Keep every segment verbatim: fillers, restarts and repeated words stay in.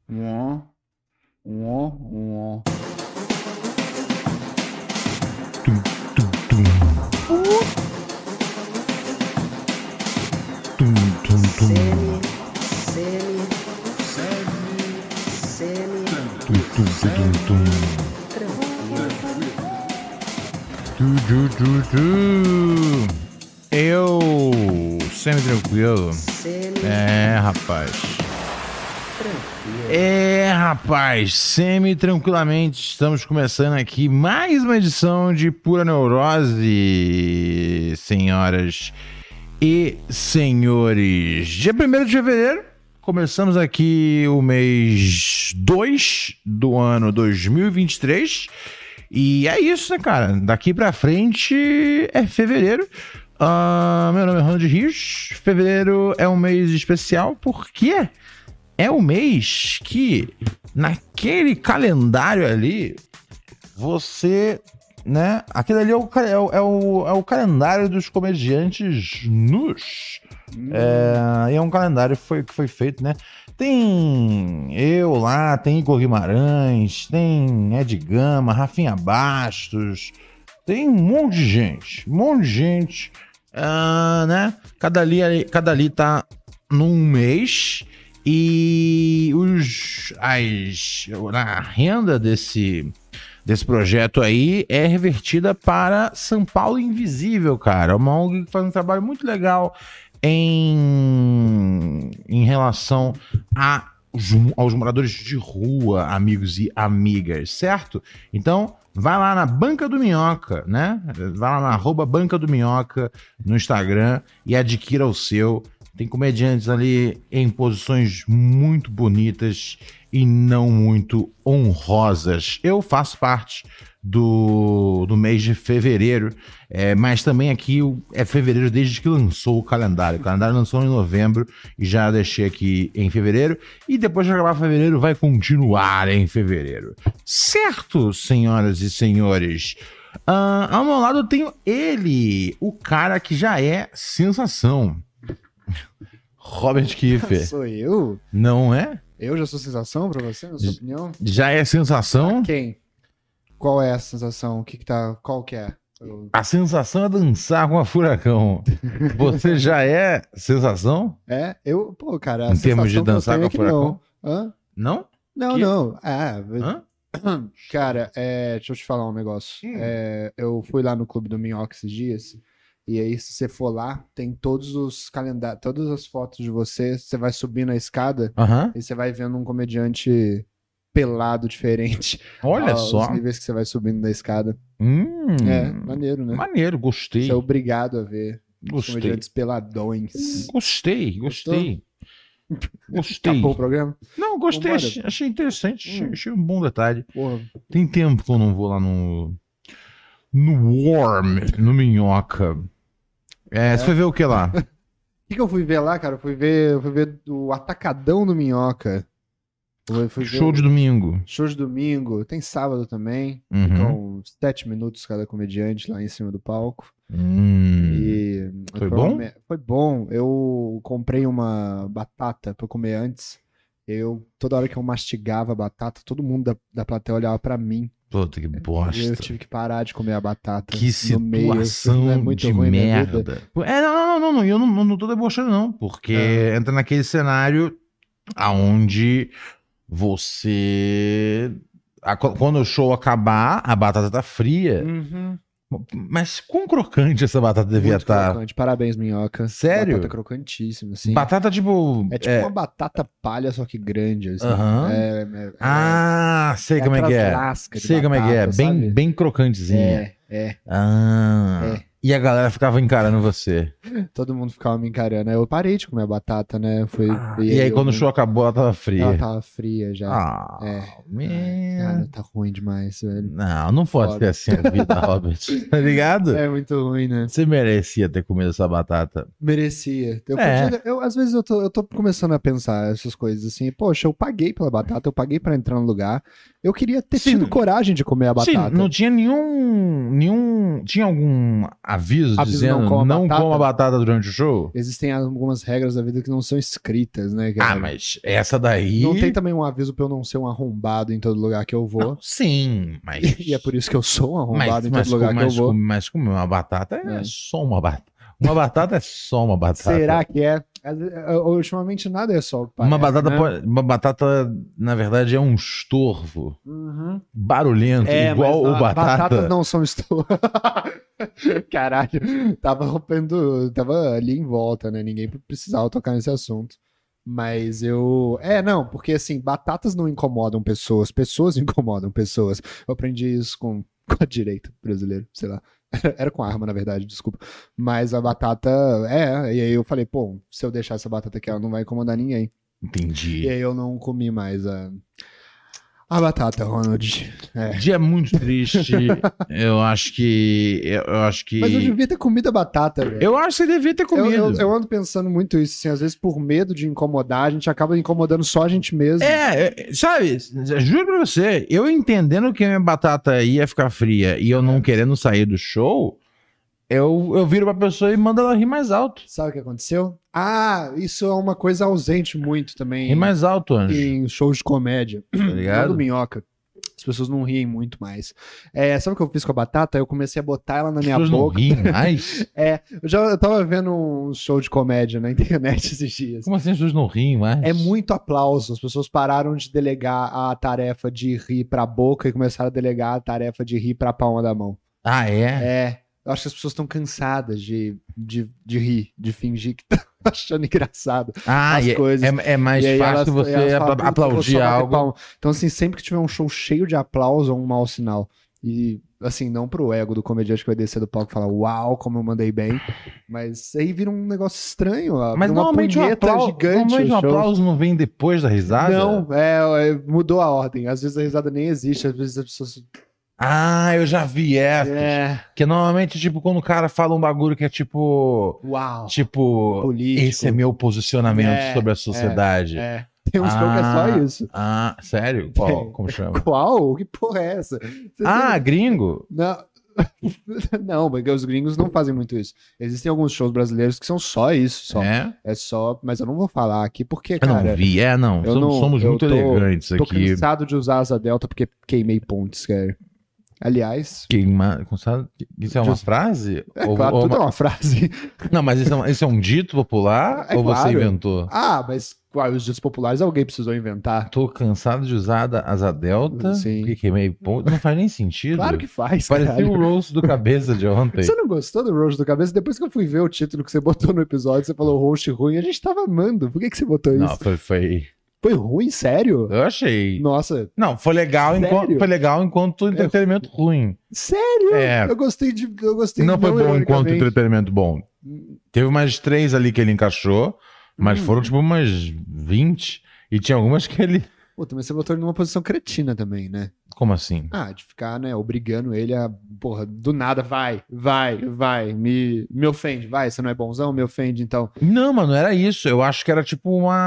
Uó, uó, uó. Tum, tum, tum. Tum, tum, tum. Semi, semi, semi, Tum, tum, tum, tum, tum. Tu, tu, tu, tu. Eu, semi-tranquilo. semi, É, rapaz. tranquilo. É, rapaz, semi-tranquilamente estamos começando aqui mais uma edição de Pura Neurose, senhoras e senhores. Dia primeiro de fevereiro, começamos aqui o mês dois do ano dois mil e vinte e três. E é isso, né, cara? Daqui pra frente é fevereiro. Uh, meu nome é Ronald Rios. Fevereiro é um mês especial porque é o mês que, naquele calendário ali, você, né? Aquele ali é o, é o, é o, é o calendário dos comediantes nus. Hum. É, e é um calendário que foi, que foi feito, né? Tem eu lá, tem Igor Guimarães, tem Ed Gama, Rafinha Bastos, tem um monte de gente, um monte de gente, uh, né? Cada ali, cada ali tá num mês e os, as, a renda desse, desse projeto aí é revertida para São Paulo Invisível, cara. Uma O N G que faz um trabalho muito legal Em, em relação a, aos moradores de rua, amigos e amigas, certo? Então, vai lá na Banca do Minhoca, né? Vai lá na arroba Banca do Minhoca no Instagram e adquira o seu. Tem comediantes ali em posições muito bonitas e não muito honrosas. Eu faço parte do, do mês de fevereiro, é, mas também aqui é fevereiro desde que lançou o calendário. O calendário lançou em novembro e já deixei aqui em fevereiro. E depois de acabar fevereiro, vai continuar em fevereiro. Certo, senhoras e senhores? Uh, ao meu lado eu tenho ele, o cara que já é sensação. Robert Kiefer. Sou eu? Não é? Eu já sou sensação pra você, na sua J- opinião? Já é sensação? Quem? Qual é a sensação? O que que tá... Qual que é? Eu- A sensação é dançar com a Furacão. Você já é sensação? É? Eu... Pô, cara, a Em termos de sensação que eu dançar tenho com é que Furacão? não. Hã? Não? Não, Que? não. Ah, Hã? cara, é, deixa eu te falar um negócio. Hum. É, eu fui lá no Clube do Minhoca esses dias, e aí se você for lá, tem todos os calendários, todas as fotos de você, você vai subindo a escada, Aham. e você vai vendo um comediante pelado diferente. Olha aos só. níveis que você vai subindo da escada. Hum. É, maneiro, né? Maneiro, gostei. Você é obrigado a ver os Gostei. comediantes peladões. Gostei, gostei. Gostei. Acabou o programa? Não, gostei, Vambora. achei, achei interessante, achei, Hum. achei um bom detalhe. Porra. Tem tempo que eu não vou lá no. No Worm, no Minhoca. É, você foi ver o que lá? O que, que eu fui ver lá, cara? Eu fui ver, eu fui ver o Atacadão do Minhoca. Eu fui ver Show de o- domingo. Show de domingo. Tem sábado também. Uhum. Ficam sete minutos cada comediante lá em cima do palco. Hum. E Foi uma bom? me- Foi bom. Eu comprei uma batata pra eu comer antes. Eu, toda hora que eu mastigava a batata, todo mundo da, da plateia olhava pra mim. Puta que E eu bosta. tive que parar de comer a batata. Que no meio. situação Não é muito de ruim minha vida? merda. É, não, não, não, não, eu não, não, não tô debochando, não. Porque Ah. entra naquele cenário aonde você. a- quando o show acabar, a batata tá fria. Uhum. Mas quão crocante essa batata devia Muito estar? crocante. Parabéns, Minhoca. Sério? Batata crocantíssima, assim. Batata tipo. É tipo uma batata palha, só que grande, assim. Aham. É, é- é- Ah, sei é como é que aquelas é. lascas de Sei como é que é. batata, Bem, sabe? bem crocantezinha. É, é. Ah. É. E a galera ficava encarando você. Todo mundo ficava me encarando. Aí eu parei de comer a batata, né? Fui, Ah, e aí, eu quando o não- show acabou, ela tava fria. Ela tava fria já. Ah, É. man. Cara, tá ruim demais, velho. Não, não pode Foda. ser assim a vida, Robert. Tá ligado? É muito ruim, né? Você merecia ter comido essa batata. Merecia. Eu É. podia- eu, às vezes eu tô, eu tô começando a pensar essas coisas assim. Poxa, eu paguei pela batata, eu paguei pra entrar no lugar. Eu queria ter Sim. tido coragem de comer a batata. Sim, não tinha nenhum. nenhum tinha algum aviso, Aviso dizendo não coma não batata? coma batata durante o show? Existem algumas regras da vida que não são escritas, né, cara? Ah, mas essa daí. Não tem também um aviso pra eu não ser um arrombado em todo lugar que eu vou. Não, sim, mas. E é por isso que eu sou um arrombado mas, em mas, todo lugar mas, que eu vou. mas comer uma batata é, É. só uma batata. Uma batata é só uma batata. Será que é? Às vezes, ultimamente nada é só o que Uma parece, batata, né? pode- uma batata, na verdade, é um estorvo Uhum. barulhento, É, igual mas o a- batata. Batatas não são estou. Caralho, tava rompendo, tava ali em volta, né? Ninguém precisava tocar nesse assunto. Mas eu. É, não, porque assim, batatas não incomodam pessoas, pessoas incomodam pessoas. Eu aprendi isso com, com a direita brasileira, sei lá. Era, era com arma, na verdade, desculpa. Mas a batata. É, e aí eu falei, pô, se eu deixar essa batata aqui, ela não vai incomodar ninguém. Entendi. E aí eu não comi mais a. A batata, Ronald. É. Dia muito triste. Eu acho que. Eu, eu acho que. Mas eu devia ter comido a batata, velho. Eu acho que você devia ter Eu, comido. eu, eu ando pensando muito isso, assim, às vezes por medo de incomodar, a gente acaba incomodando só a gente mesmo. É, é, sabe, juro pra você, eu entendendo que a minha batata ia ficar fria e eu não querendo sair do show, eu, eu viro pra pessoa e mando ela rir mais alto. Sabe o que aconteceu? Ah, isso é uma coisa ausente muito também Rir mais alto, Anjo. em shows de comédia. Tá Não do ligado? Minhoca. As pessoas não riem muito mais. É, sabe o que eu fiz com a batata? Eu comecei a botar ela na As minha pessoas não boca. riem mais? É, eu já eu tava vendo um show de comédia na internet esses dias. Como assim as pessoas não riem mais? É muito aplauso. As pessoas pararam de delegar a tarefa de rir pra boca e começaram a delegar a tarefa de rir pra palma da mão. Ah, é? É, eu acho que as pessoas estão cansadas de, de, de rir, de fingir que estão achando engraçado Ah, as e é, coisas. é, é mais E aí fácil elas- você elas falam, apla- "Puta, eu vou aplaudir só bater algo. palma." Então, assim, sempre que tiver um show cheio de aplauso, é um mau sinal. E, assim, não pro ego do comediante que vai descer do palco e falar, uau, como eu mandei bem. Mas aí vira um negócio estranho, ó. Mas Vira uma normalmente o punheta aplauso, gigante. normalmente o o show. aplauso não vem depois da risada? Não, é, é, mudou a ordem. Às vezes a risada nem existe, às vezes as pessoas. Ah, eu já vi essa. É, Que normalmente, tipo, quando o cara fala um bagulho que é tipo. uau. Tipo, Político. esse é meu posicionamento É, sobre a sociedade. É. Tem um show que é só isso. Ah, sério? Qual? Tem. Como chama? Qual? Que porra é essa? Você Ah, gringo? Não, não, porque os gringos não fazem muito isso. Existem alguns shows brasileiros que são só isso, só. É, É? só, mas eu não vou falar aqui porque, Eu cara, não vi. É, não. eu Somos, não- somos eu muito tô- elegantes tô aqui. cansado de usar asa delta porque queimei pontes, cara. Aliás, Queima... cansado- Isso é uma Just- frase? é Ou- claro, ou tudo uma- é uma frase. Não, mas isso é, um- isso é um dito popular É ou você claro. inventou? Ah, mas qual, os ditos populares alguém precisou inventar. Tô cansado de usar da asa delta, Sim. porque queimei ponto. Não faz nem sentido. Claro que faz, Parecia caralho. o roast do cabeça de ontem. Você não gostou do roast do cabeça? Depois que eu fui ver o título que você botou no episódio, você falou roast ruim, a gente tava amando. Por que, que você botou Não, isso? foi, foi. Foi ruim? Sério? Eu achei. Nossa, Não, foi legal Sério? enquanto foi legal enquanto entretenimento ruim. sério? É. Eu gostei de. Eu gostei Não foi bom enquanto ironicamente. entretenimento bom. Teve umas três ali que ele encaixou, mas Hum. foram tipo umas vinte. E tinha algumas que ele. Puta, mas você botou ele numa posição cretina também, né? Como assim? Ah, de ficar, né, obrigando ele a, porra, do nada, vai, vai, vai, me, me ofende, vai, você não é bonzão, me ofende, então. Não, mano, não era isso. Eu acho que era tipo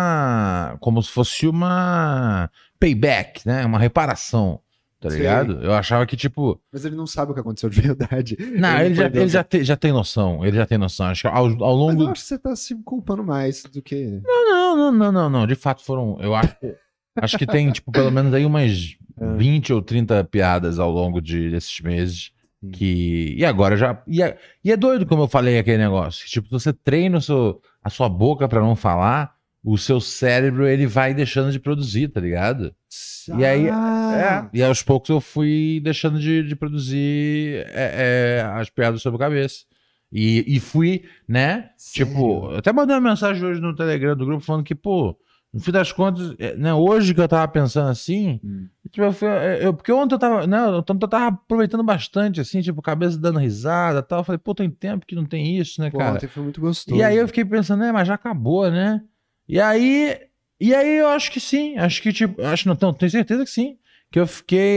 uma. Como se fosse uma payback, né? Uma reparação. Tá Sei. ligado? Eu achava que, tipo. Mas ele não sabe o que aconteceu de verdade. Não, ele, já, foi ele já, te- já tem noção. Ele já tem noção. Acho que ao, ao Mas longo. eu acho que você tá se culpando mais do que. Não, não, não, não, não. De fato foram. Eu acho que. Acho que tem, tipo, pelo menos aí umas Ah. vinte ou trinta piadas ao longo de, desses meses. Sim. Que. E agora já. E é, e é doido, como eu falei, aquele negócio. Tipo, você treina o seu, a sua boca pra não falar, o seu cérebro ele vai deixando de produzir, tá ligado? E aí- Ah, É. E aos poucos eu fui deixando de, de produzir é, é, as piadas sobre a cabeça. E, e fui, né? sério? Tipo, eu até mandei uma mensagem hoje no Telegram do grupo falando que, pô, no fim das contas, é, né, hoje que eu tava pensando assim, Hum. tipo, eu fui- eu- porque ontem eu tava, né, ontem eu tava aproveitando bastante, assim, tipo, cabeça dando risada e tal. Eu falei, pô, tem tempo que não tem isso, né, Pô, cara? ontem foi muito gostoso. E aí eu fiquei pensando, né, mas já acabou, né? E aí, e aí eu acho que sim, acho que, tipo, acho não, não, tenho certeza que sim, que eu fiquei,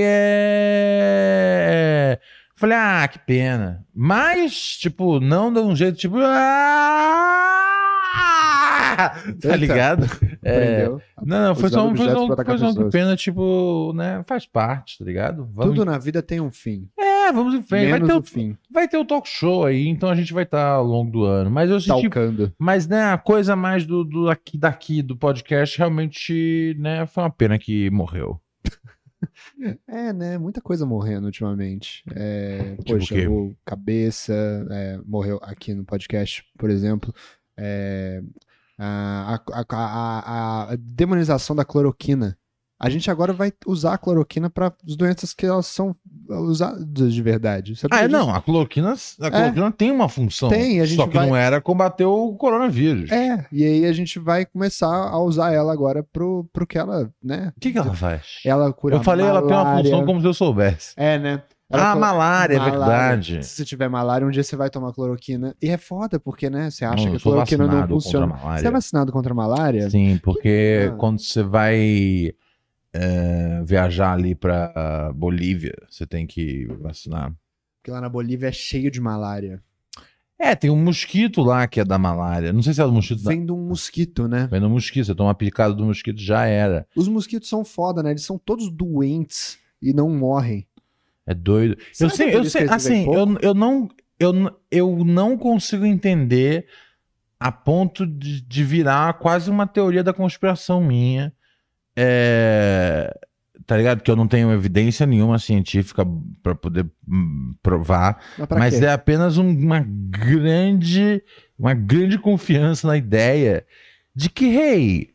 é... falei, ah, que pena. Mas, tipo, não de um jeito, tipo, ah! Tá ligado? É... Prendeu. Não, não, foi Usando só, um, foi objetos só, um, pra atacar foi só uma pessoas. pena, tipo, né? Faz parte, tá ligado? Vamos... Tudo na vida tem um fim. É, vamos em frente. Vai Menos ter, o o, fim. vai ter o talk show aí, então a gente vai estar ao longo do ano. Mas eu senti. Talcando. Mas, né, a coisa mais do, do aqui, daqui do podcast realmente, né, foi uma pena que morreu. É, né? Muita coisa morrendo ultimamente. É, Tipo poxa, o quê? o Cabeça é, morreu aqui no podcast, por exemplo. É, a, a, a, a- a demonização da cloroquina. A gente agora vai usar a cloroquina para as doenças que elas são usadas de verdade. Você Ah, é, acredita? não, a cloroquina, a cloroquina tem uma função. Tem, a gente só que vai- não era combater o coronavírus. É, e aí a gente vai começar a usar ela agora pro, pro que ela, né? O que, que ela faz? Ela cura Eu falei, ela tem uma malária. função como se eu soubesse. É, né? Ela Ah, colo- malária, é verdade. Se você tiver malária, um dia você vai tomar cloroquina. E é foda, porque, né? Você acha Não, que eu a sou cloroquina não vacinado funciona. contra a malária. Você é vacinado contra a malária? Sim, porque Ah. quando você vai é, viajar ali pra Bolívia, você tem que vacinar. Porque lá na Bolívia é cheio de malária. É, tem um mosquito lá que é da malária. Não sei se é do mosquito da... Vem de um mosquito, né? Vem do mosquito, você toma uma picada do mosquito, já era. Os mosquitos são foda, né? Eles são todos doentes e não morrem. É doido. Será Eu que sei, é por eu isso sei, que eles vivem assim, pouco? eu, eu não, eu, n- eu não consigo entender a ponto de, de virar quase uma teoria da conspiração minha. É, tá ligado? Que eu não tenho evidência nenhuma científica pra poder hum, provar, Mas pra mas quê? é apenas um- uma grande, uma grande confiança na ideia de que, hey,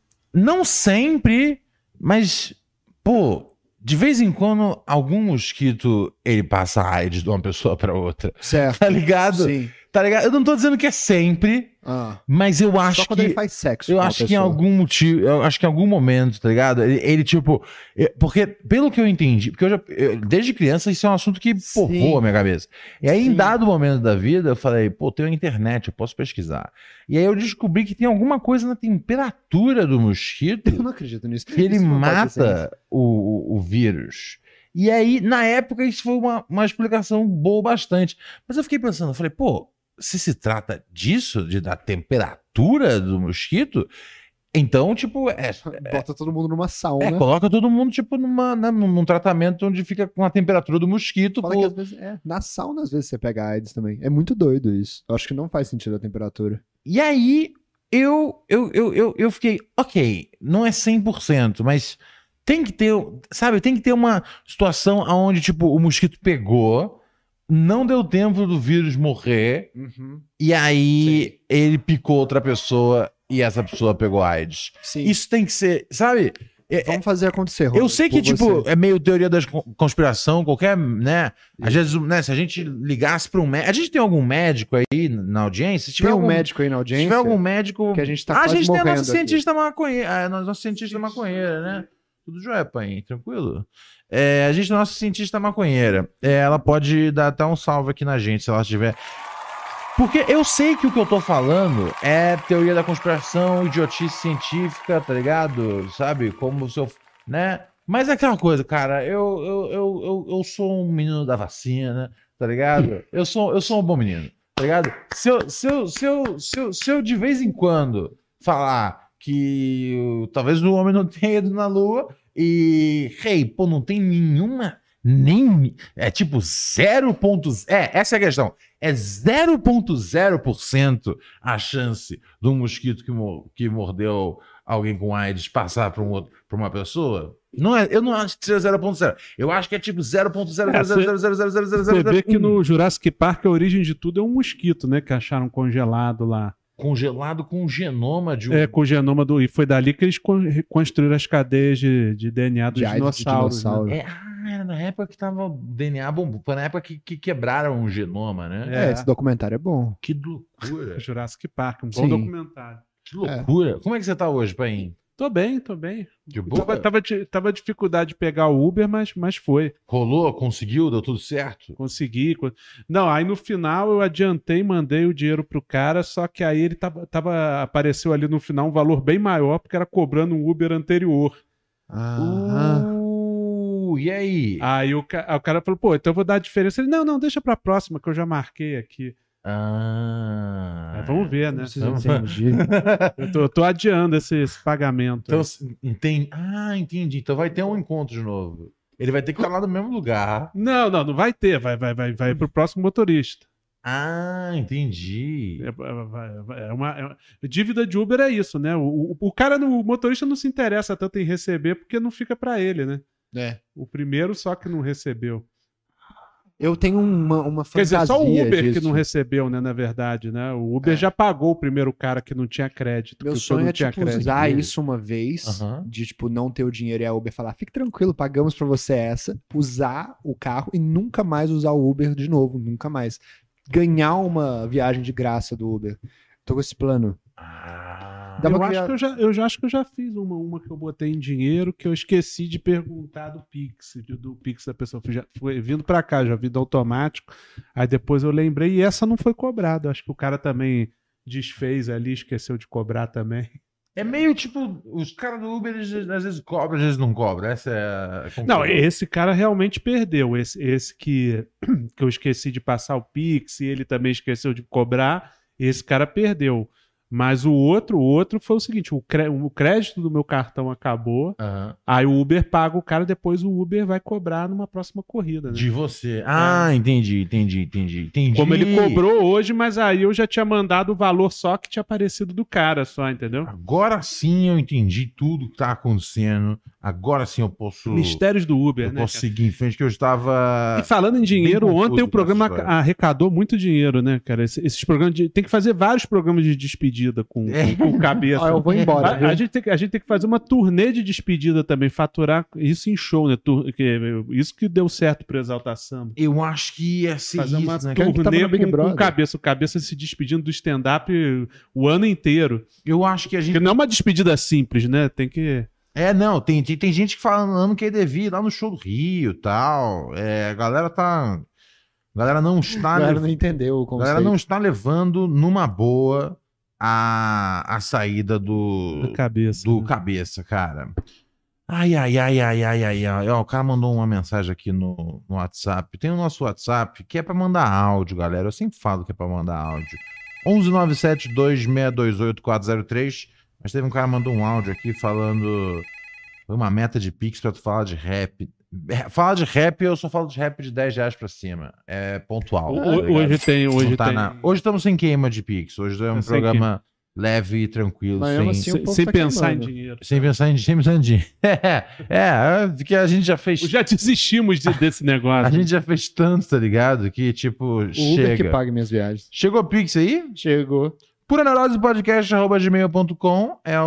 não sempre, mas, pô, de vez em quando algum mosquito ele passa AIDS de uma pessoa pra outra. Certo. Tá ligado? Sim. Tá ligado? Eu não tô dizendo que é sempre, Ah. mas eu acho Só quando que ele faz sexo. eu com a acho que em pessoa. algum motivo, eu acho que em algum momento, tá ligado? Ele, ele, tipo, eu- porque pelo que eu entendi, porque eu já, eu- desde criança isso é um assunto que Sim. povoa a minha cabeça. E aí, Sim. em dado momento da vida, eu falei, pô, tenho a internet, eu posso pesquisar. E aí eu descobri que tem alguma coisa na temperatura do mosquito Eu não acredito nisso. que ele Isso não pode ser mata o, o, o vírus. E aí, na época, isso foi uma, uma explicação boa bastante. Mas eu fiquei pensando, eu falei, pô, se se trata disso, de, da temperatura do mosquito, então, tipo, é, Bota todo mundo numa sauna. é, coloca todo mundo, tipo, numa, né, num, num tratamento onde fica com a temperatura do mosquito. Fala pô. que às vezes, é, na sauna às vezes você pega AIDS também. É muito doido isso. Eu acho que não faz sentido a temperatura. E aí, eu, eu, eu, eu, eu fiquei, ok, não é cem por cento, mas tem que ter, sabe, tem que ter uma situação onde, tipo, o mosquito pegou, não deu tempo do vírus morrer, e aí ele picou outra pessoa e essa pessoa pegou AIDS. Sim. Isso tem que ser, sabe? É- Vamos fazer acontecer, eu Ronald, sei que, por tipo, você. é meio teoria da con- conspiração, qualquer, né? Às vezes, né, se a gente ligasse para um médico. A gente tem algum médico aí na audiência? Se tiver Tem um algum médico aí na Se audiência. tiver algum médico. que a gente tá ah, a quase gente tem a morrendo nossa aqui. cientista maconheira. Ah, a nossa cientista maconheira, né? Tudo jóia, pai, tranquilo? É, a gente tem a nossa cientista maconheira. É, ela pode dar até um salve aqui na gente, se ela tiver. Porque eu sei que o que eu tô falando é teoria da conspiração, idiotice científica, tá ligado? Sabe? Como se eu. Né? Mas é aquela coisa, cara, eu, eu, eu, eu, eu sou um menino da vacina, tá ligado? Eu sou, eu sou um bom menino, tá ligado? Se eu, se eu, se eu, se eu, se eu de vez em quando falar que uh, talvez o homem não tenha ido na lua e, hey, pô, não tem nenhuma, nem, é tipo zero ponto zero, é, essa é a questão, é zero ponto zero por cento a chance de um mosquito que, mor- que mordeu alguém com AIDS passar para um outro, para uma pessoa. Não é, eu não acho que seja zero ponto zero. Eu acho que é tipo zero ponto zero zero zero zero zero zero zero Você zero vê que um. no Jurassic Park a origem de tudo é um mosquito, né? Que acharam congelado lá. Congelado com o genoma de um. É, com o genoma do. E foi dali que eles con- construíram as cadeias de, de D N A dos De AIDS de dinossauros. dinossauro. né? É, ah, era na época que tava o D N A bom, foi na época que, que quebraram o genoma, né? É, É. esse documentário é bom. Que loucura. Jurassic Park, um bom Sim. documentário. Que loucura. Como é que você tá hoje, Paim? Tô bem, tô bem. De boa? Tava, tava, di- tava dificuldade de pegar o Uber, mas, mas foi. Rolou? Conseguiu? Deu tudo certo? Consegui. co- Não, aí no final eu adiantei, mandei o dinheiro pro cara, só que aí ele tava, tava, apareceu ali no final um valor bem maior, porque era cobrando um Uber anterior. Ah, Uh, e aí? Aí o, ca- aí o cara falou, pô, então eu vou dar a diferença. Ele, não, não, deixa pra próxima, que eu já marquei aqui. Ah. É, vamos ver, né? Não entendi. Eu tô, eu tô adiando esse, esse pagamento. Então, entendi. Ah, entendi. Então vai ter um encontro de novo. Ele vai ter que estar lá no mesmo lugar. Não, não, não vai ter. Vai, vai, vai, vai pro próximo motorista. Ah, entendi. É, é, é uma, é uma- dívida de Uber é isso, né? O, o, o cara, no- o motorista não se interessa tanto em receber porque não fica pra ele, né? É. O primeiro só que não recebeu. Eu tenho uma, uma Quer dizer, fantasia só o Uber disso. que não recebeu, né? Na verdade, né? O Uber É. já pagou o primeiro cara que não tinha crédito. Meu que o sonho não é, tinha tipo, crédito. usar isso uma vez, Aham. de, tipo, não ter o dinheiro e a Uber falar, fique tranquilo, pagamos pra você essa, usar o carro e nunca mais usar o Uber de novo, nunca mais. Ganhar uma viagem de graça do Uber. Tô com esse plano. Ah. Dá Eu pra acho, criar- que eu, já, eu já acho que eu já fiz uma, uma que eu botei em dinheiro que eu esqueci de perguntar do Pix, do, do Pix da pessoa. Fui, já, foi vindo pra cá, já vi do automático. Aí depois eu lembrei e essa não foi cobrada. Acho que o cara também desfez ali, esqueceu de cobrar também. É meio tipo, os caras do Uber eles, às vezes cobram, às vezes não cobram. Essa é a conclusão. Não, esse cara realmente perdeu. Esse, esse que, que eu esqueci de passar o Pix e ele também esqueceu de cobrar, esse cara perdeu. Mas o outro, o outro foi o seguinte: o, cré- o crédito do meu cartão acabou, Aham. aí o Uber paga o cara, depois o Uber vai cobrar numa próxima corrida, né? De você. Ah, entendi, entendi, entendi, entendi. Como ele cobrou hoje, mas aí eu já tinha mandado o valor só que tinha aparecido do cara, só, entendeu? Agora sim eu entendi tudo que tá acontecendo. Agora sim eu posso. Mistérios do Uber, eu né? posso cara? seguir em frente, que eu estava. E falando em dinheiro, bem confuso ontem o com programa essa história. arrecadou muito dinheiro, né, cara? Esse- Esses programas de... tem que fazer vários programas de despedida com, É. com, com cabeça. Ah, eu vou embora, A, viu? a gente tem, que- a gente tem que fazer uma turnê de despedida também, faturar isso em show, né? Tur- que- isso que deu certo pro Exalta Samba. Eu acho que ia ser Fazer isso, uma né? Quem que tava turnê no Big com, com Brother? cabeça. O cabeça se despedindo do stand-up o ano inteiro. Eu acho que a gente. Porque não é uma despedida simples, né? Tem que. É, não, tem, tem, tem gente que falando que devia ir lá no show do Rio e tal. É, a galera tá. A galera não está. A galera lev- não entendeu o a conceito. galera não está levando numa boa a, a saída do. Da cabeça. do né? cabeça, cara. Ai, ai, ai, ai, ai, ai, ai. Ó, o cara mandou uma mensagem aqui no, no WhatsApp. Tem o nosso WhatsApp que é pra mandar áudio, galera. Eu sempre falo que é pra mandar áudio. onze nove sete dois seis dois oito quatro zero três. Mas teve um cara que mandou um áudio aqui falando uma meta de Pix pra tu falar de rap. É, Fala de rap, eu só falo de rap de dez reais pra cima. É pontual. O- tá ligado? hoje tem. Hoje Não tá tem... na- Hoje estamos sem queima de Pix. Hoje é um Tá sem programa leve e tranquilo. Mas sem, mesmo assim, sem, o povo sem tá pensar queimando. em dinheiro. sem pensar em sem pensar em dinheiro. É, é, porque a gente já fez. Já desistimos de- desse negócio. A gente já fez tanto, tá ligado? Que tipo, O Uber chega. que paga minhas viagens. Chegou o Pix aí? Chegou. pura neurose podcast arroba gmail ponto com é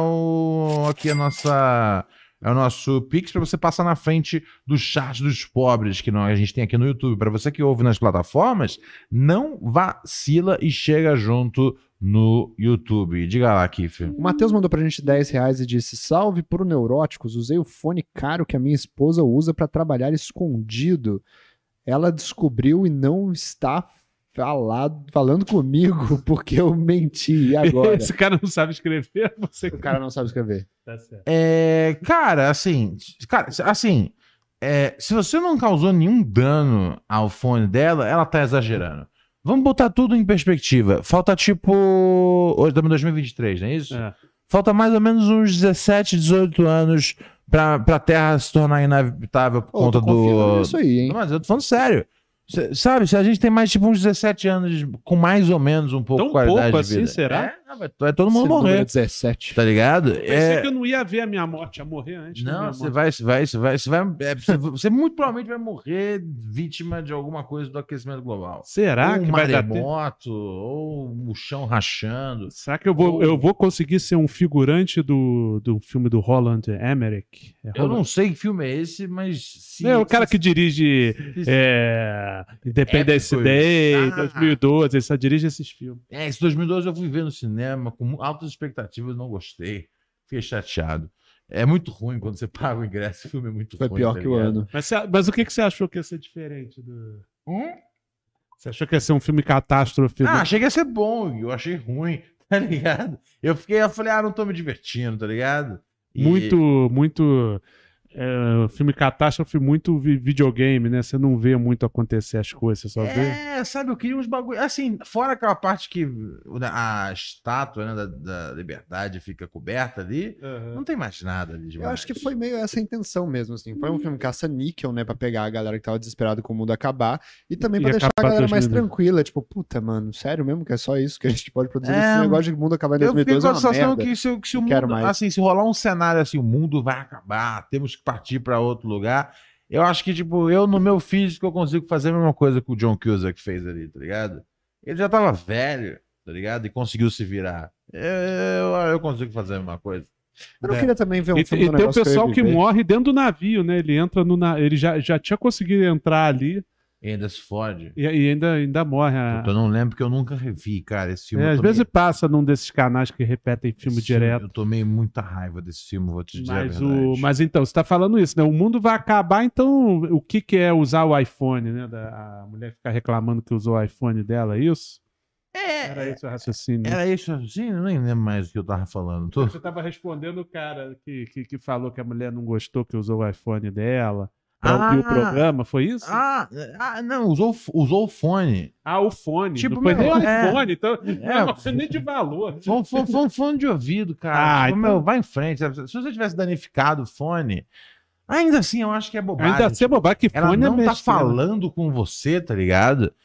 o aqui a nossa é o nosso Pix para você passar na frente do chat dos pobres que nós, a gente tem aqui no YouTube. Para você que ouve nas plataformas, não vacila e chega junto no YouTube. Diga lá, Kiff. O Matheus mandou pra gente dez reais e disse: salve pro Neuróticos, usei o fone caro que a minha esposa usa pra trabalhar escondido. Ela descobriu e não está falado, falando comigo porque eu menti. E agora? Esse cara não sabe escrever, você O cara não sabe escrever. tá certo. É, cara, assim, cara, assim, é, se você não causou nenhum dano ao fone dela, ela tá exagerando. Vamos botar tudo em perspectiva. Falta tipo. Hoje estamos em dois mil e vinte e três, não é isso? É. Falta mais ou menos uns dezessete, dezoito anos pra, pra Terra se tornar inabitável por Ô, conta tô confiando do. nisso aí, hein? Não, mas eu tô falando sério. Cê- sabe, se a gente tem mais tipo uns dezessete anos com mais ou menos um pouco Tão de qualidade pouco de assim, vida. será? É, não, vai, vai todo mundo Esse número morrer. é dezessete. Tá ligado? Eu pensei É... que eu não ia ver a minha morte, ia morrer antes da Não, minha você morte. vai, você vai, você vai, você vai, é, você, você muito provavelmente vai morrer vítima de alguma coisa do aquecimento global. Será ou que um vai dar tempo? maremoto, ou o chão rachando. Será que eu vou, Ou- eu vou conseguir ser um figurante do, do filme do Roland Emmerich? É Eu Roland- não sei que filme é esse, mas se, É o cara se- que dirige se- é, Independence Épicos. Day, Ah. dois mil e doze, ele só dirige esses filmes. É, esse dois mil e doze eu fui ver no cinema com altas expectativas, não gostei. Fiquei chateado. É muito ruim quando você paga o ingresso, o filme é muito Foi ruim. pior tá que o ligado? ano. Mas, você- mas o que, que você achou que ia ser diferente? Do... Hum? Você achou que ia ser um filme catástrofe? Ah, do- achei que ia ser bom, eu achei ruim, tá ligado? Eu fiquei, eu falei, ah, não tô me divertindo, tá ligado? E- Muito, muito é, filme catástrofe muito vi- videogame, né? Você não vê muito acontecer as coisas, você só vê. É, sabe, eu queria uns bagulho. Assim, fora aquela parte que a estátua, né, da, da liberdade fica coberta ali, Aham. não tem mais nada ali demais. Eu acho que foi meio essa a intenção mesmo, assim. Foi um filme caça-níquel, né? Pra pegar a galera que tava desesperada com o mundo acabar. E também E pra deixar a acabar galera mais dois mil e dois. tranquila. Tipo, puta, mano, sério mesmo que é só isso que a gente pode produzir? É, Esse negócio de mundo acabar em Eu dois mil e fiquei doze com é a uma sensação merda. que se, que se o Não quero mundo, mais. assim, se rolar um cenário assim, o mundo vai acabar, temos que partir pra outro lugar. Eu acho que, tipo, eu no meu físico eu consigo fazer a mesma coisa que o John Cusack fez ali, tá ligado? Ele já tava velho, tá ligado? E conseguiu se virar. Eu, eu, eu consigo fazer a mesma coisa. Eu não É. queria também ver um E, filme e do tem o negócio pessoal eu ia que viver. morre dentro do navio, né? Ele entra no na... ele já, já tinha conseguido entrar ali E ainda se fode. e, e ainda, ainda morre. A... Puta, eu não lembro porque eu nunca revi, cara, esse filme. É, eu às tomei- vezes passa num desses canais que repetem filme esse direto. Eu tomei muita raiva desse filme, vou te dizer a Mas, verdade. o, mas então, você tá falando isso, né? O mundo vai acabar, então o que, que é usar o iPhone, né? Da, a mulher ficar reclamando que usou o iPhone dela, é isso? Era É, esse o raciocínio. era isso assim? Eu nem lembro mais o que eu tava falando. Tô... Você tava respondendo o cara que, que, que falou que a mulher não gostou que usou o iPhone dela pra ouvir o Ah! programa, foi isso? Ah, ah, não, usou, usou o fone. Ah, o fone. Tipo, não foi nem meu, o é. iPhone, então É. não foi nem de valor. Foi, um- foi, um- foi um fone de ouvido, cara. Ah, Tipo, então- meu, vai em frente. sabe? Se você tivesse danificado o fone, ainda assim eu acho que é bobagem. Ainda assim é bobagem que Ela fone é não tá besteira. falando com você, tá ligado?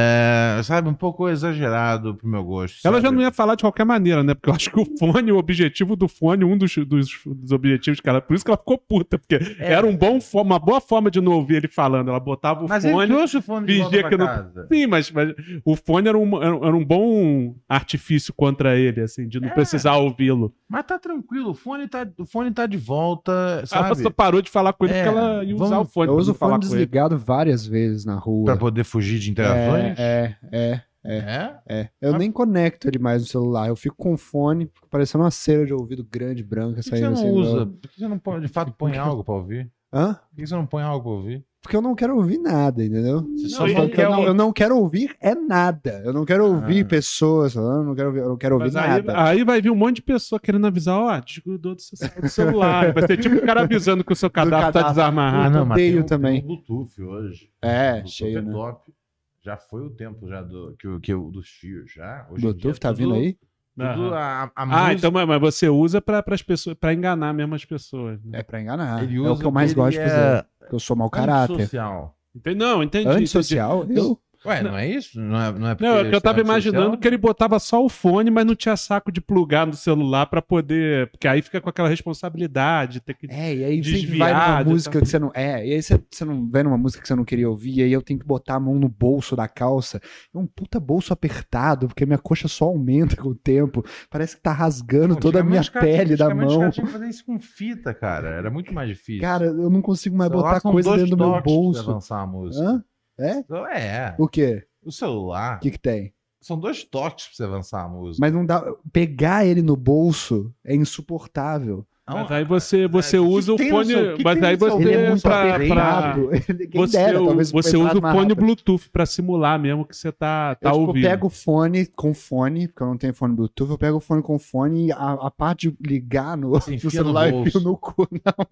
É, sabe, um pouco exagerado pro meu gosto. Ela sabe? já não ia falar de qualquer maneira, né? Porque eu acho que o fone, o objetivo do fone, um dos, dos, dos objetivos que ela. Por isso que ela ficou puta, porque É. era um bom, fo- uma boa forma de não ouvir ele falando. Ela botava o Mas ele fone. trouxe o fone de volta fingia pra que não- casa. Sim, mas, mas o fone era um, era, era um bom artifício contra ele, assim, de não É. precisar ouvi-lo. Mas tá tranquilo, o fone tá, o fone tá de volta, Ela sabe? só parou de falar com ele É, porque ela ia usar vamos- o fone. Eu pra uso não o fone falar com ele. desligado várias vezes na rua. Pra poder fugir de interações? É, é, é, É? é. Eu Mas- nem conecto ele mais no celular. Eu fico com o fone, fico parecendo uma cera de ouvido grande, branca, Por que você saindo não assim. usa? do- Por que você não põe, de fato põe algo pra ouvir? Hã? Por que você não põe algo pra ouvir? Porque eu não quero ouvir nada, entendeu? Você Não, só e- não e- quer eu, não, ouvir. eu não quero ouvir é nada. Eu não quero ouvir Ah. pessoas falando, eu não quero ouvir, eu não quero ouvir Mas aí, nada. aí vai vir um monte de pessoa querendo avisar, ó, desgrudou do seu do celular. Vai ser tipo o cara avisando que o seu cadastro tá cadastro. desarmarrado. não, odeio também. Tem um Bluetooth hoje. É, O Bluetooth cheio, é né? top. Já foi o tempo já do, que, o- que, o- dos fios, já. Hoje em Bluetooth dia tá tudo- vindo aí? tudo Aham. a, a Ah, música, então, mas mas você usa pra, pras pessoas, pra enganar mesmo as pessoas. Né? É pra enganar. ele É usa o que eu mais ele gosto de é fazer. Porque eu sou mau caráter. antissocial. Entendi- Não, entendi. entendi. Antissocial? Eu? Ué, não é isso? Não é, não é porque Não, é que eu tava você é imaginando antissocial? que ele botava só o fone, mas não tinha saco de plugar no celular pra poder. Porque aí fica com aquela responsabilidade. Ter que... É, e aí sempre Desviado, vai numa tá? música que você não. É, e aí você, você não vai numa música que você não queria ouvir, e aí eu tenho que botar a mão no bolso da calça. É um puta bolso apertado, porque minha coxa só aumenta com o tempo. Parece que tá rasgando Pô, toda a minha antigamente os caras- pele da antigamente os mão. caras tinham que fazer isso com fita, cara. Era muito mais difícil. Cara, eu não consigo mais Celular botar são coisa dois dentro do meu toques pra você bolso. avançar a música. Hã? É? Então, É. O quê? O celular. O que que tem? São dois toques pra você avançar a música. Mas não dá. Pegar ele no bolso é insuportável. Mas aí você, você É, que usa o tem no fone. seu- que Mas tem aí no seu você. Ele é muito pra- pra- apertado. Quem Você, dera, talvez você entrado usa o mais fone rápido. Bluetooth pra simular mesmo que você tá, tá eu, tipo, ouvindo. pego o fone com fone, porque eu não tenho fone Bluetooth, eu pego o fone com fone e a, a parte de ligar no, Você no enfia celular no eu enfio bolso. no cu. Não,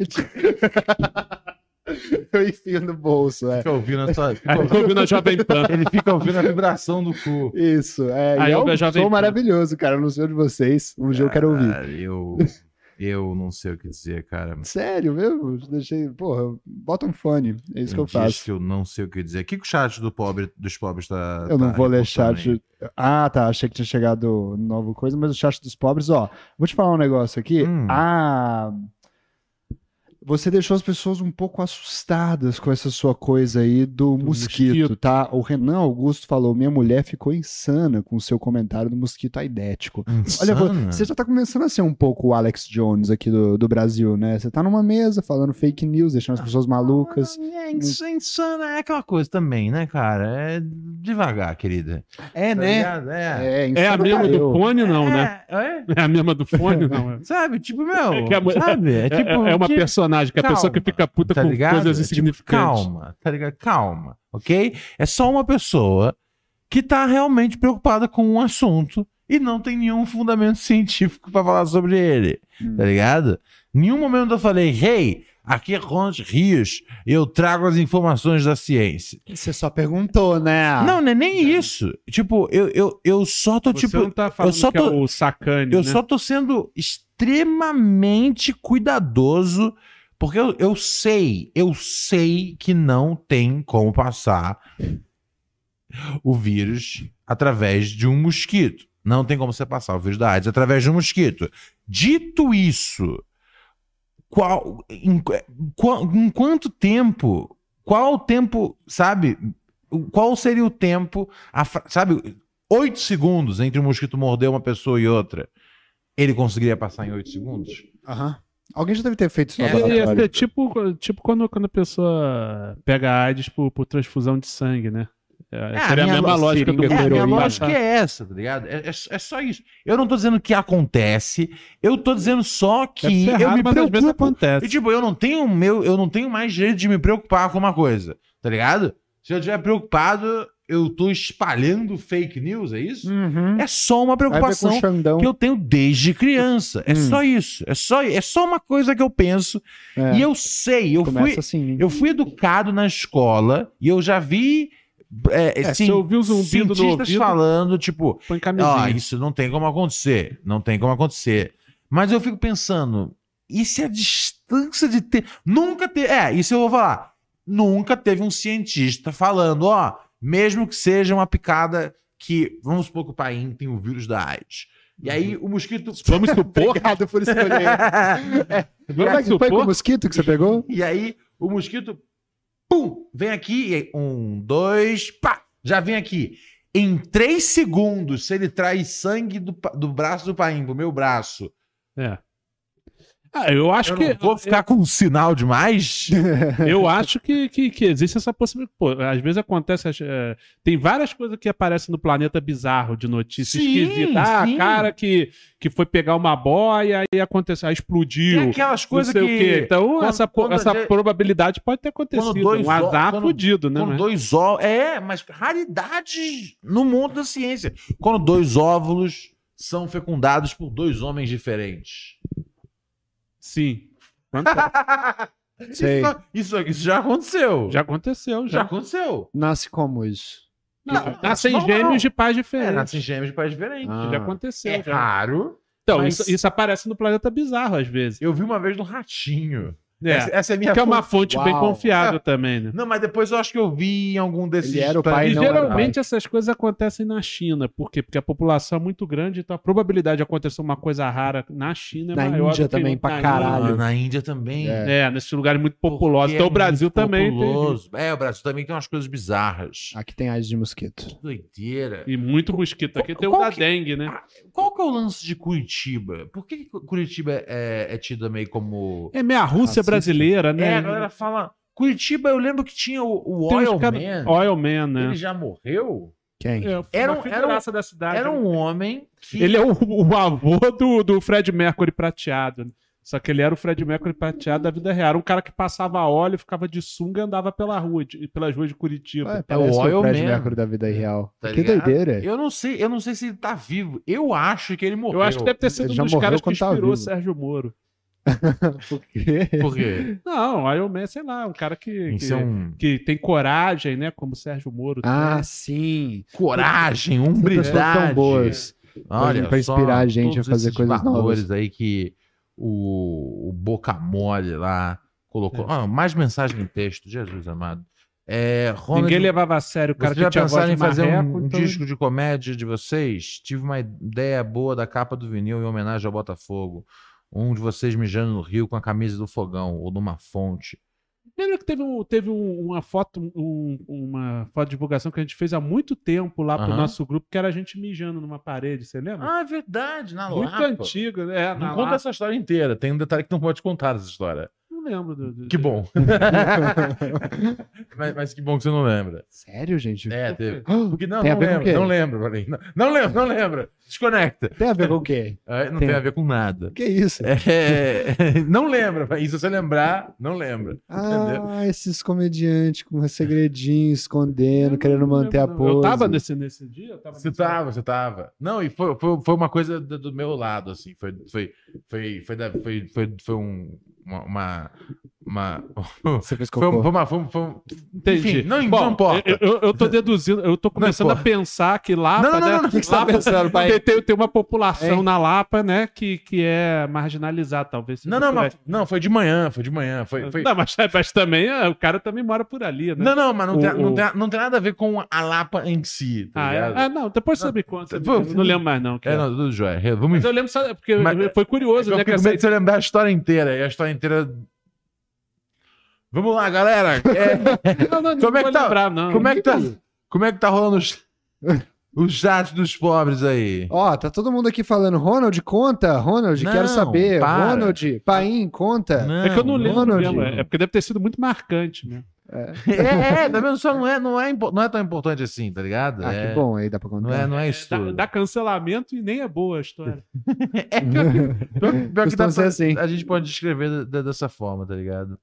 mentira. Eu enfio no bolso, é. Fica ouvindo a sua... Aí fica ouvindo a Jovem Pan. Ele fica ouvindo a vibração do cu. Isso, é. Aí e é eu um vejo a Jovem som Pan. maravilhoso, cara. Eu não sei o de vocês. Um dia eu quero ouvir. Cara, eu... Eu não sei o que dizer, cara. Sério mesmo? Deixei. Porra, bota um fone. É isso que eu Diz faço. que eu não sei o que dizer. O que, que o chat do pobre, dos pobres tá. Eu não tá vou ler reportando aí? chat. Ah, tá. Achei que tinha chegado nova coisa, mas o chat dos pobres, ó. Vou te falar um negócio aqui. Hum. Ah. Você deixou as pessoas um pouco assustadas com essa sua coisa aí do, Do mosquito, mosquito. tá? O Renan Augusto falou: minha mulher ficou insana com o seu comentário do mosquito aidético. Olha, vo- Insana? você já tá começando a ser um pouco o Alex Jones aqui do, do Brasil, né? Você tá numa mesa falando fake news, deixando as pessoas malucas. É, ins- insana é aquela coisa também, né, cara? É devagar, querida. É, Tá né? ligado? É. É, É a insano mesma tá do eu. fone, não, né? É, é? É a mesma do fone, não. É, Sabe? Tipo, meu. É que a mulher- sabe? É, é, tipo. é uma que- personagem, que é a pessoa que calma, fica puta tá com ligado? coisas É tipo, insignificantes. calma, tá ligado? Calma, ok? É só uma pessoa que tá realmente preocupada com um assunto e não tem nenhum fundamento científico pra falar sobre ele, Hum. tá ligado? Nenhum momento eu falei, hey, aqui é Ronald Rios, eu trago as informações da ciência. Você só perguntou, né? Não, não é nem isso. Tipo, eu, eu, eu só tô, Você tipo... não tá falando eu só que tô, é o sacane, eu né? só tô sendo extremamente cuidadoso, porque eu, eu sei, eu sei que não tem como passar o vírus através de um mosquito. Não tem como você passar o vírus da AIDS através de um mosquito. Dito isso, qual, em, qual, em quanto tempo, qual o tempo, sabe, qual seria o tempo, a, sabe, oito segundos entre um mosquito morder uma pessoa e outra, ele conseguiria passar em oito segundos? Aham. Alguém já deve ter feito isso no É, ia laboratório. ser tipo, tipo quando, quando a pessoa pega a AIDS por, por transfusão de sangue, né? É, É, seria a, minha mesma lo- lógica do seringa É, a minha heroína. lógica é essa, tá ligado? É, é, é só isso. Eu não tô dizendo que acontece, eu tô dizendo só Deve que ser eu raro, me mas às vezes preocupo. acontece. E, tipo, eu não tenho meu, eu não tenho mais direito de me preocupar com uma coisa, tá ligado? Se eu estiver preocupado, eu tô espalhando fake news, é isso? Uhum. É só uma Vai ver com preocupação o Xandão. que eu tenho desde criança. É Hum. só isso. É só, é só uma coisa que eu penso. É, E eu sei, eu começa fui, assim. eu fui educado na escola e eu já vi é, É, cien- se ouvir um zumbido no cientistas ouvido, falando, tipo, põe ó, camisinha. isso não tem como acontecer, não tem como acontecer. Mas eu fico pensando, e se a distância de ter... Nunca teve... É, isso eu vou falar. Nunca teve um cientista falando, ó, mesmo que seja uma picada que... Vamos supor que o Paim tem o vírus da AIDS. E aí o mosquito... Vamos supor. Obrigado por escolher. é, Vamos foi com o supor. mosquito que você pegou? E aí o mosquito, pum, vem aqui, e aí, um, dois, pá, já vem aqui. Em três segundos, se ele traz sangue do, pa- do braço do Paim pro meu braço, É. Ah, eu acho eu que. não vou ficar com um sinal demais? Eu acho que, que, que existe essa possibilidade. Pô, às vezes acontece. é, tem várias coisas que aparecem no planeta bizarro de notícia Sim, esquisita. Ah, sim. cara que, que foi pegar uma boia e aconteceu, aí explodiu. Tem aquelas Não coisas sei que... o quê. Então, quando- essa, po- quando a essa gente- probabilidade pode ter acontecido. dois Um azar quando- fudido, né? Quando Mas- dois óvulos... É, mas raridades no mundo da ciência. Quando dois óvulos são fecundados por dois homens diferentes. Sim. Acontece. Sei. Isso, isso, isso já aconteceu. Já aconteceu, já já. aconteceu. Nasce como isso? Não, Nascem normal. gêmeos de pais É, diferentes. nascem gêmeos de pais diferentes. Ah. Já aconteceu, É já. raro. Então, mas- isso, isso aparece no planeta bizarro, às vezes. Eu vi uma vez no Ratinho. É. Essa, essa é a minha Que é uma fonte. fonte bem Uau. confiável também, né? Não, mas depois eu acho que eu vi em algum desses... Ele era o pai, E não era geralmente essas coisas acontecem na China. Por quê? Porque a população é muito grande, então a probabilidade de acontecer uma coisa rara na China é Na maior. Índia do que também, na pra Índia. caralho. Ah, na Índia também. É. É, nesses lugares muito populosos. Porque Então é o Brasil muito também tem. populoso. É, o Brasil também tem umas coisas bizarras. Aqui tem AIDS de mosquito. Doideira. E muito mosquito. Aqui tem o Qual da que- dengue, né? Qual que é o lance de Curitiba? Por que que Curitiba é, é tida meio como... É meia Rússia Racista. brasileira, né? É, a galera fala... Curitiba, eu lembro que tinha o, o Tem uns Oil cara- Man. Oil Man, né? Ele já morreu? Quem? É, Era uma um- era figuraça da cidade. Era um homem que... Ele é o, o avô do, do Fred Mercury prateado. né? Só que ele era o Fred Mercury prateado da vida real. Era um cara que passava óleo, ficava de sunga e andava pela rua, de- pelas ruas de Curitiba. Ah, parece o o Oil Fred Man. Mercury da vida real. Tá que ligado? doideira. Eu não sei, eu não sei se ele tá vivo. Eu acho que ele morreu. Eu acho que deve ter sido Ele um já dos morreu caras que quando tava inspirou o vivo. Sérgio Moro. Por quê? Por quê? Não, o Iron Man, sei lá, um cara que, Isso que, é um... que tem coragem, né? Como o Sérgio Moro. Ah, tem. sim. Coragem, Pessoas umbridade. tão boas. Olha pra inspirar só, a gente a todos fazer esses coisas valores novas. aí que o, o Boca Mole lá colocou. Ah, mais mensagem em texto, Jesus amado. É, Ronald, Ninguém levava a sério o cara vocês que já tinha voz pensaram de em fazer um, marreco, um então- disco de comédia de vocês? Tive uma ideia boa da capa do vinil em homenagem ao Botafogo. Um de vocês mijando no rio com a camisa do fogão ou numa fonte. Lembra que teve, um, teve um- uma foto, um- uma foto de divulgação que a gente fez há muito tempo lá pro Aham. nosso grupo, que era a gente mijando numa parede, você lembra? Ah, é verdade, na muito Lapa. antigo, é, Não na conta Lapa. essa história inteira. Tem um detalhe que não pode contar essa história. Não lembro. Do, do- Que bom. mas, mas que bom que você não lembra. Sério, gente? É, teve. Ah, Porque não, Tem a não ver com o lembro, quê? não lembro, Valim. Não, não lembro, não lembra. Desconecta. Tem a ver com o quê? É, não Tem. tem a ver com nada. Que isso? É, não lembra. E se você lembrar, não lembra. Entendeu? Ah, esses comediantes com segredinho, escondendo, querendo manter a Eu pose. tava nesse, nesse dia? Eu tava Você nesse- tava, você tava. Não, e foi, foi, foi uma coisa do, do meu lado, assim. Foi, foi, foi, foi, da- foi, foi, foi um, uma, uma, uma... Você fez Foi, cocô. um- foi uma... Foi, um- foi, um- Entendi. Enfim, não, Bom, não importa. Eu, eu, eu tô deduzindo, eu tô começando a importa. pensar que Lapa, Não, não, né? não, não, o que que você tá Lapa- pensando, pai? tem, tem, tem uma população Hein? na Lapa, né, que, que é marginalizada, talvez. seja Não, não, por aí. mas, não, foi de manhã, foi de manhã. Foi, foi... Não, mas, mas também é, o cara também mora por ali, né? Não, não, mas não, O- tem, não, o- tem, não tem nada a ver com a Lapa em si, tá Ah, ligado? é? Ah, não, depois você Não, me conta. pô, Eu não lembro mais, não. que É, é. não, tudo jóia. Vamos Mas eu lembro, só, porque Mas- foi curioso, eu né? Que fico com essa... medo de você lembrar a história inteira. E a história inteira... Vamos lá, galera. É, Não, não, não Como é vou que tá? lembrar, não. como, é que tá, como é que tá rolando os, o chat dos pobres aí? Ó, tá todo mundo aqui falando, Ronald, conta, Ronald, Não, quero saber, para. Ronald, Paim, conta. É que eu não lembro Ronald. mesmo, é porque deve ter sido muito marcante mesmo. É, é, tá vendo? Só não é, não, é, impo- não é tão importante assim, tá ligado? Ah, é, que bom, aí dá pra contar. Não é, não é isso Dá, tudo. dá cancelamento e nem é boa a história. É pior, pior, pior que dá Costuma ser pra, assim. a gente pode descrever da- da- dessa forma, tá ligado?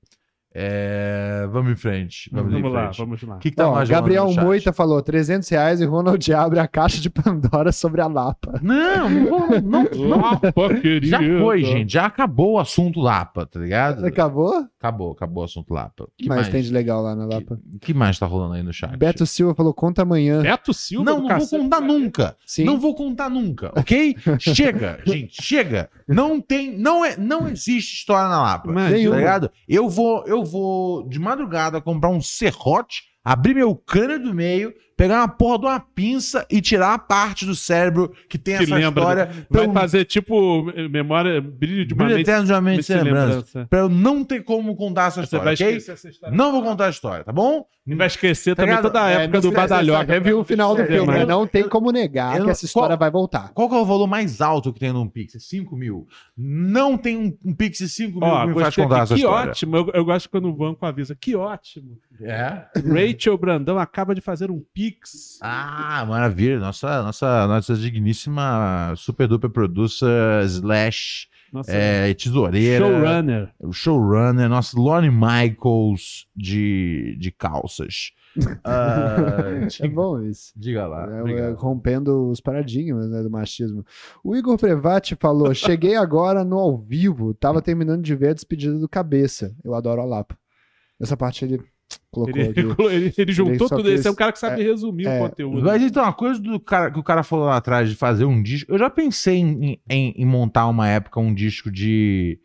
É, vamos em frente. Vamos, Vamos em lá, frente. vamos lá. O que, que tá Ó, mais Gabriel rolando no chat? Moita falou trezentos reais e Ronald abre a caixa de Pandora sobre a Lapa. Não, não, não, não. Lapa, querido. Já foi, gente. Já acabou o assunto Lapa, tá ligado? Acabou? Acabou, acabou o assunto Lapa. O que Mas mais? tem de legal lá na Lapa. O que mais tá rolando aí no chat? Beto Silva falou, conta amanhã. Beto Silva Não, do não vou cacete. contar nunca. Sim. Não vou contar nunca, ok? Chega, gente, chega. Não tem, não é, não existe história na Lapa. Imagina. Tá Nenhuma. ligado? Eu vou, eu vou de madrugada comprar um serrote, abrir meu crânio do meio, pegar uma porra de uma pinça e tirar a parte do cérebro que tem Que essa lembra, história. pra Vai eu- fazer tipo memória, brilho de uma Brilho mente eterno de uma mente sem lembrança. lembrança. Pra eu não ter como contar essa Você história, vai ok? esquecer essa história. Não vou contar a história, tá bom? E vai esquecer Tá também ligado? toda a É, época não do se- Badalhoca. Reviu o final do É, filme, mas- né? Não tem como negar Eu que não- essa história qual- vai voltar. Qual que é o valor mais alto que tem num Pix? É cinco mil. Não tem um, um Pix de cinco mil Ó, que me faz gostei contar aqui. essa Que história. ótimo. Eu, eu gosto quando o banco avisa. Que ótimo. É? Rachel Brandão acaba de fazer um Pix. Ah, maravilha. Nossa, nossa, nossa digníssima super duper producer slash Nossa, é, tesoureira. showrunner. O showrunner, nosso Lonnie Michaels de, de calças. Ah, É diga, bom isso. diga lá. É, é, obrigado. rompendo os paradigmas, né, do machismo. O Igor Prevati falou: cheguei agora no ao vivo, tava terminando de ver a despedida do Cabeça. Eu adoro a Lapa. Essa parte ele colocou Ele, aqui. ele, ele juntou só tudo. fez- Esse é um cara que sabe resumir é, o conteúdo. Mas então, a coisa do cara, que o cara falou lá atrás de fazer um disco, eu já pensei em, em- em montar uma época um disco de.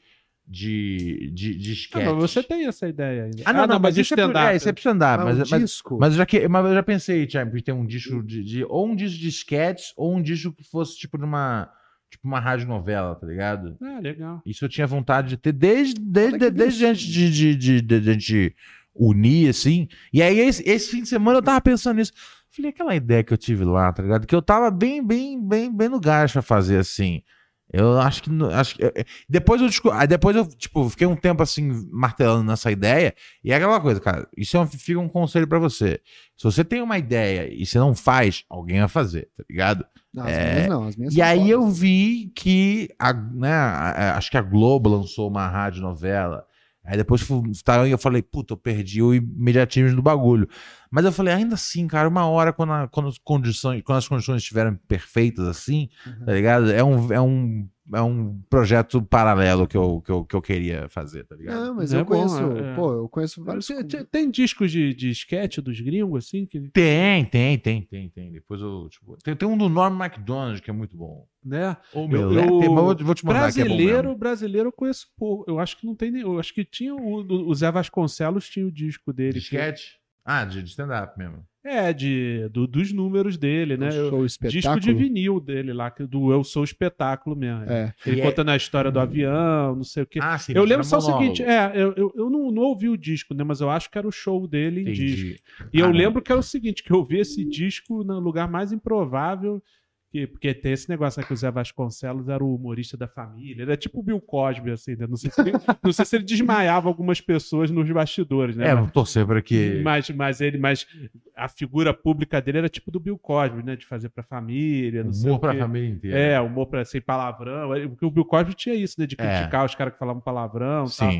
de. de, de Ah, sketch. mas você tem essa ideia ainda. Ah, não, não, mas isso é, pro- stand-up. é, isso é pro stand-up. Ah, mas, um mas, disco. mas eu já, que, mas eu já pensei, Thiago, em ter um disco de, de. Ou um disco de sketch, ou um disco que fosse tipo de uma. Tipo uma radionovela, tá ligado? Ah, legal. Isso eu tinha vontade de ter desde, desde, que desde antes de, de, de, de, de, de unir, assim. E aí, esse, esse fim de semana eu tava pensando nisso. Falei, aquela ideia que eu tive lá, tá ligado? Que eu tava bem, bem, bem, bem no gás pra fazer, assim. Eu acho que. não- Acho que eu- eu- depois eu desco- aí depois eu, tipo, fiquei um tempo assim, martelando nessa ideia. E é aquela coisa, cara. Isso é um, fica um conselho pra você. Se você tem uma ideia e você não faz, alguém vai fazer, tá ligado? Não, as É, minhas não, as minhas E são aí eu fodas. vi que, a, né, a- a- acho que a Globo lançou uma radionovela. Aí depois fu- tá, eu falei, puta, eu perdi o imediatismo do bagulho. Mas eu falei, ainda assim, cara, uma hora quando, a- quando as, condições, quando as condições estiverem perfeitas assim, Uhum. tá ligado? É um, é um, é um projeto paralelo que eu, que, eu, que eu queria fazer, tá ligado? Não, mas É eu bom, conheço, é. pô, eu conheço vários. Tem, tem- tem discos de, de sketch dos gringos, assim, que, Tem, tem, tem, tem, tem. Depois eu, tipo, tem, tem um do Norm MacDonald que é muito bom. né? Ou Eu- meu, eu- tem, mas eu vou, vou te mandar que é bom Brasileiro, mesmo. brasileiro eu conheço pouco. Eu acho que não tem nem. Eu acho que tinha o, o Zé Vasconcelos tinha o disco dele. De sketch? Ah, de, de stand-up mesmo. É, de, do- dos números dele, né? Eu- Show disco espetáculo. de vinil dele lá, que- do Eu Sou o Espetáculo mesmo. É. Ele E é- contando a história do avião, não sei o quê. Ah, sim. eu mas lembro era só o monólogo. seguinte, é, eu, eu, eu não, não ouvi o disco, né? Mas eu acho que era o show dele em disco. Entendi. E eu Ah, não. lembro que era o seguinte, que eu vi esse disco no lugar mais improvável, que, porque tem esse negócio, né, que o Zé Vasconcelos era o humorista da família, ele é tipo o Bill Cosby, assim, né? Não sei se ele, não sei se ele desmaiava algumas pessoas nos bastidores, né? É, Mas- vou torcer para que. mas, mas ele, mas a figura pública dele era tipo do Bill Cosby, né? De fazer pra família, não sei Humor o pra quê. família inteira. É, humor pra sem palavrão. Porque o Bill Cosby tinha isso, né? De É. criticar os caras que falavam palavrão e tal. Sim.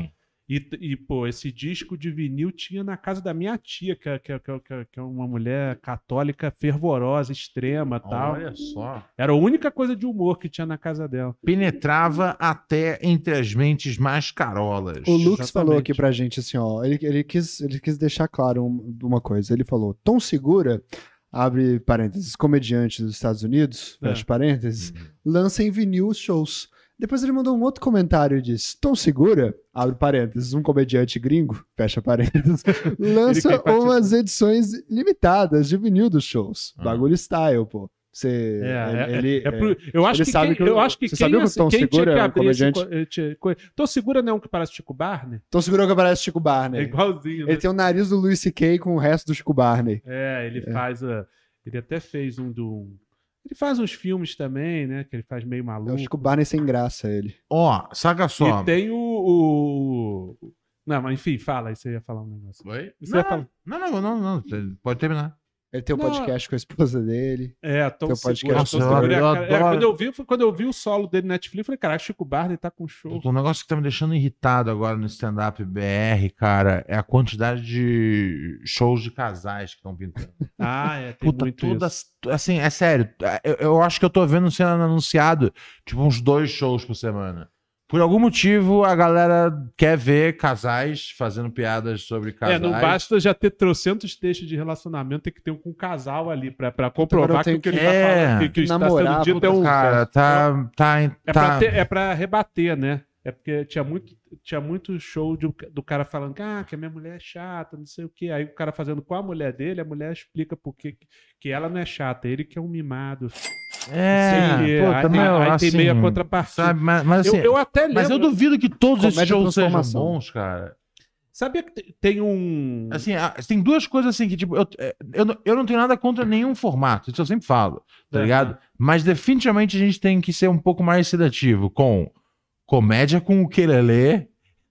E, e, pô, esse disco de vinil tinha na casa da minha tia, que é, que é, que é, que é uma mulher católica fervorosa, extrema e tal. Olha só. Era a única coisa de humor que tinha na casa dela. Penetrava até entre as mentes mais carolas. O Lux Exatamente. falou aqui pra gente assim, ó, ele, ele, quis, ele quis deixar claro um- uma coisa. Ele falou, Tom Segura, abre parênteses, comediante dos Estados Unidos, É. fecha parênteses, lança em vinil os shows. Depois ele mandou um outro comentário e disse, Tom Segura, abre parênteses, um comediante gringo, fecha parênteses, lança Ele quer umas edições limitadas de vinil dos shows. Ah. Bagulho style, pô. Você, É, é, ele, é pro- eu acho ele que sabe quem, que o- eu acho que você quem, sabia que o assim, Tom quem tinha Segura que é um abrir esse comediante? co- eh, tinha co- Tom Segura não é um que parece Chico Barney? Tom Segura que parece Chico É Barney. igualzinho. Ele né? tem o nariz do Louis C K com o resto do Chico Barney. É, ele faz a, ele até fez um do ele faz uns filmes também, né, que ele faz meio É o maluco. Chico Barney sem graça, ele. Ó, saca só. E tem o, o- não, mas enfim, fala, aí você ia falar um negócio. Oi? Você Não, ia falar. não, não, não, não, não, pode terminar. Ele tem um Não. podcast com a esposa dele. É, Tom Teu Segura. podcast. Tom Nossa, Segura é eu a cara- é, adoro. quando eu vi, foi quando eu vi o solo dele na Netflix, eu falei, cara, Chico Barney tá com show. Um negócio que tá me deixando irritado agora no stand-up B R, cara, é a quantidade de shows de casais que estão pintando. Ah, é, tem Puta, muito toda, isso. assim, é sério. Eu, eu acho que eu tô vendo sendo anunciado, tipo, uns dois shows por semana. Por algum motivo, a galera quer ver casais fazendo piadas sobre casais. É, não basta já ter trocentos textos de relacionamento, tem que ter um com um casal ali pra, pra Agora eu comprovar que tenho o que ele que- tá É, falando, que, que está namorar, sendo dito puta, é um... Cara, tá, tá, É, tá... pra ter- é pra rebater, né? É porque tinha muito, tinha muito show de- do cara falando que, ah, que a minha mulher é chata, não sei o quê. Aí o cara fazendo com a mulher dele, a mulher explica por que que ela não é chata, ele que é um mimado. É, Não sei o quê. puta, Aí- meu, aí assim, tem meio a contrapartida. sabe, mas, mas assim, eu, eu até lembro. mas eu duvido que todos esses Comédia shows sejam transformação. bons, cara. Sabia que te- tem um... Assim, a- tem duas coisas assim que, tipo, eu, eu, não- eu não tenho nada contra nenhum formato, isso eu sempre falo, tá É. ligado? Mas definitivamente a gente tem que ser um pouco mais sedativo com comédia com o quelele,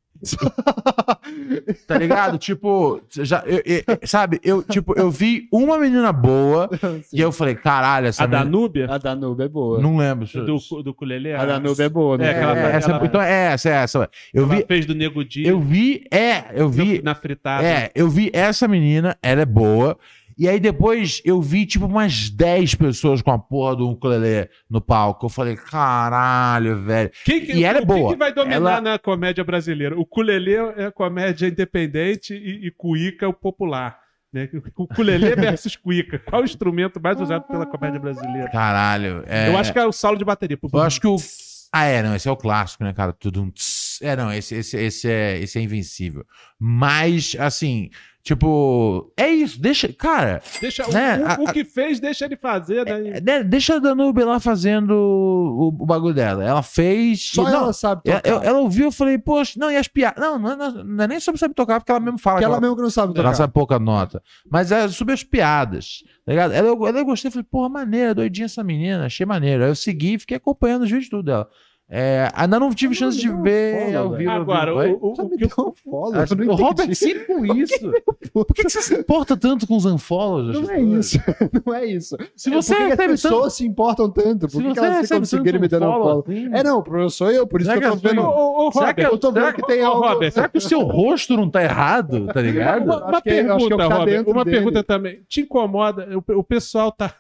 tá ligado? Tipo, já, eu- eu- sabe, eu, tipo, eu vi uma menina boa e eu falei, caralho, essa a menina... Danúbia? A Danube é boa. Não lembro. se- Do, do ukulele? A Danube é boa, né? É, aquela- É, essa, ela- então é essa, é essa. Eu Ela vi, fez do Nego Di eu vi, é, eu vi, na fritada. é, eu vi essa menina, ela é boa. E aí depois eu vi, tipo, umas dez pessoas com a porra do ukulele no palco. Eu falei, caralho, velho. Quem que, E ela é o boa. que, que vai dominar Ela- na comédia brasileira? O ukulele é a comédia independente e, e cuíca é o popular. Né? O ukulele versus cuíca. Qual o instrumento mais usado pela comédia brasileira? Caralho. É, Eu acho que é o solo de bateria. eu acho que o... Ah, é, não, esse é o clássico, né, cara? Tudo um... tss. É, não, esse, esse, esse, é, esse é invencível. Mas, assim, tipo, é isso, deixa... Cara, Deixa, né, o, a- o, o que fez, deixa ele fazer. Né? é, né, deixa a Danube lá fazendo o, o bagulho dela. Ela fez... Só e, não, ela sabe ela, tocar. ela ouviu, eu falei, poxa, não, e as piadas... Não, não, não, não é nem sobre saber tocar, porque ela mesmo fala Que que ela ela, mesmo que não sabe tocar. ela sabe pouca nota. Mas é sobre as piadas, tá ligado? Ela, eu, ela eu gostei, falei, porra, maneira, doidinha essa menina, achei maneiro. Aí eu segui e fiquei acompanhando os vídeos tudo dela. É, ainda não tive Não, chance de não, ver foda, ao velho. vivo. ao Agora, vivo. Oi? o, o, Já o me que deu um follow, Acho eu não que o entendi. Robert sempre com isso. Por que, que você se importa tanto com os unfollows? Não das é pessoas? isso, não é isso. Se É você por que que as recebe pessoas tanto- se importam tanto? se Por que, que você elas ficam recebe seguindo e me tanto dando um follow, follow? assim- É, não, o problema sou eu, por isso Será que eu tô que as vendo. Ô, ô, ô, Será Robert, que eu tô vendo será que tem ô, algo. Robert, Será que o seu rosto não tá errado, tá ligado? Uma, uma Acho que é- acho que é o pergunta, que tá Robert, dentro uma dele. pergunta também. Te incomoda? O, o pessoal tá.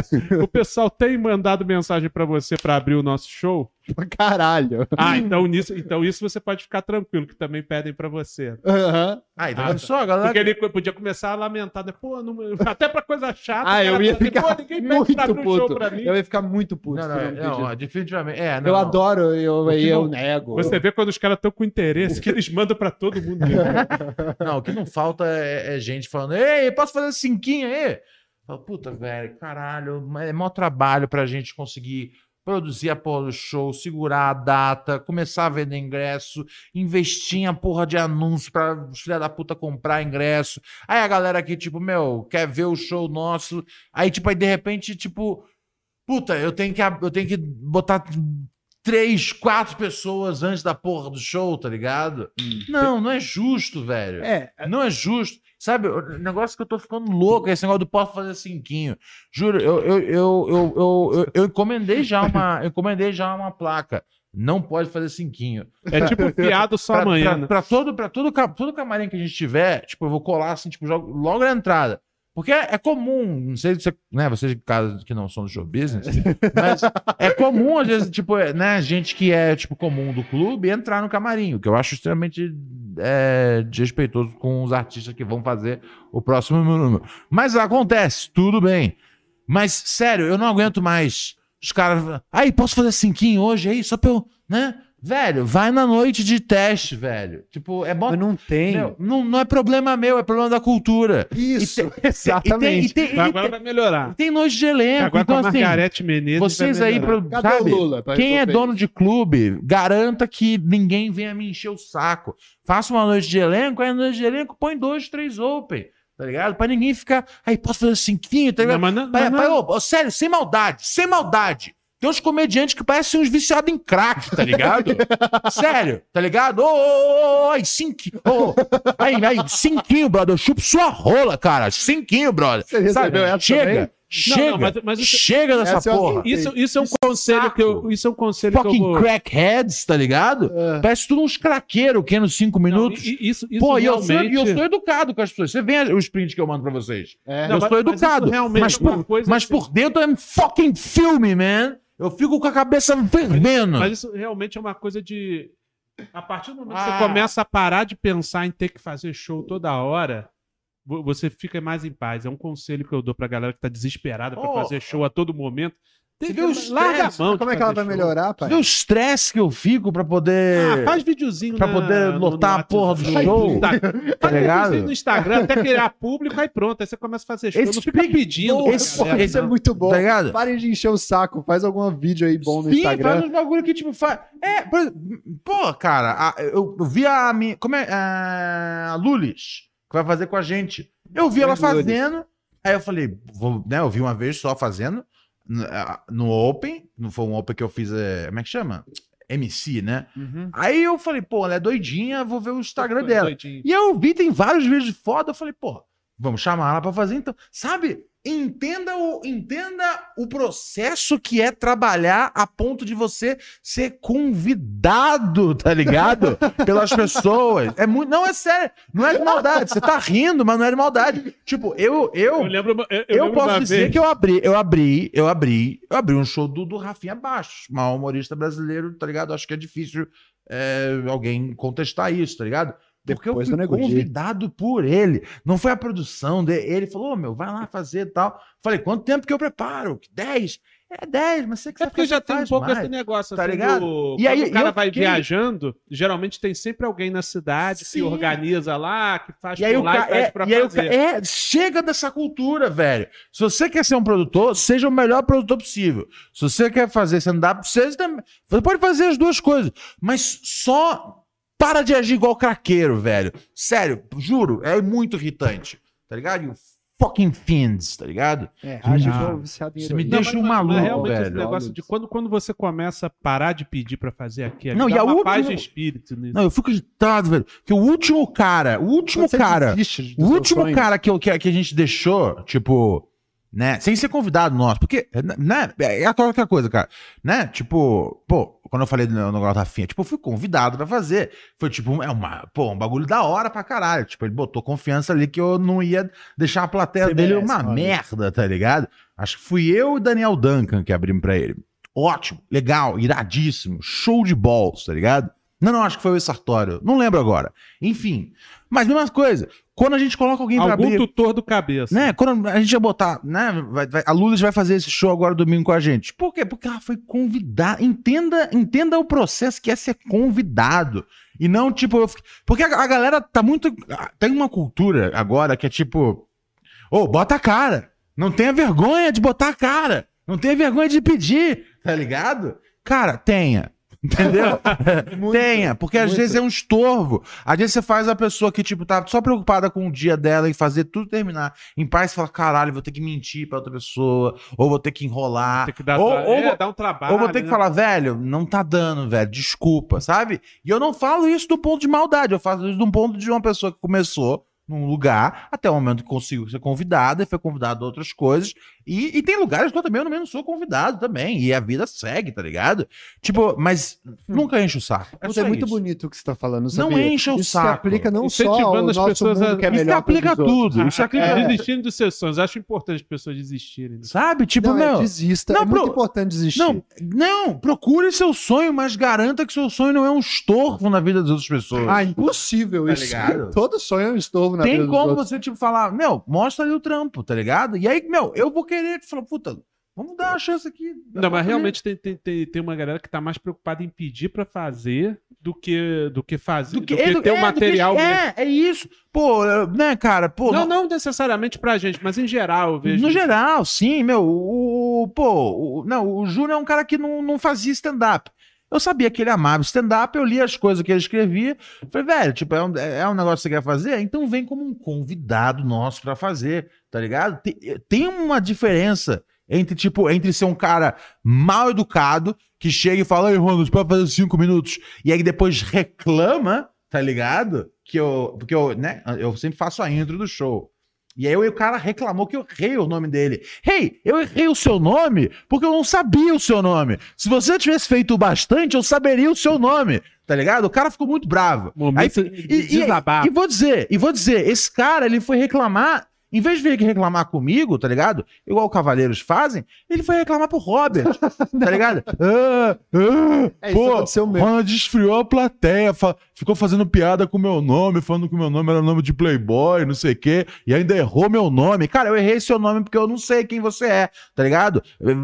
O pessoal tem mandado mensagem pra você pra abrir o nosso show? Caralho. Ah, então, nisso, então isso você pode ficar tranquilo, que também pedem pra você. Aham. Ah, então Ah, olha só, galera. Porque ele podia começar a lamentar, né? Pô, não- até pra coisa chata. Ah, o eu cara ia fala assim, ficar Pô, ninguém pede muito pra abrir um show puto. pra mim. Eu ia ficar muito puto. Não, se não, me não, pedisse. definitivamente. É, não, Eu não. adoro, eu, que eu não- nego. Você vê quando os caras estão com interesse, que eles mandam pra todo mundo. Não, o que não falta é, é gente falando, ei, posso fazer cinquinho aí? Fala, puta, velho, caralho, mas é maior trabalho pra gente conseguir produzir a porra do show, segurar a data, começar a vender ingresso, investir em a porra de anúncio pra os filha da puta comprar ingresso. Aí a galera aqui, tipo, meu, quer ver o show nosso. Aí, tipo, aí de repente, tipo, puta, eu tenho que, ab- eu tenho que botar três, quatro pessoas antes da porra do show, tá ligado? Não, não é justo, velho. É, Não é justo. Sabe, o negócio que eu tô ficando louco é esse negócio do posso fazer cinquinho. Juro, eu, eu, eu, eu, eu, eu, eu encomendei já uma, eu encomendei já uma placa não pode fazer cinquinho. É tipo fiado só Pra, amanhã, pra, né? pra todo, pra todo, ca- todo camarim que a gente tiver, tipo, eu vou colar assim, tipo, jogo logo na entrada. Porque é, é comum, não sei se você, né, vocês de casa que não são do show business, mas é comum, às vezes, tipo, é, né, gente que é, tipo, comum do clube entrar no camarim, o que eu acho extremamente é, desrespeitoso com os artistas que vão fazer o próximo número. Mas acontece, tudo bem. Mas, sério, eu não aguento mais os caras... Aí, posso fazer cinquinho hoje aí, só pra eu, né? Velho, vai na noite de teste, velho. Tipo, é bom... Mas não tem. Meu, não, não é problema meu, é problema da cultura. Isso, E tem- exatamente. E tem, e tem, e Agora tem, vai melhorar. tem noite de elenco. Agora então, com a assim, Margarete Menezes vocês vai aí, melhorar. pro, Cadê sabe? o Lula pra Quem é resolver dono de clube, garanta que ninguém venha me encher o saco. Faça uma noite de elenco, aí na noite de elenco põe dois, três open, tá ligado? Pra ninguém ficar, aí posso fazer cinquinho, tá ligado? Não, mas não- Pai- mas pai, não- ô, ô, sério, sem maldade, sem maldade. Tem uns comediantes que parecem uns viciados em crack, tá ligado? Sério, tá ligado? Ô, ô, ô, ô, aí, cinquinho. Ô, aí, aí, cinquinho, brother. Eu chupo sua rola, cara. Cinquinho, brother. Você Sabe? recebeu essa Chega, também? chega. Não, não, mas- mas isso- chega dessa Essa eu porra. aceitei. Isso, isso é um conselho que eu, isso é um conselho que eu Fucking vou... crackheads, tá ligado? É. Parece tudo uns craqueiros que nos cinco Não, minutos. i- isso, isso Pô, e eu, sou, realmente... e eu sou educado com as pessoas. Você vê os prints que eu mando pra vocês. É. Não, eu mas- sou mas educado. isso realmente Mas, é uma por, coisa mas assim- por dentro é um fucking filme, man. Eu fico com a cabeça fervendo. Mas isso realmente é uma coisa de... A partir do momento que Ah. você começa a parar de pensar em ter que fazer show toda hora, vo- você fica mais em paz. É um conselho que eu dou pra galera que tá desesperada pra Oh. fazer show a todo momento. Tem Você que viu o larga a estresse? mão de Como é que ela vai fazer show. melhorar, pai? Vê o estresse que eu fico pra poder. Ah, faz videozinho Pra na- poder no- lotar no a porra do WhatsApp, show, no Insta- tá Faz ligado? videozinho no Instagram, até criar público, aí pronto. Aí você começa a fazer show. Esse Não fica pique- pedindo. Boa, pra esse- galera, Isso é não. muito bom. Tá ligado? Parem de encher o saco. Faz algum vídeo aí bom no Sim, Instagram. faz uns bagulho que, tipo, faz. É, por exemplo, pô, cara, a- eu, eu vi a minha. Como é? A Lulis, que vai fazer com a gente. Eu vi ela Grande Lulis. fazendo. Aí eu falei, vou, né? Eu vi uma vez só fazendo. No, a- no Open. Não foi um Open que eu fiz. É, como é que chama? M C, né? Uhum. Aí eu falei, pô, ela é doidinha, vou ver o Instagram Foi dela. doidinho. E eu vi, tem vários vídeos de foda. Eu falei, pô, vamos chamar ela pra fazer então. Sabe? Entenda o, entenda o processo que é trabalhar a ponto de você ser convidado, tá ligado? Pelas pessoas. É muito, não, é sério. Não é de maldade. Você tá rindo, mas não é de maldade. Tipo, eu, eu, Eu lembro, uma- eu, eu eu lembro posso uma dizer vez- que eu abri, eu abri, eu abri, eu abri um show do, do Rafinha Bastos, maior humorista brasileiro, tá ligado? Acho que é difícil é, alguém contestar isso, tá ligado? Porque Depois eu do fui Nego Di. convidado por ele. Não foi a produção dele. Ele falou, ô, meu, vai lá fazer e tal. Falei, quanto tempo que eu preparo? dez? É dez, mas você que É porque já tem um pouco esse negócio, tá assim, ligado? do- E quando aí, o cara eu vai fiquei- viajando, geralmente tem sempre alguém na cidade Sim. que organiza lá, que faz E aí, o pular ca... e pede é, pra e aí o fazer. ca... é, chega dessa cultura, velho. Se você quer ser um produtor, seja o melhor produtor possível. Se você quer fazer stand-up, seja também. Você pode fazer as duas coisas, mas só para de agir igual craqueiro, velho. Sério, juro, é muito irritante. Tá ligado? You fucking fiends, tá ligado? É, Ah, age igual viciado em você me heroína. deixa um maluco, mas realmente esse velho. negócio de quando, quando você começa a parar de pedir pra fazer aqui, Não, dá e a uma última- paz de espírito nisso. Não, eu fico irritado, velho. Que o último cara, o último Você cara. desiste O dos seus último sonhos. cara que, eu- que, que a gente deixou, tipo, né, sem ser convidado nosso, porque, né, é aquela outra coisa, cara, né, tipo, pô, quando eu falei no negócio da Rafinha, tipo, eu fui convidado pra fazer, foi tipo, é uma, pô, um bagulho da hora pra caralho, tipo, ele botou confiança ali que eu não ia deixar a plateia Você dele merece, uma olha. merda, tá ligado? Acho que fui eu e o Daniel Duncan que abrimos pra ele. Ótimo, legal, iradíssimo, show de balls, tá ligado? Não, não, acho que foi o Sartório, não lembro agora. Enfim, mas mesma coisa, quando a gente coloca alguém pra Algum abrir... tutor do cabeça. Né? Quando a gente ia botar, né? Vai, vai- a Lulis vai fazer esse show agora domingo com a gente. Por quê? Porque ela foi convidada. Entenda, entenda o processo que é ser convidado. E não, tipo, eu fiquei- porque a, a galera tá muito. Tem uma cultura agora que é tipo. Ô, bota a cara. Não tenha vergonha de botar a cara. Não tenha vergonha de pedir, tá ligado? Cara, tenha. Entendeu? Muito, Tenha, porque às muito. vezes é um estorvo. Às vezes você faz a pessoa que, tipo, tá só preocupada com o dia dela e fazer tudo terminar. Em paz, você fala, caralho, vou ter que mentir pra outra pessoa, ou vou ter que enrolar. Tem que dar, ou, tra- ou, é, vou- dar um trabalho. ou vou ter que né? falar, velho, não tá dando, velho, desculpa, sabe? E eu não falo isso do ponto de maldade, eu falo isso do ponto de uma pessoa que começou num lugar, até o momento que conseguiu ser convidada, e foi convidada a outras coisas, E, e tem lugares que eu também, eu também não sou convidado também. E a vida segue, tá ligado? Tipo, mas nunca enche o saco. É, Puta, só é muito isso. bonito o que você tá falando, Não sabia? enche o Isso se saco. aplica não só ao Incentivando as nosso pessoas mundo a- que é Isso melhor aplica pros outros. tudo. Isso aplica É. Desistirem dos seus sonhos. Acho importante as pessoas desistirem. Sabe? Tipo, Não, é, meu. desista. Não, é muito pro- importante desistir. Não, não, procure seu sonho, mas garanta que seu sonho não é um estorvo na vida das outras pessoas. Ah, impossível Tá isso. ligado? Todo sonho é um estorvo na vida Tem dos como outros. você, tipo, falar, meu, mostra ali o trampo, tá ligado? E aí, meu, eu vou querer falar, puta, vamos dar uma chance aqui. Não, mas realmente tem, tem, tem, tem uma galera que tá mais preocupada em pedir pra fazer do que, do que fazer, do que, é, do- ter o é, material. do que- mesmo. é, é isso. Pô, é, né, cara, pô. Não, no- não necessariamente pra gente, mas em geral eu vejo. No geral, sim, meu, o, o- pô, o, não, o Júnior é um cara que não, não fazia stand-up. Eu sabia que ele amava stand-up, eu li as coisas que ele escrevia. Falei, velho, tipo, é um, é um negócio que você quer fazer? Então vem como um convidado nosso pra fazer, tá ligado? Tem, tem uma diferença entre, tipo, entre ser um cara mal educado, que chega e fala, ei, Ronald, pode fazer cinco minutos, e aí depois reclama, tá ligado? Que eu, porque eu, né, eu sempre faço a intro do show. E aí o cara reclamou que eu errei o nome dele. Hey, eu errei o seu nome porque eu não sabia o seu nome. Se você tivesse feito bastante, eu saberia o seu nome. Tá ligado? O cara ficou muito bravo. Momento Aí, de e, e, desabafo. e vou dizer, e vou dizer, esse cara, ele foi reclamar, em vez de vir aqui reclamar comigo, tá ligado? Igual Cavaleiros fazem, ele foi reclamar pro Robert, tá ligado? Ah, ah, É, isso pô, aconteceu mesmo. Ronald esfriou a plateia, fa- ficou fazendo piada com o meu nome, falando que o meu nome era nome de Playboy, não sei o quê, e ainda errou meu nome. Cara, eu errei seu nome porque eu não sei quem você é, tá ligado?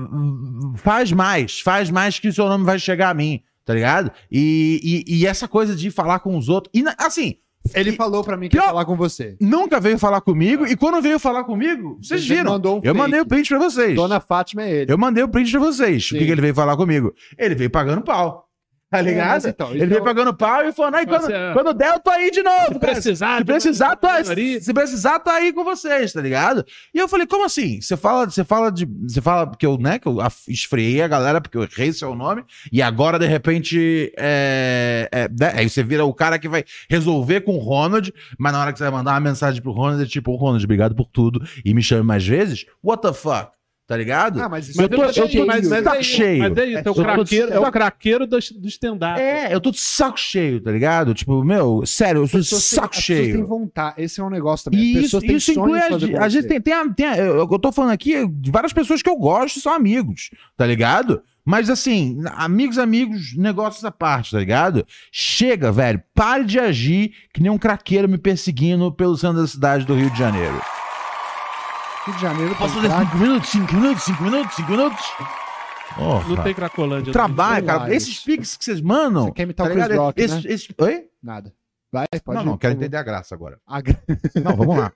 Faz mais, faz mais que seu nome vai chegar a mim, tá ligado? E, e, e essa coisa de falar com os outros, e na- assim... Ele e- falou pra mim que ia Pior- falar com você. Nunca veio falar comigo, e quando veio falar comigo, vocês Você viram. mandou um Eu fake. mandei o print pra vocês. Dona Fátima é ele. Eu mandei o print pra vocês. Sim. O que, que ele veio falar comigo? Ele veio pagando pau. Tá ligado? mas então, ele isso veio é- pagando pau e falando, aí, quando, Mas, é- quando der, eu tô aí de novo. Se cara. precisar, Se de precisar, tô aí, maioria. se precisar, tô aí com vocês, tá ligado? E eu falei, como assim? Você fala, você fala de. Você fala que eu, né, que eu af- esfreiei a galera porque eu errei seu nome, e agora, de repente, é, é, né, aí você vira o cara que vai resolver com o Ronald, mas na hora que você vai mandar uma mensagem pro Ronald, é tipo, Ronald, obrigado por tudo, e me chame mais vezes. What the fuck? Tá ligado? Ah, mas isso eu tô, é eu tô cheio. mas, mas tá é, cheio. Mas é isso, é, o Eu tô de craqueiro, é o saco- craqueiro do, do stand-up. É, eu tô de saco cheio, tá ligado? Tipo, meu, sério, eu tô de As pessoas têm- saco as pessoas têm cheio. vontade. Esse é um negócio também. E As isso, pessoas têm isso sonho inclui, de a, fazer gente- com a gente você. tem, tem, a- tem a- eu eu tô falando aqui de várias pessoas que eu gosto, são amigos, tá ligado? Mas assim, amigos, amigos, negócios à parte, tá ligado? Chega, velho, pare de agir que nem um craqueiro me perseguindo pelo centro da cidade do Rio de Janeiro. Rio de Janeiro Posso tem fazer craque. cinco minutos, cinco minutos, cinco minutos, cinco minutos? Não Porra. tem Cracolândia. Trabalho, Tem cara. vários. Esses piques que vocês mandam. Você quer imitar tá o Chris ligado? Rock, Esses- né? esses- Oi? Nada. Vai, pode Não, não, ir, quero por favor. entender a graça agora. A gra- Não, vamos lá.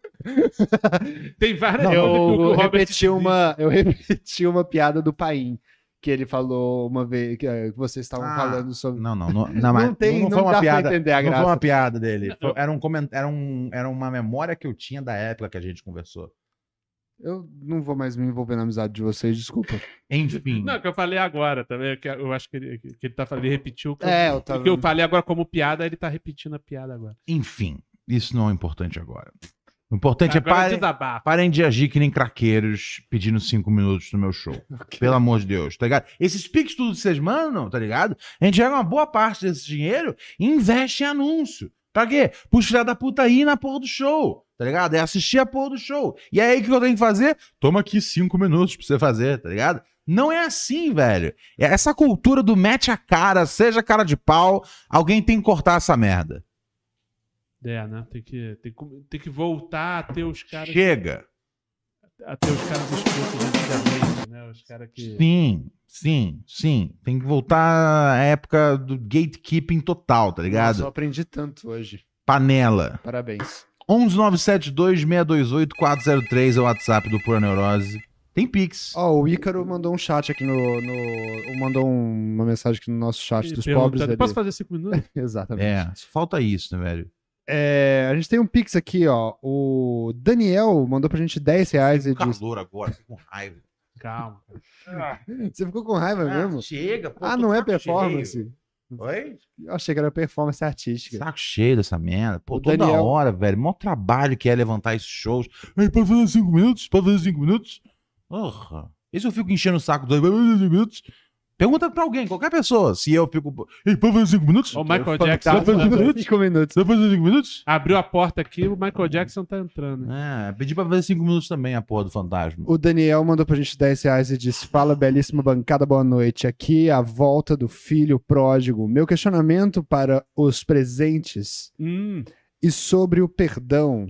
Tem várias. Não, que o eu, Robert repeti dizia. uma, eu repeti uma piada do Paim, que ele falou uma vez, que, eh, que vocês estavam Ah, falando sobre... Não, não, não, não, mas tem- não não foi uma dá pra piada. entender a Não graça. foi uma piada dele. Foi- era, um coment, era, um, era uma memória que eu tinha da época que a gente conversou. Eu não vou mais me envolver na amizade de vocês, desculpa. Enfim. Não, que eu falei agora também. Que eu acho que ele, que ele tá falando, ele repetiu o que, É, eu, eu tava- o que eu falei agora como piada, ele tá repetindo a piada agora. Enfim, isso não é importante agora. O importante Agora é parem, desabafo. parem de agir que nem craqueiros pedindo cinco minutos no meu show. Pelo amor de Deus, tá ligado? Esses piques tudo que vocês mandam, tá ligado? A gente pega uma boa parte desse dinheiro e investe em anúncio. Pra quê? Pros filha da puta ir na porra do show, tá ligado? É assistir a porra do show. E aí, o que eu tenho que fazer? Toma aqui cinco minutos pra você fazer, tá ligado? Não é assim, velho. É essa cultura do mete a cara, seja cara de pau, alguém tem que cortar essa merda. É, né? Tem que, tem, que- tem que voltar a ter os caras. Chega. A ter os caras escritos antigamente, né? Os caras que. Sim, sim, sim. Tem que voltar à época do gatekeeping total, tá ligado? Nossa, eu aprendi tanto hoje. Panela. Parabéns. onze nove sete dois seis dois oito quatro zero três é o WhatsApp do Pura Neurose. Tem Pix. Ó, o Ícaro mandou um chat aqui no... no mandou um- uma mensagem aqui no nosso chat dos perguntando, pobres. ali. Posso fazer cinco minutos? Exatamente. É, só falta isso, né, velho? É, a gente tem um Pix aqui, ó. O Daniel mandou pra gente dez reais e disse... Calor agora, fico com raiva. Calma. Você ficou com raiva mesmo? chega, pô. Ah, tô não é saco performance? cheio. Oi? Eu achei que era performance artística. Saco cheio dessa merda. Pô, O toda Daniel- hora, velho. Mó trabalho que é levantar esses shows. Ei, pode fazer cinco minutos? Pode fazer cinco minutos? Porra. E se eu fico enchendo o saco dos cinco minutos? Pergunta pra alguém, qualquer pessoa. Se eu fico. Ei, pode fazer cinco minutos? O Michael Tá, Jackson cinco minutos. Cinco minutos. Você vai fazer cinco minutos? abriu a porta aqui, o Michael Jackson tá entrando. É, pedi pra fazer cinco minutos também, a porra do fantasma. O Daniel mandou pra gente dez reais e disse: Fala, belíssima bancada, boa noite. Aqui é a volta do filho pródigo. Meu questionamento para os presentes Hum, e sobre o perdão.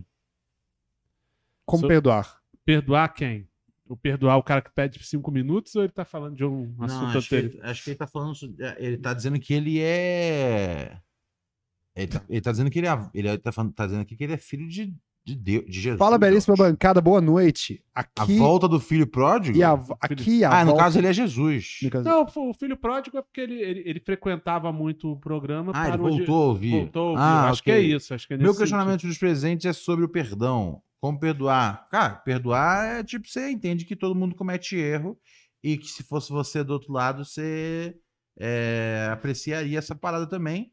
Como So- perdoar? perdoar quem? O perdoar o cara que pede cinco minutos ou ele tá falando de um assunto Não, acho que, anterior? ele, acho que ele tá falando. so- é, Ele tá dizendo que ele é. Ele tá, ele tá dizendo que ele é. Ele tá, falando, tá dizendo aqui que ele é filho de, de Deus, de Jesus. Fala, belíssima eu acho. bancada, boa noite. A Aqui volta do filho pródigo? e a, vo- aqui a ah, no volta... caso ele é Jesus. No caso- Não, o filho pródigo é porque ele, ele, ele frequentava muito o programa. Ah, ele parou de- voltou a ouvir. Voltou a ouvir. Ah, acho ok. que é isso. Acho que é Meu nesse questionamento dos presentes é sobre o perdão. Como perdoar? Cara, perdoar é tipo, você entende que todo mundo comete erro e que se fosse você do outro lado, você é, apreciaria essa parada também.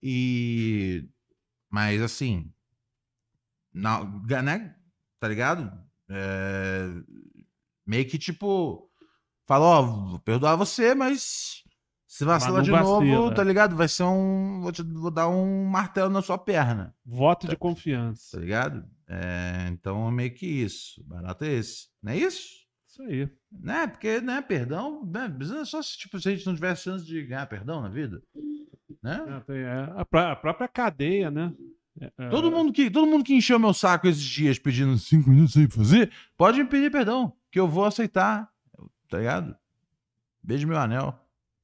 E. Mas assim. Não, né? Tá ligado? É, meio que tipo. Fala, ó, vou perdoar você, mas. Se vacilar não de vacila. novo, tá ligado? Vai ser um. Vou, te, vou dar um martelo na sua perna. Voto de Tá confiança. ligado? É, então é meio que isso. O barato é esse. Não é isso? Isso aí. Né? Porque, né, perdão, né, só se, tipo, se a gente não tivesse chance de ganhar perdão na vida. Né? É, tem- é, a, pró- a própria cadeia, né? É, é, Todo, mundo que, todo mundo que encheu meu saco esses dias pedindo cinco minutos aí pra fazer, pode me pedir perdão, que eu vou aceitar. Tá ligado? Beijo meu anel.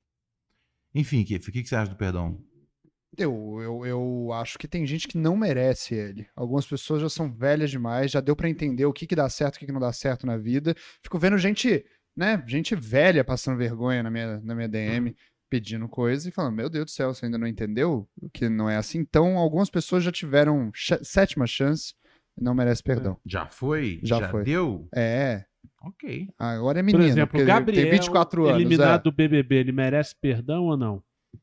Enfim, Kiff, o que, que você acha do perdão? Eu, eu, eu acho que tem gente que não merece ele. Algumas pessoas já são velhas demais, já deu pra entender o que que dá certo e o que que não dá certo na vida. Fico vendo gente, né, gente velha passando vergonha na minha, na minha D M, pedindo coisa e falando, meu Deus do céu, você ainda não entendeu que não é assim? Então, algumas pessoas já tiveram ch- sétima chance e não merece perdão. Já foi? Já foi. deu? É, Ok. agora é Por menino, exemplo, porque o Gabriel, tem vinte e quatro anos. eliminado é. do B B B, ele merece perdão ou não?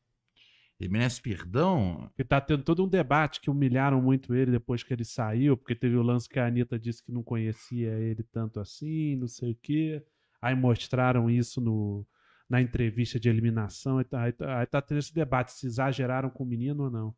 Ele merece perdão? Porque tá tendo todo um debate que humilharam muito ele depois que ele saiu, porque teve o lance que a Anitta disse que não conhecia ele tanto assim, não sei o quê. Aí mostraram isso no, na entrevista de eliminação. Aí tá, aí tá, aí tá tendo esse debate se exageraram com o menino ou não.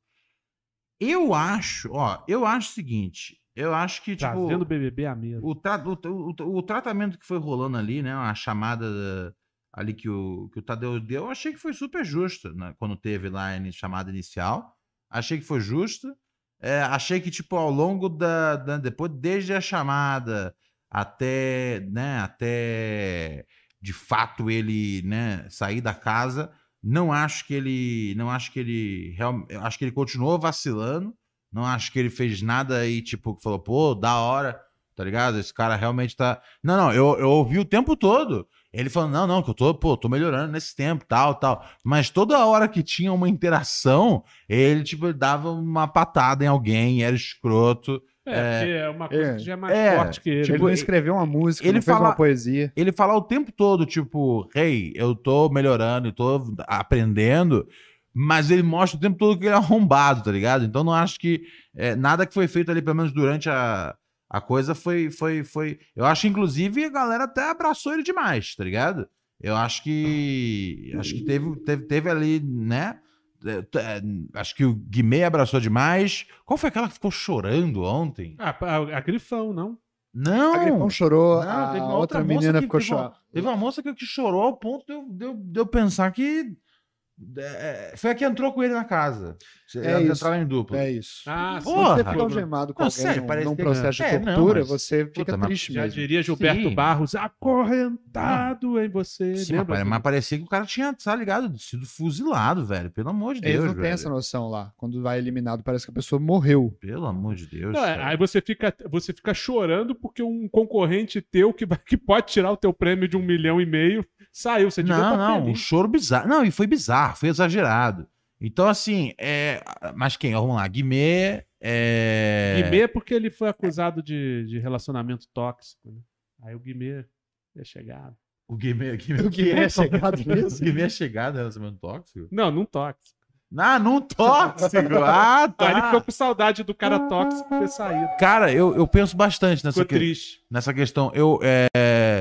Eu acho, ó, eu acho o seguinte, eu acho que, tipo, Trazendo o B B B à mesa. o, tra o, o, o tratamento que foi rolando ali, né, a chamada da- ali que o, que o Tadeu deu, eu achei que foi super justa, né, quando teve lá a ini- chamada inicial, achei que foi justa, é, achei que, tipo, ao longo da, da, depois, desde a chamada até, né, até, de fato, ele, né, sair da casa, não acho que ele, não acho que ele, real, eu acho que ele continuou vacilando, não acho que ele fez nada aí, tipo, que falou, pô, da hora, tá ligado? Esse cara realmente tá... Não, não, eu, eu ouvi o tempo todo. Ele falando, não, não, que eu tô, pô, tô melhorando nesse tempo, tal, tal. Mas toda hora que tinha uma interação, ele, tipo, dava uma patada em alguém, era escroto. É, É, porque é uma coisa é, que já é mais é, forte que ele. Tipo, ele não escreveu uma música, ele ele fez fala- uma poesia. ele fala o tempo todo, tipo, hey, eu tô melhorando, eu tô aprendendo, mas ele mostra o tempo todo que ele é arrombado, tá ligado? Então não acho que é, nada que foi feito ali, pelo menos durante a, a coisa, foi, foi, foi... Eu acho, inclusive, a galera até abraçou ele demais, tá ligado? Eu acho que... Acho que teve, teve, teve ali, né? É, t- é, acho que o Guimê abraçou demais. Qual foi aquela que ficou chorando ontem? Ah, a, a Grifão, não? Não! A Grifão chorou, Não, a teve uma outra, outra moça menina que ficou teve uma- chorando. Teve uma moça que, que chorou ao ponto de eu, de eu, de eu pensar que. é, foi a que entrou com ele na casa. É Elas isso. entraram em dupla. É isso. Ah, Porra! Quando você Porra. fica algemado com Não, alguém sério, num, parece num que- processo é, de não, tortura, mas- você fica Puta, mas triste já mesmo. diria Gilberto Sim. Barros, acorrentado em você. Sim, mas, Lembra? pare- mas parecia que o cara tinha, tá ligado? Sido fuzilado, velho. Pelo amor de Deus. Eles não têm velho. essa noção lá. Quando vai eliminado, parece que a pessoa morreu. Pelo amor de Deus. Não, é, cara. aí você fica, você fica chorando porque um concorrente teu que, vai- que pode tirar o teu prêmio de um milhão e meio saiu. Você devia Não, estar não, um feliz. choro bizarro. Não, e foi bizarro, foi exagerado. Então, assim, é... mas quem? Vamos lá, Guimê. É... Guimê é porque ele foi acusado de, de relacionamento tóxico. Né? Aí o Guimê é chegado. O Guimê, o Guimê, O Guimê é chegado nisso? O Guimê é chegado no relacionamento tóxico? Não, não tóxico. Ah, não tóxico! Ah, Aí ele tá! ficou com saudade do cara tóxico ter saído. Cara, eu, eu penso bastante nessa, Ficou que- triste. nessa questão. Eu, é,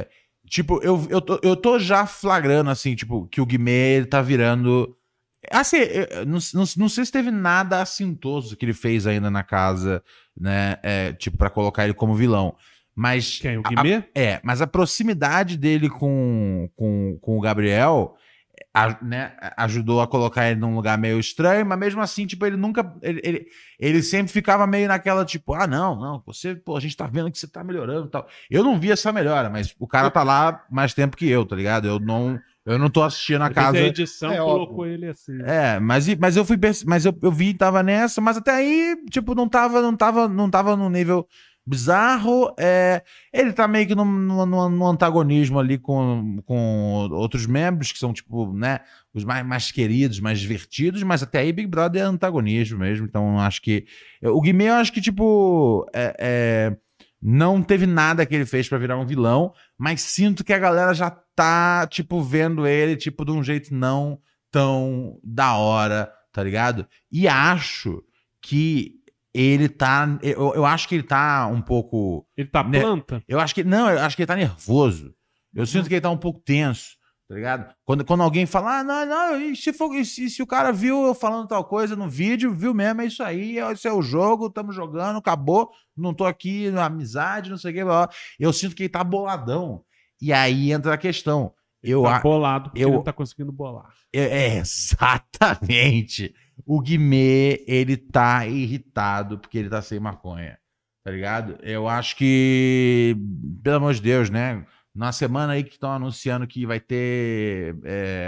Tipo, eu, eu, tô, eu tô já flagrando, assim, tipo, que o Guimê, ele tá virando... Assim, eu não, não, não sei se teve nada assintoso que ele fez ainda na casa, né? É, tipo, pra colocar ele como vilão. Mas... Quem? O Guimê? A, é, mas a proximidade dele com, com, com o Gabriel... A, né, ajudou a colocar ele num lugar meio estranho, mas mesmo assim, tipo, ele nunca. Ele, ele, ele sempre ficava meio naquela, tipo, ah, não, não, você, pô, a gente tá vendo que você tá melhorando e tal. Eu não vi essa melhora, mas o cara tá lá mais tempo que eu, tá ligado? Eu não, eu não tô assistindo a casa. A edição é, colocou óbvio. ele assim. É, mas, mas eu fui, mas eu, eu vi, tava nessa, mas até aí, tipo, não tava, não tava, não tava num nível bizarro. É, ele tá meio que num, num, num antagonismo ali com, com outros membros que são, tipo, né, os mais, mais queridos, mais divertidos, mas até aí Big Brother é antagonismo mesmo, então acho que o Guimê, eu acho que, tipo, é, é, não teve nada que ele fez pra virar um vilão, mas sinto que a galera já tá, tipo, vendo ele, tipo, de um jeito não tão da hora, tá ligado? E acho que ele tá... Eu, eu acho que ele tá um pouco... Ele tá né, planta? Eu acho que... Não, eu acho que ele tá nervoso. Eu sinto que ele tá um pouco tenso, tá ligado? Quando, quando alguém fala, ah, não, não, e se, for, e se, se o cara viu eu falando tal coisa no vídeo, viu mesmo, é isso aí, esse é o jogo, estamos jogando, acabou, não tô aqui na amizade, não sei o que, blá, blá. Eu sinto que ele tá boladão. E aí entra a questão. Eu, Tá bolado porque eu, ele não tá conseguindo bolar. É, é, exatamente. O Guimê, ele tá irritado porque ele tá sem maconha, tá ligado? Eu acho que, pelo amor de Deus, né? Na semana aí que estão anunciando que vai ter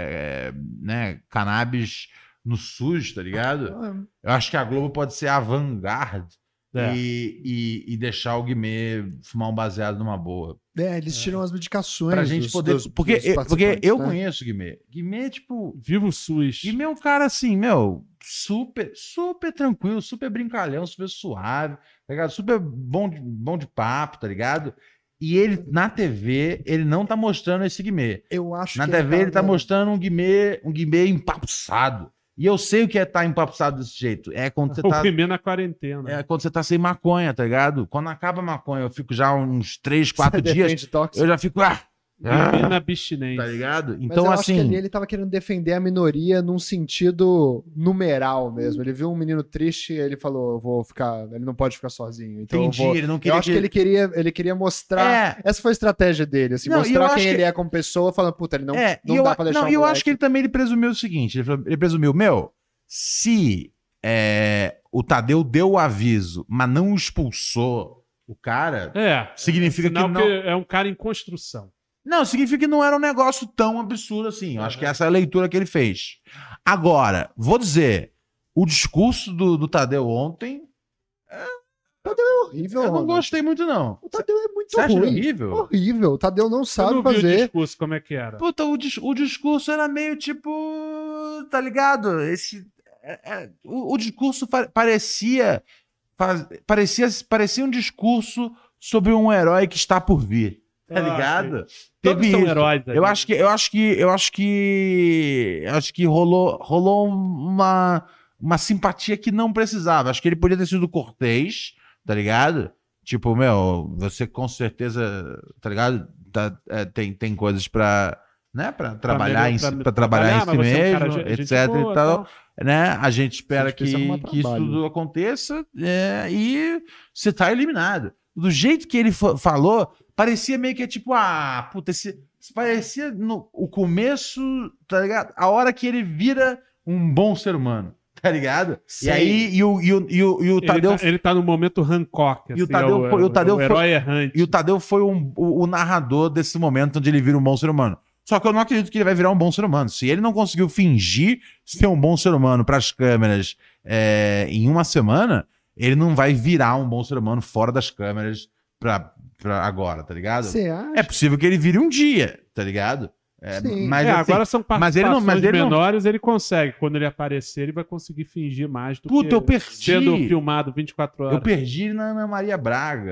é, né, cannabis no SUS, tá ligado? Eu acho que a Globo pode ser a vanguarda É. e, e, e deixar o Guimê fumar um baseado numa boa. É, eles tiram as medicações. Pra gente dos- poder. dos- porque, dos eu, porque participantes, eu né? conheço o Guimê. Guimê, tipo. Viva o SUS. Guimê é um cara assim, meu, super, super tranquilo, super brincalhão, super suave, tá ligado? Super bom de, bom de papo, tá ligado? E ele, na T V, ele não tá mostrando esse Guimê. Eu acho Na que T V, ele tá tava- mostrando um Guimê, um Guimê empapuçado. E eu sei o que é estar tá empapuçado desse jeito. É quando você O tá. Guimê na quarentena. É quando você tá sem maconha, tá ligado? Quando acaba a maconha, eu fico já uns três, quatro Você dias. defende tóxico. Eu já fico. Ah, Guimê na tá abstinência. ligado? Mas Então, eu acho que assim. ali ele tava querendo defender a minoria num sentido numeral mesmo. Ele viu um menino triste e ele falou, eu vou ficar, ele não pode ficar sozinho. Então Entendi, eu, vou... ele não eu queria acho que... ele queria, ele queria mostrar, É. essa foi a estratégia dele, assim, Não, e eu mostrar acho quem que- ele é como pessoa, falando, puta, ele não, É, não e eu, dá pra deixar não, o e eu moleque. acho que ele também ele presumiu o seguinte: ele, falou- ele presumiu, meu, se é, o Tadeu deu o aviso, mas não expulsou o cara, É. significa Sinal que não. é um cara em construção. Não, significa que não era um negócio tão absurdo assim. Eu acho que essa é a leitura que ele fez. Agora, vou dizer, o discurso do, do Tadeu ontem, É horrível, eu não Ronald. gostei muito, não. O Tadeu é muito Você acha ruim. horrível? Horrível. O Tadeu não Eu sabe não vi o fazer. discurso, como é que era. Puta, o, dis- o discurso era meio tipo. Tá ligado? Esse. é- é- o, o discurso fa- parecia, faz- parecia. Parecia um discurso sobre um herói que está por vir. Tá Ah, ligado? Todos Teve são isso. heróis. aí. Eu acho que. Eu acho que. Eu acho que. Eu acho que rolou, rolou uma, uma simpatia que não precisava. Acho que ele podia ter sido cortês, tá ligado? Tipo, meu, você com certeza, tá ligado? Tá, é, tem, tem coisas pra, né, pra trabalhar, melhor- em, pra si- me- pra trabalhar em si mas você é um cara mesmo, ge- gente etc boa, e tal, tal. né? A gente espera Você precisa que, arrumar que isso trabalho. tudo aconteça é, e você tá eliminado. Do jeito que ele fa- falou, parecia meio que é tipo, ah, puta, esse, parecia no, o começo, tá ligado? A hora que ele vira um bom ser humano, tá ligado? Sim. E aí, e o, e o, e o, e o Ele, Tadeu... tá, ele tá no momento Hancock. E o assim, Tadeu é foi- o Tadeu o foi- herói errante. E o Tadeu foi um- o, o narrador desse momento onde ele vira um bom ser humano. Só que eu não acredito que ele vai virar um bom ser humano. Se ele não conseguiu fingir ser um bom ser humano pras câmeras é, em uma semana, ele não vai virar um bom ser humano fora das câmeras pra, pra agora, tá ligado? Você acha? É possível que ele vire um dia, tá ligado? É, Sim. mas É, assim, agora são mas ele não- participações mas ele não- menores, ele consegue. Quando ele aparecer, ele vai conseguir fingir mais do puta, que eu perdi. sendo filmado vinte e quatro horas. Eu perdi na Ana Maria Braga.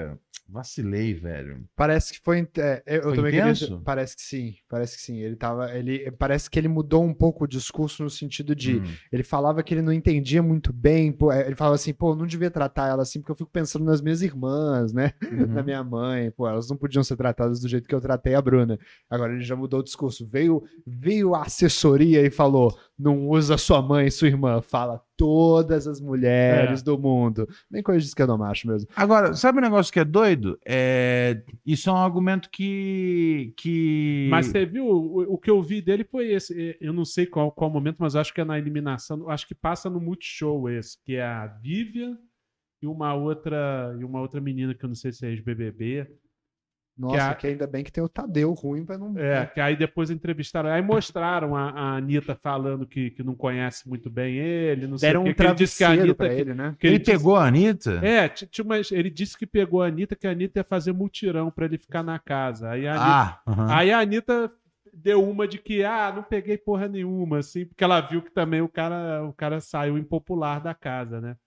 Vacilei, velho. Parece que foi. É, eu Foi também queria intenso? dizer- Parece que sim. Parece que sim. Ele tava. Ele, parece que ele mudou um pouco o discurso no sentido de. Hum. Ele falava que ele não entendia muito bem. Pô, ele falava assim, pô, eu não devia tratar ela assim, porque eu fico pensando nas minhas irmãs, né? Uhum. Na minha mãe. Pô, elas não podiam ser tratadas do jeito que eu tratei a Bruna. Agora ele já mudou o discurso. Veio, veio a assessoria e falou: não usa sua mãe e sua irmã. Fala todas as mulheres É. do mundo. Nem coisa de esquerdomacho mesmo. Agora, sabe um negócio que é doido? É... Isso é um argumento que... que... Mas você viu, o, o que eu vi dele foi esse. Eu não sei qual, qual momento, mas acho que é na eliminação. Acho que passa no Multishow esse, que é a Vivian e uma outra, e uma outra menina que eu não sei se é ex-B B B. Nossa, Que que, a- ainda bem que tem o Tadeu ruim pra não. É, que aí depois entrevistaram. Aí mostraram a, a Anitta falando que, que não conhece muito bem ele. Não sei Deram o que, um que ele disse que a travesseiro Anitta. pra que- ele, né? que Ele disse- pegou a Anitta? É, t- tinha umas- ele disse que pegou a Anitta, que a Anitta ia fazer mutirão pra ele ficar na casa. Aí a Anitta, Ah, aham. aí a Anitta deu uma de que, ah, não peguei porra nenhuma, assim, porque ela viu que também o cara, o cara saiu impopular da casa, né?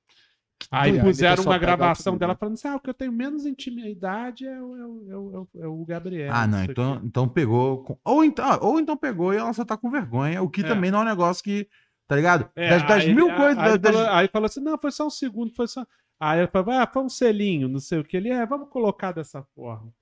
Aí doido. A puseram Anitta só uma pega gravação tudo. dela falando assim: ah, o que eu tenho menos intimidade é o, é o, é o, é o- é o Gabriel. Ah, não, sei o então, quê. então pegou. com- Ou então, ah, ou então pegou e ela só tá com vergonha, o que É. também não é um negócio que. Tá ligado? É, das das aí, mil a- coisas. Aí, das- falou, aí falou assim: não, foi só um segundo, foi só. Aí ela falou: ah, foi um selinho, não sei o que. Ele é, vamos colocar dessa forma.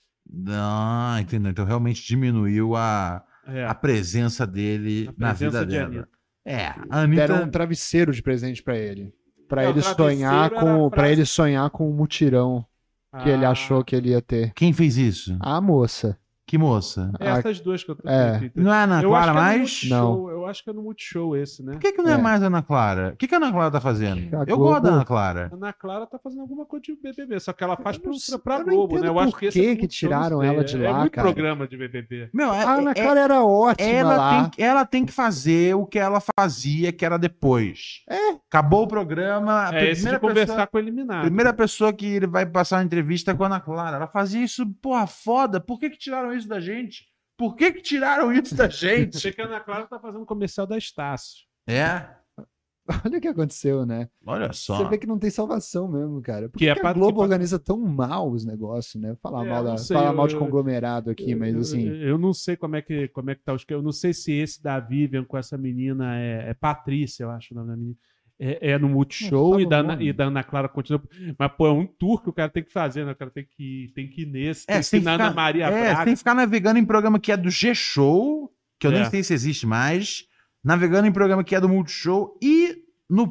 Não, entendeu? Então realmente diminuiu a, É, a presença dele a na presença vida de dela. Anitta. É, a Anitta. Deram um travesseiro de presente pra ele. Pra É, o ele travesseiro sonhar era com. a Pra frase- ele sonhar com o mutirão que ele Ah, achou que ele ia ter. Quem fez isso? A moça. Que moça? Essas duas que eu tô É. aqui. Não é a Ana Eu Clara acho que é no mais? Multishow, eu acho que é no Multishow esse, né? Por que, que não é, É. mais a Ana Clara? O que, que a Ana Clara tá fazendo? A Eu Globo- gosto da Ana Clara. A Ana Clara tá fazendo alguma coisa de B B B, só que ela faz Eu pra, não sei- pra, pra eu não Globo, entendo né? Eu acho por que esse que é do que Multishow, tiraram não sei. ela de É lá, muito cara. programa de B B B. Meu, é- A Ana é- Clara era ótima ela, lá. tem, que- ela tem que fazer o que ela fazia, que era depois. É. Acabou o programa, a É esse de primeira conversar pessoa, com o eliminado. primeira pessoa que ele vai passar uma entrevista é com a Ana Clara. Ela fazia isso, porra, foda. Por que, que tiraram isso da gente? Por que, que tiraram isso da gente? Achei que a Ana Clara tá fazendo comercial da Estácio. É, Olha o que aconteceu, né? olha só. Você vê que não tem salvação mesmo, cara. Por Que que, é que pra- a Globo que pra- organiza tão mal os negócios, né? Falar, É, mal, eu da, não sei, falar eu- mal de eu- conglomerado aqui, mas Eu- assim. Eu, eu não sei como é que, como é que tá os. Eu não sei se esse da Vivian com essa menina é, é Patrícia, eu acho o nome da menina. É, é no Multishow Não, tá e, no da, Ana- nome. e da Ana Clara continua. Mas, pô, é um tour que o cara tem que fazer, né? O cara tem que, tem que ir nesse, É, tem você que ir tem na que Ana ficar- Maria É, você Braga. tem que ficar navegando em programa que é do G-Show, que eu nem É. sei se existe mais, navegando em programa que é do Multishow e no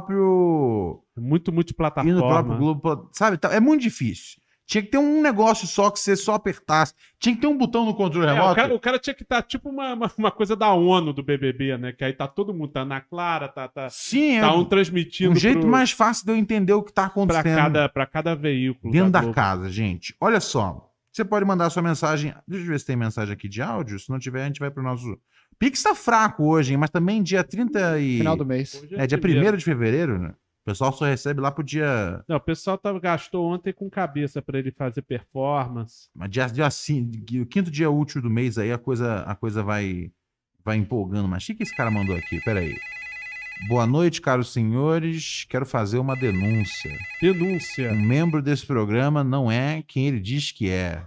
próprio Muito e multiplataforma. no próprio Globo, sabe? Tá- É muito difícil. Tinha que ter um negócio só que você só apertasse. Tinha que ter um botão no controle É, o, remoto. cara, o cara tinha que estar tipo uma, uma, uma coisa da ONU do B B B, né? Que aí tá todo mundo, tá Ana Clara, tá, tá, Sim, é tá um um, transmitindo um jeito pro- mais fácil de eu entender o que tá pra acontecendo cada, pra cada veículo. dentro da Globo. casa, gente. Olha só. Você pode mandar sua mensagem. Deixa eu ver se tem mensagem aqui de áudio. Se não tiver, a gente vai pro nosso. Pix tá fraco hoje, hein? Mas também dia trinta e. Final do mês. Hoje É dia primeiro de fevereiro, né? O pessoal só recebe lá pro dia. Não, o pessoal tava, gastou ontem com cabeça pra ele fazer performance. Mas dia, dia assim, o quinto dia útil do mês aí a coisa, a coisa vai, vai empolgando. Mas o que, que esse cara mandou aqui? Pera aí. Boa noite, caros senhores. Quero fazer uma denúncia. Denúncia. Um membro desse programa não é quem ele diz que é.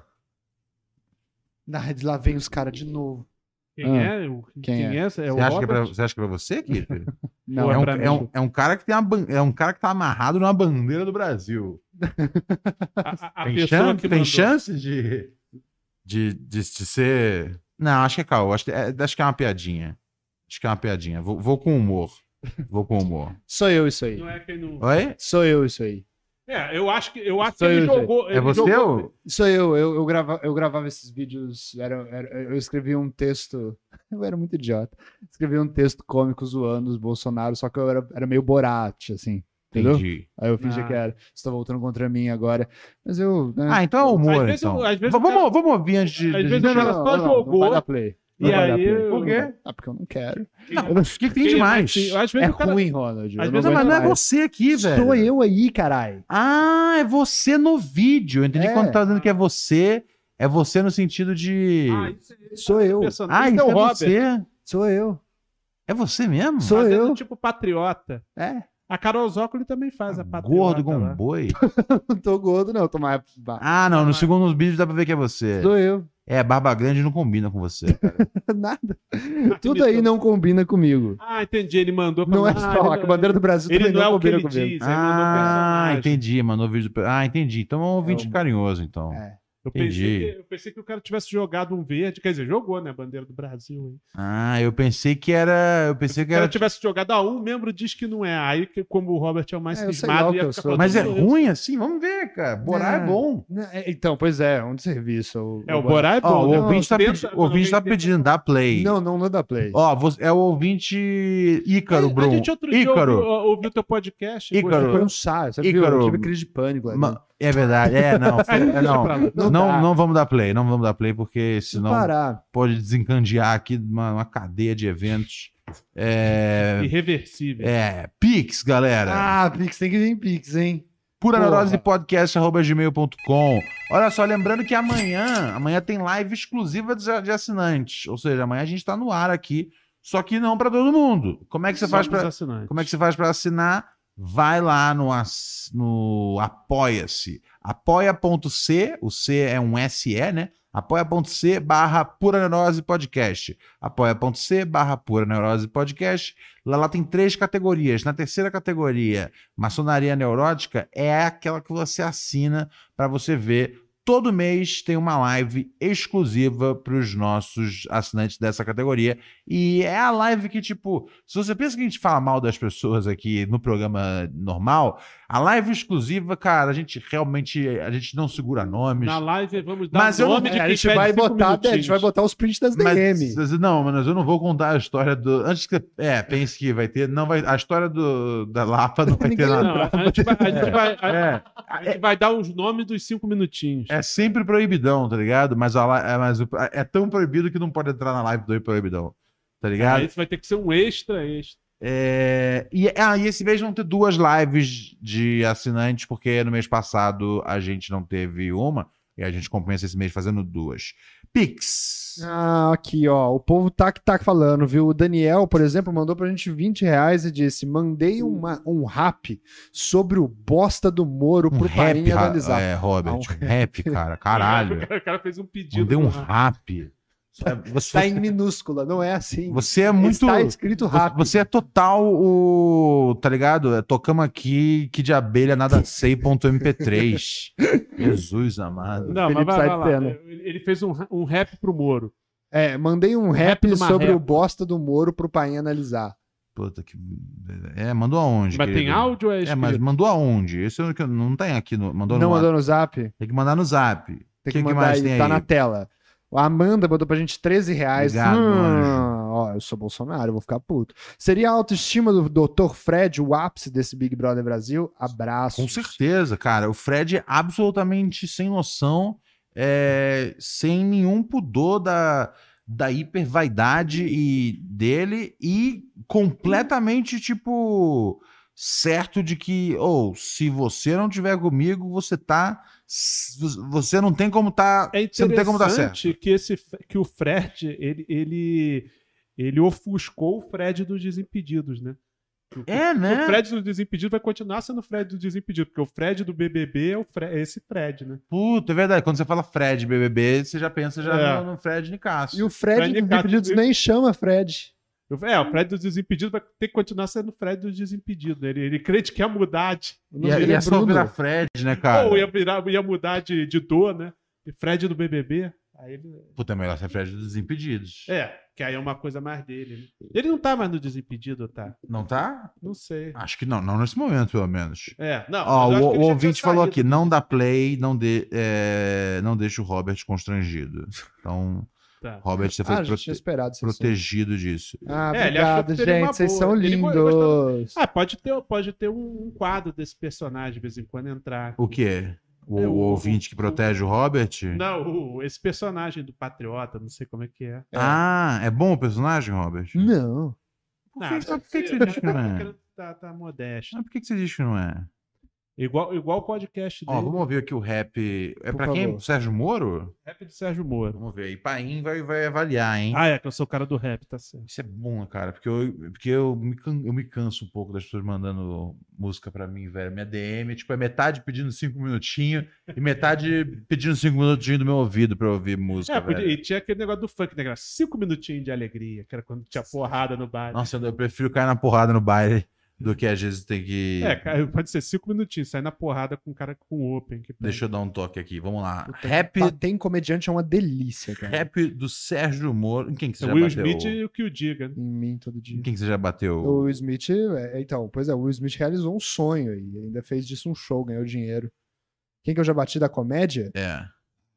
Na rede lá vem os caras de novo. Quem Ah, é? O- quem é? esse? É o Você acha, que é pra, Robert? você acha que é pra você, Kip? Não, é, um, pra é, mim. um, é um cara que tem uma, ban- é um cara que tá amarrado numa bandeira do Brasil. A, a- a Tem, pessoa chan- que tem mandou. chance de, de, de, de ser. Não, acho que é caô. Acho que é, acho que é uma piadinha. Acho que é uma piadinha. Vou, vou com humor. Vou com humor. Sou eu isso aí. Não é quem não. Oi? Sou eu isso aí. É, eu acho que, eu acho que Sou ele eu, gente. jogou. É ele você jogou- ou. Sou eu. Eu, eu, grava, eu gravava esses vídeos. Era, era- eu escrevi um texto. Eu era muito idiota. Escrevi um texto cômico zoando os Bolsonaro, só que eu era, era meio Borat, assim. Entendeu? Entendi. Aí eu fingi Ah. que era. Você tá voltando contra mim agora. Mas eu. Né? Ah, então é humor, Às vezes então. eu- às vezes V- o cara- vamos, vamos ouvir antes de. às de- vezes de- o cara só jogou, Não vai dar play. Não E vai dar aí. play. Por quê? Ah, porque eu não quero. Não, o que, que tem Quem- demais? assim, às vezes É o cara- ruim, Ronald. eu às não vezes- Não, mas aguento não é mais. você aqui, velho. Sou eu aí, caralho. Ah, é você no vídeo. Eu entendi É. quando tá dizendo que é você. É você no sentido de. Ah, isso é- Sou eu. personagem. Ah, Esse isso é o é Robert. você. Sou eu. É você mesmo? Sou Fazendo eu. tipo patriota. É. A Carol Zócoli também faz a patriota Gordo igual lá. um boi? Não tô gordo, não. Tô mais. Ah, não. No segundo vídeo dá pra ver que é você. Sou eu. É, barba grande não combina com você, cara. Nada. Tudo aí não combina comigo. Ah, entendi. Ele mandou pra Não é ah, só, ele- a bandeira do Brasil Ele também não é não o que combina ele comigo. diz, ele mandou Ah, personagem. entendi. Mandou vídeo do... Ah, entendi. Então é um ouvinte É um- carinhoso, então. É. Eu pensei, Entendi. que, eu pensei que o cara tivesse jogado um verde, quer dizer, jogou, né? A bandeira do Brasil. Hein? Ah, eu pensei que era... Eu pensei Se o que cara era... tivesse jogado a um, um membro diz que não é. Aí, que- como o Robert é o mais É, eu sei lá o cismado, que ia eu ficar sou. falando, Mas é "Sou eu". ruim assim? Vamos ver, cara. Borá é Não. bom. Não, é- Então, pois é, um desserviço. O, É, o Borá é bom. Ó, o né? ouvinte tá, Pensa- pedi- o ouvinte tá alguém pedindo, dá play. Não, não, não dá play. Ó, você- é o ouvinte Ícaro, A- A Bruno. gente outro dia Ícaro. ouviu, ouviu teu podcast. Ícaro. Foi um chá, você viu? Ícaro. Eu tive crise de pânico. ali. Ma- É verdade, é, não. foi- é, não. pra lá. Não, Não não, dá. vamos dar play, não vamos dar play, porque Preciso senão parar. pode desencandear aqui uma, uma cadeia de eventos. É, Irreversível. é, Pix, galera. Ah, Pix, tem que vir em Pix, hein? Pura porra. neurose podcast arroba gmail ponto com. Olha só, lembrando que amanhã, amanhã tem live exclusiva de, de assinantes. Ou seja, amanhã a gente tá no ar aqui, só que não para todo mundo. Como é que você faz Somos para assinantes. Como é que você faz para assinar? Vai lá no, ass- no Apoia-se. Apoia.c, o C é um S E, né? Apoia.c barra Pura Neurose Podcast. Apoia.c barra Pura Neurose Podcast. Lá, lá tem três categorias. Na terceira categoria, Maçonaria Neurótica, é aquela que você assina para você ver. Todo mês tem uma live exclusiva para os nossos assinantes dessa categoria. E é a live que, tipo, se você pensa que a gente fala mal das pessoas aqui no programa normal, a live exclusiva, cara, a gente realmente a gente não segura nomes. Na live vamos dar Mas o eu não- nome de É, a quem gente pede vai cinco botar, é, a gente minutinhos. vai botar os prints das D M. Mas, não, mas eu não vou contar a história do. Antes que. É, pense que vai ter. Não vai. A história do, da Lapa não vai ter Ninguém nada. Não, a gente vai, a gente vai- a- É, a gente vai dar os nomes dos cinco minutinhos. é sempre proibidão, tá ligado? Mas, a, li- é, mas o- é tão proibido que não pode entrar na live do proibidão. Tá ligado? Aí isso vai ter que ser um extra, extra. É, e, ah, e esse mês vão ter duas lives de assinantes, porque no mês passado a gente não teve uma, e a gente compensa esse mês fazendo duas. Pix. Ah, aqui, ó. O povo tá que tá falando, viu? O Daniel, por exemplo, mandou pra gente vinte reais e disse: mandei uma, um rap sobre o bosta do Moro Um pro rap, Paim ra- analisar. é, Robert. Ah, um Um rap, cara. Caralho. O cara fez um pedido. Mandei um pra- rap. É, Você, Tá em minúscula, não é assim. você é muito. Está escrito Você, rápido. você é total o. Tá ligado? É, tocamos aqui que de abelha nada sei ponto M P três. Jesus amado. Não, mas Felipe vai, sai vai de lá. cena. Ele ele fez um, ra- um rap pro Moro. É, mandei um rap Rap do sobre Marreco. o bosta do Moro pro Paim analisar. Puta que. É, mandou aonde? Mas tem querido? áudio ou é É, escrito? mas mandou aonde? Esse eu não- não tem aqui. No, mandou Não no mandou no zap? Tem que mandar no zap. Tem que, que, que mandar mais aí, tem tá aí? na tela. A Amanda mandou pra gente treze reais. Obrigado, Hum, ó, eu sou Bolsonaro, eu vou ficar puto. Seria a autoestima do doutor Fred o ápice desse Big Brother Brasil? Abraço. Com certeza, cara. O Fred é absolutamente sem noção, é, sem nenhum pudor da, da hipervaidade e dele e completamente, tipo, certo de que, ou se você não tiver comigo, você tá. Você não tem como tá. É você não tem como tá certo. interessante que, esse, que o Fred, ele, ele, ele ofuscou o Fred dos Desimpedidos, né? O- É, né? O Fred do Desimpedido vai continuar sendo o Fred do Desimpedido, porque o Fred do B B B é, o Fre- é esse Fred, né? Puta, é verdade. Quando você fala Fred B B B, você já pensa já É. no, no Fred Nicasso. E o Fred, Fred dos Cato- Impedidos nem chama Fred. Eu- É, o Fred dos Desimpedidos vai ter que continuar sendo o Fred dos Desimpedidos. Né? Ele, ele crente que ia mudar de. O E, nome a- dele e é é só Bruno. virar Fred, né, cara? Ou ia, virar, ia mudar de, de dor, né? E Fred do B B B. Aí ele... Puta, é melhor ser Fred dos Desimpedidos. É, que aí é uma coisa mais dele. Né? Ele não tá mais no Desimpedido, tá? Não tá? Não sei. Acho que não, não nesse momento, pelo menos. É, não. Ó, mas eu acho o, que o ele já ouvinte tinha falou saído. aqui, não dá play, não, dê, é, não deixa o Robert constrangido. Então, Tá. Robert, você foi Ah, já prote- tinha esperado esse assunto. protegido disso. Ah, É, ele achou obrigado, que seria uma gente. Vocês boa. são Ele lindos. gostava- Ah, pode ter, pode ter um, um quadro desse personagem de vez em quando entrar. O quê? O, É, o- o ouvinte que protege o Robert? Não, o- esse personagem do Patriota, não sei como é que é. Ah, é bom o personagem, Robert? Não. Por que, Não, por que que você tá- diz que não tá é? querendo- Tá, tá modesto. Mas por que que você diz que não é? Igual, igual o podcast dele. Ó, vamos ouvir aqui o rap. É Por pra quem? favor. Sérgio Moro? Rap do Sérgio Moro. Vamos ver aí. Paim vai, vai avaliar, hein? Ah, é que eu sou o cara do rap, tá certo. Isso é bom, cara, porque eu, porque eu, me, can- eu me canso um pouco das pessoas mandando música pra mim, velho. Minha D M, tipo, é metade pedindo cinco minutinhos e metade pedindo cinco minutinhos do meu ouvido pra eu ouvir música, É, podia- velho. e tinha aquele negócio do funk, né? que era Cinco minutinhos de alegria, que era quando tinha porrada no baile. Nossa, eu prefiro cair na porrada no baile do que às vezes ter que... É, cara, pode ser cinco minutinhos, sair na porrada com um cara com open. Que Deixa eu dar um toque aqui, vamos lá. Puta, Rap, Bater em comediante é uma delícia, cara. rap do Sérgio Moro. Em quem que você É já Will bateu? Smith e o que o diga. né? Em mim todo Em dia. quem que você já bateu? O Will Smith, é, então, pois é, o Will Smith realizou um sonho e ainda fez disso um show, ganhou dinheiro. Quem que eu já bati da comédia? É.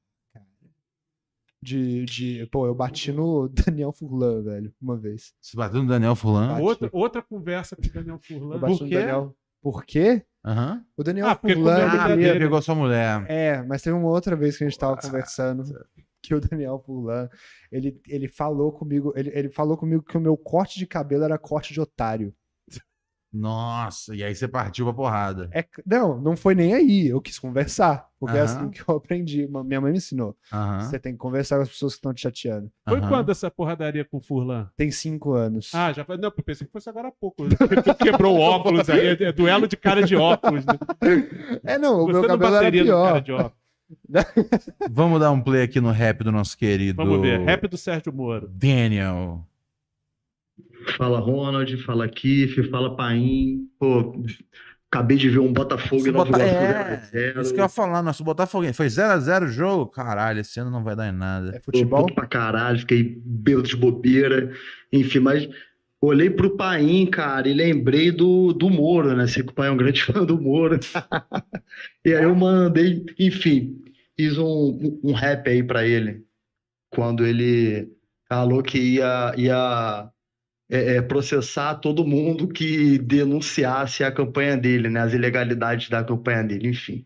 De, de, pô, eu bati no Daniel Furlan, velho, uma vez. Você bateu no Daniel Fulano? Bati. Outra, outra conversa com o Daniel Eu Furlan. bati Por no quê? Daniel. Por quê? Aham. O Daniel Ah, porque Furlan, comeu a ele Ah, porque brigadeira. ele pegou sua mulher. É, mas teve uma outra vez que a gente tava conversando que o Daniel Furlan, ele, ele falou comigo, ele, ele falou comigo que o meu corte de cabelo era corte de otário. Nossa, e aí você partiu pra porrada. É, não, não foi nem aí, eu quis conversar, porque é Aham. assim que eu aprendi, uma- minha mãe me ensinou. Aham. Você tem que conversar com as pessoas que estão te chateando. Foi aham. quando essa porradaria com o Furlan? Tem cinco anos. Ah, já foi. Não, eu pensei que fosse agora há pouco. Tu quebrou o óculos aí. É duelo de cara de óculos. Né? É, não, o Você meu não cabelo era bateria no cara pior. de óculos. Vamos dar um play aqui no rap do nosso querido Vamos ver. Rap do Sérgio Moro. Daniel. Fala Ronald, fala Kiff, fala Paim. Pô, acabei de ver um Botafogo Se e Nova botar- Iguaçu é, zero a zero. isso que eu ia falar, nosso Botafogo foi zero a zero o jogo? Caralho, esse ano não vai dar em nada. É Tô futebol? puto pra caralho, fiquei bêbado de bobeira. Enfim, mas olhei pro Paim, cara, e lembrei do, do Moro, né? Sei que o Paim é um grande fã do Moro. E aí eu mandei, enfim, fiz um, um rap aí pra ele. Quando ele falou que ia, ia é, é, processar todo mundo que denunciasse a campanha dele, né? As ilegalidades da campanha dele, enfim.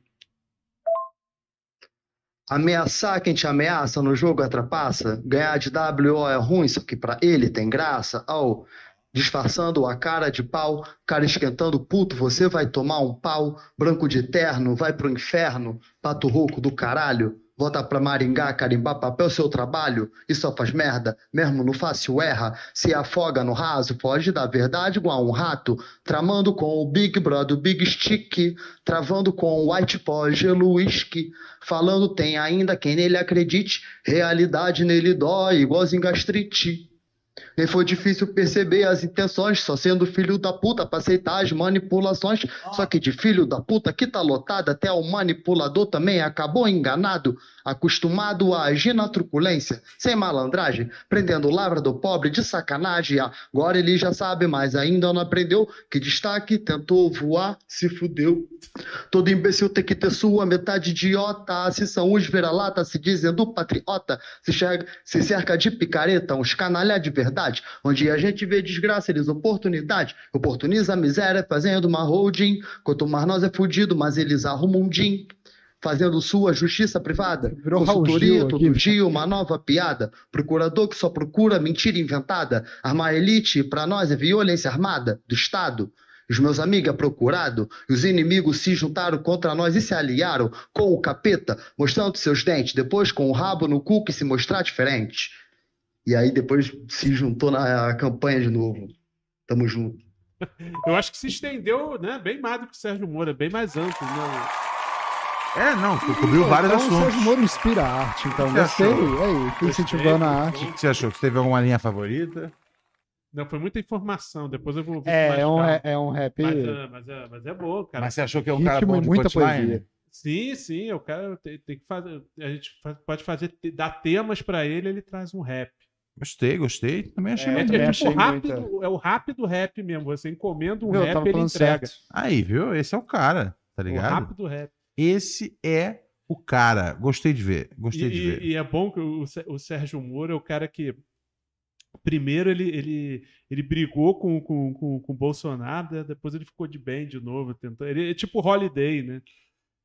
Ameaçar quem te ameaça no jogo é trapaça. Ganhar de W O é ruim, só que pra ele tem graça. Oh, disfarçando a cara de pau, cara esquentando puto, você vai tomar um pau. Branco de terno, vai pro inferno. Pato rouco do caralho. Volta pra Maringá, carimbar papel, seu trabalho. E só faz merda, mesmo no fácil erra. Se afoga no raso, foge da verdade igual um rato. Tramando com o Big Brother, o Big Stick. Travando com o White Paw, gelo whisky. Falando tem ainda quem nele acredite. Realidade nele dói, igualzinho gastrite. Nem foi difícil perceber as intenções, só sendo filho da puta pra aceitar as manipulações. Só que de filho da puta que tá lotado, até o manipulador também acabou enganado. Acostumado a agir na truculência, sem malandragem, prendendo lavra do pobre de sacanagem. Agora ele já sabe, mas ainda não aprendeu. Que destaque, tentou voar, se fudeu. Todo imbecil tem que ter sua metade idiota. Se são os vira-lata, se dizendo patriota, se, chega, se cerca de picareta, uns canalha de verdade. Onde a gente vê desgraça, eles oportunidade. Oportuniza a miséria fazendo uma holding. Quanto mais nós é fudido, mas eles arrumam um din. Fazendo sua justiça privada. Virou Raul Consultoria Gil todo aqui. dia, uma nova piada. Procurador que só procura mentira inventada. Armar elite pra nós é violência armada do Estado. Os meus amigos é procurado, e os inimigos se juntaram contra nós e se aliaram com o capeta, mostrando seus dentes, depois com o rabo no cu que se mostrar diferente. E aí depois se juntou na campanha de novo. Tamo junto. Eu acho que se estendeu, né? Bem mais do que o Sérgio Moro, é bem mais amplo, né? É, não, co- cobriu vários então, o assuntos. Sérgio Moro inspira a arte, então. O que você Gostei. achou? Aí, fui incentivando a O arte. que você achou? Você teve alguma linha favorita? Não, foi muita informação. Depois eu vou ouvir com É, mais é um, calma. é, é um rap. Mas, é, mas, é, mas é bom, cara. Mas você achou que é um cara Ritmo bom e de muita punchline? poesia. Sim, sim, o cara tem, tem que fazer. A gente faz- pode fazer, dar temas pra ele, ele traz um rap. Gostei, gostei. Também achei É, É, muito também bem. é tipo achei rápido, muita- é o rápido rap mesmo. Você encomenda um Viu, eu rap tava e ele falando entrega. certo. Aí, viu? Esse é o cara, tá O ligado? rápido rap. Esse é o cara. Gostei de ver. Gostei E, de ver. e- e é bom que o, Sé- o Sérgio Moro é o cara que. Primeiro ele, ele, ele brigou com, com, com, com o Bolsonaro, né? Depois ele ficou de bem de novo. Tentou, ele é tipo Holiday, né?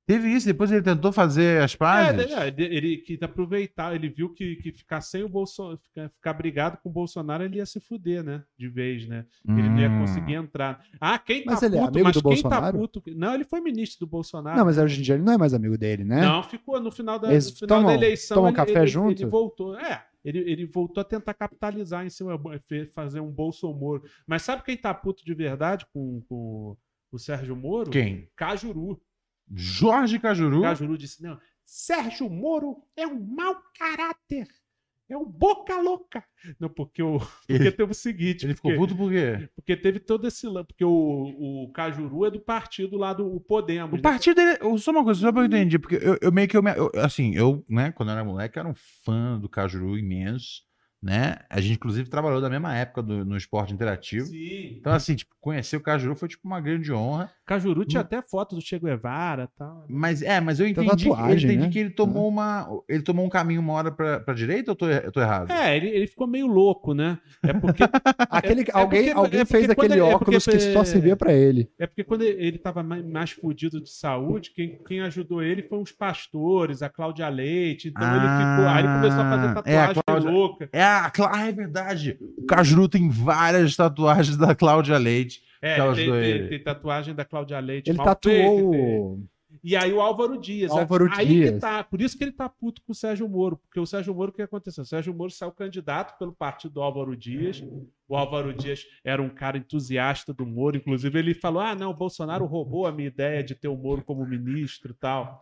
Teve isso, depois ele tentou fazer as É, pazes. é, ele, ele quis aproveitar, ele viu que, que ficar sem o Bolsonaro, ficar, ficar brigado com o Bolsonaro, ele ia se fuder, né? De vez, né? Ele não ia Hum. conseguir entrar. Ah, quem tá Mas ele é puto, amigo mas do quem Bolsonaro? tá puto. Não, ele foi ministro do Bolsonaro. Não, mas hoje em dia ele não é mais amigo dele, né? Não, ficou no final da, Eles no final tomam- da eleição. tomam ele, café ele, junto? Ele voltou. É, ele, ele voltou a tentar capitalizar em cima, fe- fazer um Bolsomoro. Mas sabe quem tá puto de verdade com, com o Sérgio Moro? Quem? Cajuru. Jorge Cajuru. Cajuru disse: não, Sérgio Moro é um mau caráter. É um boca louca. Não, porque, o, porque Ele- teve o seguinte. Ele ficou porque, puto por quê? porque teve todo esse lance. Porque o, o Cajuru é do partido lá do o Podemos. O né? partido dele. Só uma coisa, só pra eu entender, porque eu, eu meio que. Eu, me- eu- assim, eu, né, quando eu era moleque, eu era um fã do Cajuru imenso, né? A gente, inclusive, trabalhou da mesma época do- no esporte interativo. Sim. Então, assim, tipo, conhecer o Cajuru foi, tipo, uma grande honra. Cajuru tinha Hum. até foto do Che Guevara e tal. Mas, é, mas eu Tem entendi, que- eu tatuagem, entendi né? que ele tomou uma. Ele tomou um caminho uma hora pra, pra direita ou eu tô, eu tô errado? É, ele, ele ficou meio louco, né? É porque, Aquele, é- é alguém porque- alguém é porque fez quando aquele ele- é óculos porque- que só servia pra ele. é porque quando ele estava mais, mais fudido de saúde, quem, quem ajudou ele foram os pastores, a Cláudia Leite. Então ele Ah, ficou. Aí ele começou a fazer é, a tatuagem Cláudia- louca. É, a Clá- ah, é verdade. O Cajuru tem várias tatuagens da Cláudia Leite. É, que ela tem, ajudou tem- ele. tem tatuagem da Cláudia Leite. Ele mal feita, tem. tatuou. E aí o Álvaro Dias. Álvaro aí Dias. Que tá, por isso que ele tá puto com o Sérgio Moro. Porque o Sérgio Moro, o que aconteceu? O Sérgio Moro saiu candidato pelo partido do Álvaro Dias. O Álvaro Dias era um cara entusiasta do Moro. Inclusive, ele falou: ah, não, o Bolsonaro roubou a minha ideia de ter o Moro como ministro e tal.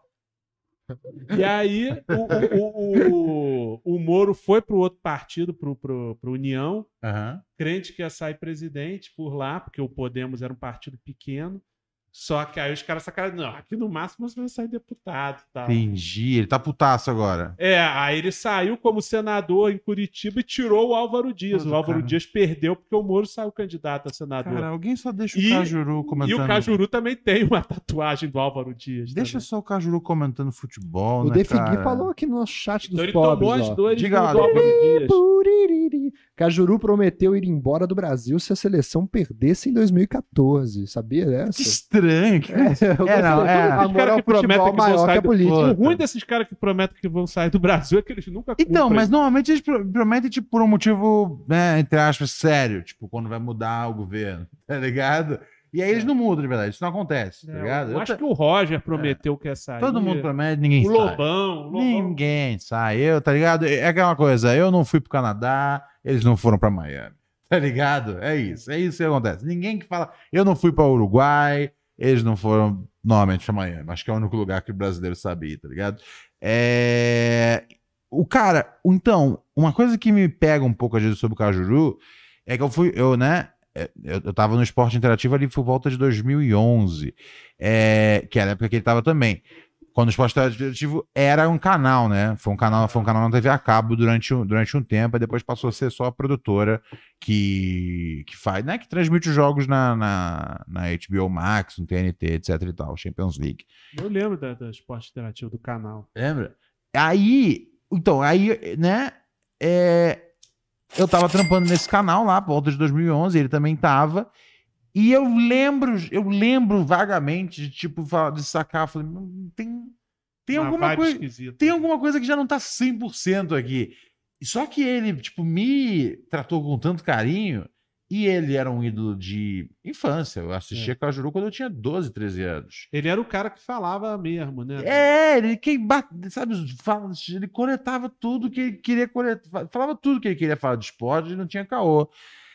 E aí o, o, o, o, o Moro foi pro outro partido, pro, pro, pro União, Aham. crente que ia sair presidente por lá, porque o Podemos era um partido pequeno. Só que aí os caras sacaram, não, aqui no máximo você vai sair deputado e tal. Entendi. Ele tá putaço agora. É, aí ele saiu como senador em Curitiba e tirou o Álvaro Dias. Mas o o Álvaro cara- Dias perdeu porque o Moro saiu candidato a senador. Cara, alguém só deixa o E- Cajuru comentando. E o Cajuru também tem uma tatuagem do Álvaro Dias. Deixa também. só o Cajuru comentando futebol, O né, Defigui cara? falou aqui no nosso chat dos Então ele pobres, tomou as ó. dores Diga do, lá, do Álvaro Dias. Puririri. Cajuru prometeu ir embora do Brasil se a seleção perdesse em dois mil e quatorze. Sabia Que dessa? estranho. Que... É, eu gostei. não, é. Amor Cara ao que prometem futebol que vão maior sair que a do- política. Pô, O ruim desses caras que prometem que vão sair do Brasil é que eles nunca cumprem. Então, mas normalmente eles pro- prometem, tipo, por um motivo, né, entre aspas, sério. Tipo, quando vai mudar o governo, tá ligado? E aí eles não mudam, de verdade. Isso não acontece, tá É, ligado? eu Eu acho ta- que o Roger prometeu que ia sair. Todo mundo promete, ninguém O sai. Lobão, o Lobão. Ninguém sai. Eu, tá ligado? É aquela coisa, eu não fui pro Canadá, eles não foram pra Miami. Tá ligado? É isso, é isso que acontece. Ninguém que fala, eu não fui pra Uruguai, eles não foram normalmente pra Miami. Acho que é o único lugar que o brasileiro sabe ir, tá ligado? É... O cara, então, uma coisa que me pega um pouco às vezes sobre o Cajuru é que eu fui, eu, né, eu, eu tava no esporte interativo ali por volta de dois mil e onze, é, que era a época que ele tava também. Quando o esporte interativo era um canal, né? Foi um canal, foi um canal na T V a cabo durante um, durante um tempo, e depois passou a ser só a produtora que, que faz, né? Que transmite os jogos na, na, na H B O Max, no T N T, etc e tal, Champions League. Eu lembro da, da esporte interativo do canal. Lembra? Aí, então, aí, né? É, eu tava trampando nesse canal lá, por volta de dois mil e onze, ele também tava. E eu lembro, eu lembro vagamente de, tipo, falar- de sacar, eu falei, "Hum, tem, tem Uma alguma vibe coisa, esquisita. tem alguma coisa que já não tá cem por cento aqui. Só que ele, tipo, me tratou com tanto carinho, e ele era um ídolo de infância. Eu assistia É. Cajuru quando eu tinha doze, treze anos. Ele era o cara que falava mesmo, né? É, ele quem bate, sabe, fala- ele coletava tudo que ele queria coletar, falava tudo que ele queria falar de esporte e não tinha caô.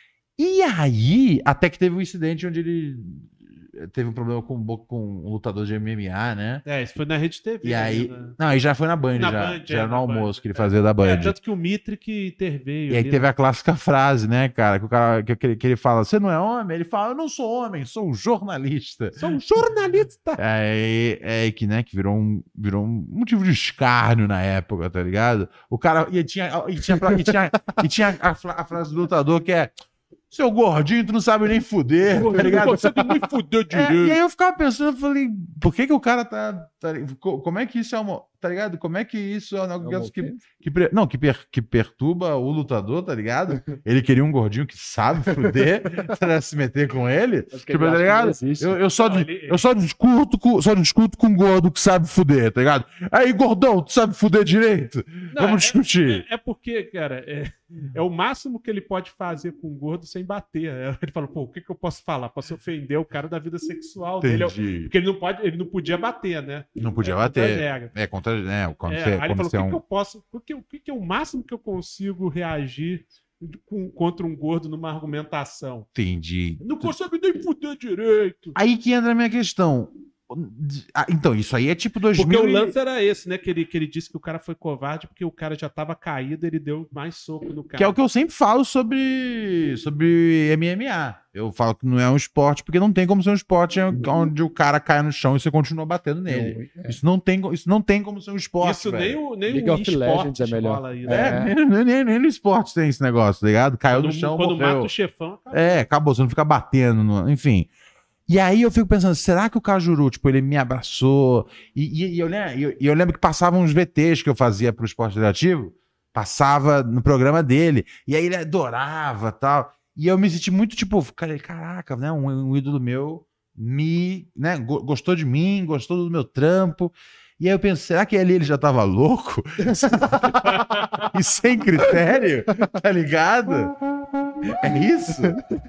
E aí, até que teve um incidente onde ele teve um problema com, um bo- com um lutador de M M A, né? É, isso foi na Rede T V. E aí, né? não, aí já foi na Band, Na já, Band, já é, era no na almoço Band. que ele fazia da Band. É, tanto que o Mitre que interveio. E aí ali, que teve né? a clássica frase, né, cara, que o cara que, que, que ele fala, você não é homem? Ele fala, eu não sou homem, sou um jornalista. Sou um jornalista. É, é, é que, né, que virou um, virou um motivo de escárnio na época, tá ligado? O cara, e tinha, e tinha, e tinha, e tinha a, fra- a frase do lutador que é, seu gordinho, tu não sabe nem fuder, tá ligado? Você que nem fudeu É, direito. e aí eu ficava pensando, eu falei, por que que o cara tá, tá- co- como é que isso é uma, tá ligado? Como é que isso é um É uma negócio que, ofensa? que, pre- não, que, per- que perturba o lutador, tá ligado? Ele queria um gordinho que sabe fuder pra se meter com ele. Acho que Tipo, ele tá acha que ligado? não existe. Eu, eu, só, Não, di- ele- eu só discuto com, só discuto com um gordo que sabe fuder, tá ligado? Aí, gordão, tu sabe fuder direito? Não, Vamos é- discutir. É, é porque, cara, é, é o máximo que ele pode fazer com o gordo sem bater. É, ele fala, pô, o que, que eu posso falar? Posso ofender o cara da vida sexual dele? Entendi. Porque ele não, pode, ele não podia bater, né? Não podia É contra as bater. regras. É, contra. É, quando É, você, aí ele quando falou, o você que, é que um. eu posso... O que, o que, que é o máximo que eu consigo reagir com- contra um gordo numa argumentação? Entendi. Não consegue nem fuder direito. Aí que entra a minha questão. Ah, então, isso aí é tipo dois mil. Porque o e- lance era esse, né? Que ele, que ele disse que o cara foi covarde porque o cara já tava caído, ele deu mais soco no cara. Que é o que eu sempre falo sobre, sobre M M A. Eu falo que não é um esporte, porque não tem como ser um esporte onde o cara cai no chão e você continua batendo nele. Não, é. Isso, não tem, isso não tem como ser um esporte. Isso nem velho. o, nem League o of Legends esporte é melhor. rola aí, É, né? É. Nem, nem- nem no esporte tem esse negócio, tá ligado? Caiu Quando, no chão, quando morreu. mata o chefão, acabou. É, acabou, você não fica batendo, no- enfim. E aí eu fico pensando, será que o Cajuru, tipo, ele me abraçou? E, e- e eu, lembro, e eu, e eu lembro que passavam uns V Ts que eu fazia pro esporte interativo, passava no programa dele, e aí ele adorava tal. E eu me senti muito, tipo, cara, caraca, né? Um, um ídolo meu me, né, go- gostou de mim, gostou do meu trampo. E aí eu penso, será que ali ele já tava louco? E sem critério? Tá ligado? É isso?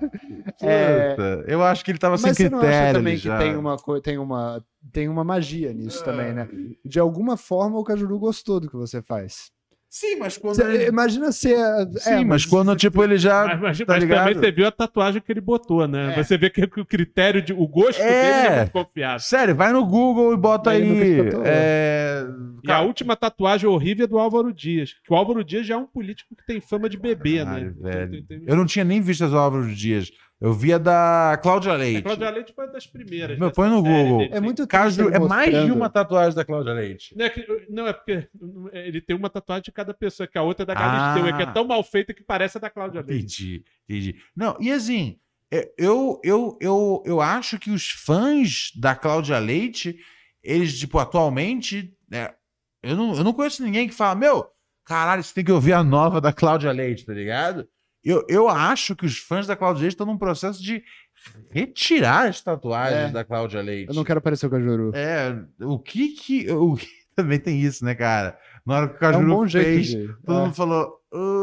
É. Puta, eu acho que ele tava sem Mas você não critério. acha também ali que já. tem uma, co- tem, uma, tem uma magia nisso também, né? Ah. De alguma forma o Cajuru gostou do que você faz. Sim, mas quando. Você- ele- imagina ser. Sim, mas quando, tipo, ele já. Mas, mas- tá mas ligado? também você viu a tatuagem que ele botou, né? É. Você vê que o critério, de, o gosto É. dele é muito confiável. Sério, vai no Google e bota Ele nunca aí. escutou. É... E a última tatuagem horrível é do Álvaro Dias. Que o Álvaro Dias já é um político que tem fama de bebê, Caralho, né? velho. Tem- tem- Eu não tinha nem visto as Álvaro Dias. Eu via da Cláudia A Leite. Cláudia Leite foi uma das primeiras. Meu, dessa põe no série Google. dele. É muito Caju... triste É ele mais de mostrando. uma tatuagem da Cláudia Leite. Não é, que- não, é porque ele tem uma tatuagem de cada pessoa, que a outra é da Ah. Galisteu, é que é tão mal feita que parece a da Cláudia Leite. Entendi, entendi. Não, e assim, é, eu, eu, eu, eu acho que os fãs da Cláudia Leite, eles, tipo, atualmente, né, eu, não, eu não conheço ninguém que fala, meu, caralho, você tem que ouvir a nova da Cláudia Leite, tá ligado? Eu, eu acho que os fãs da Cláudia Leite estão num processo de retirar as tatuagens É. da Cláudia Leite. Eu não quero parecer o Cajuru. É, o que que... O que também tem isso, né, cara? Na hora que o É um Cajuru bom jeito fez, de. todo É. mundo falou,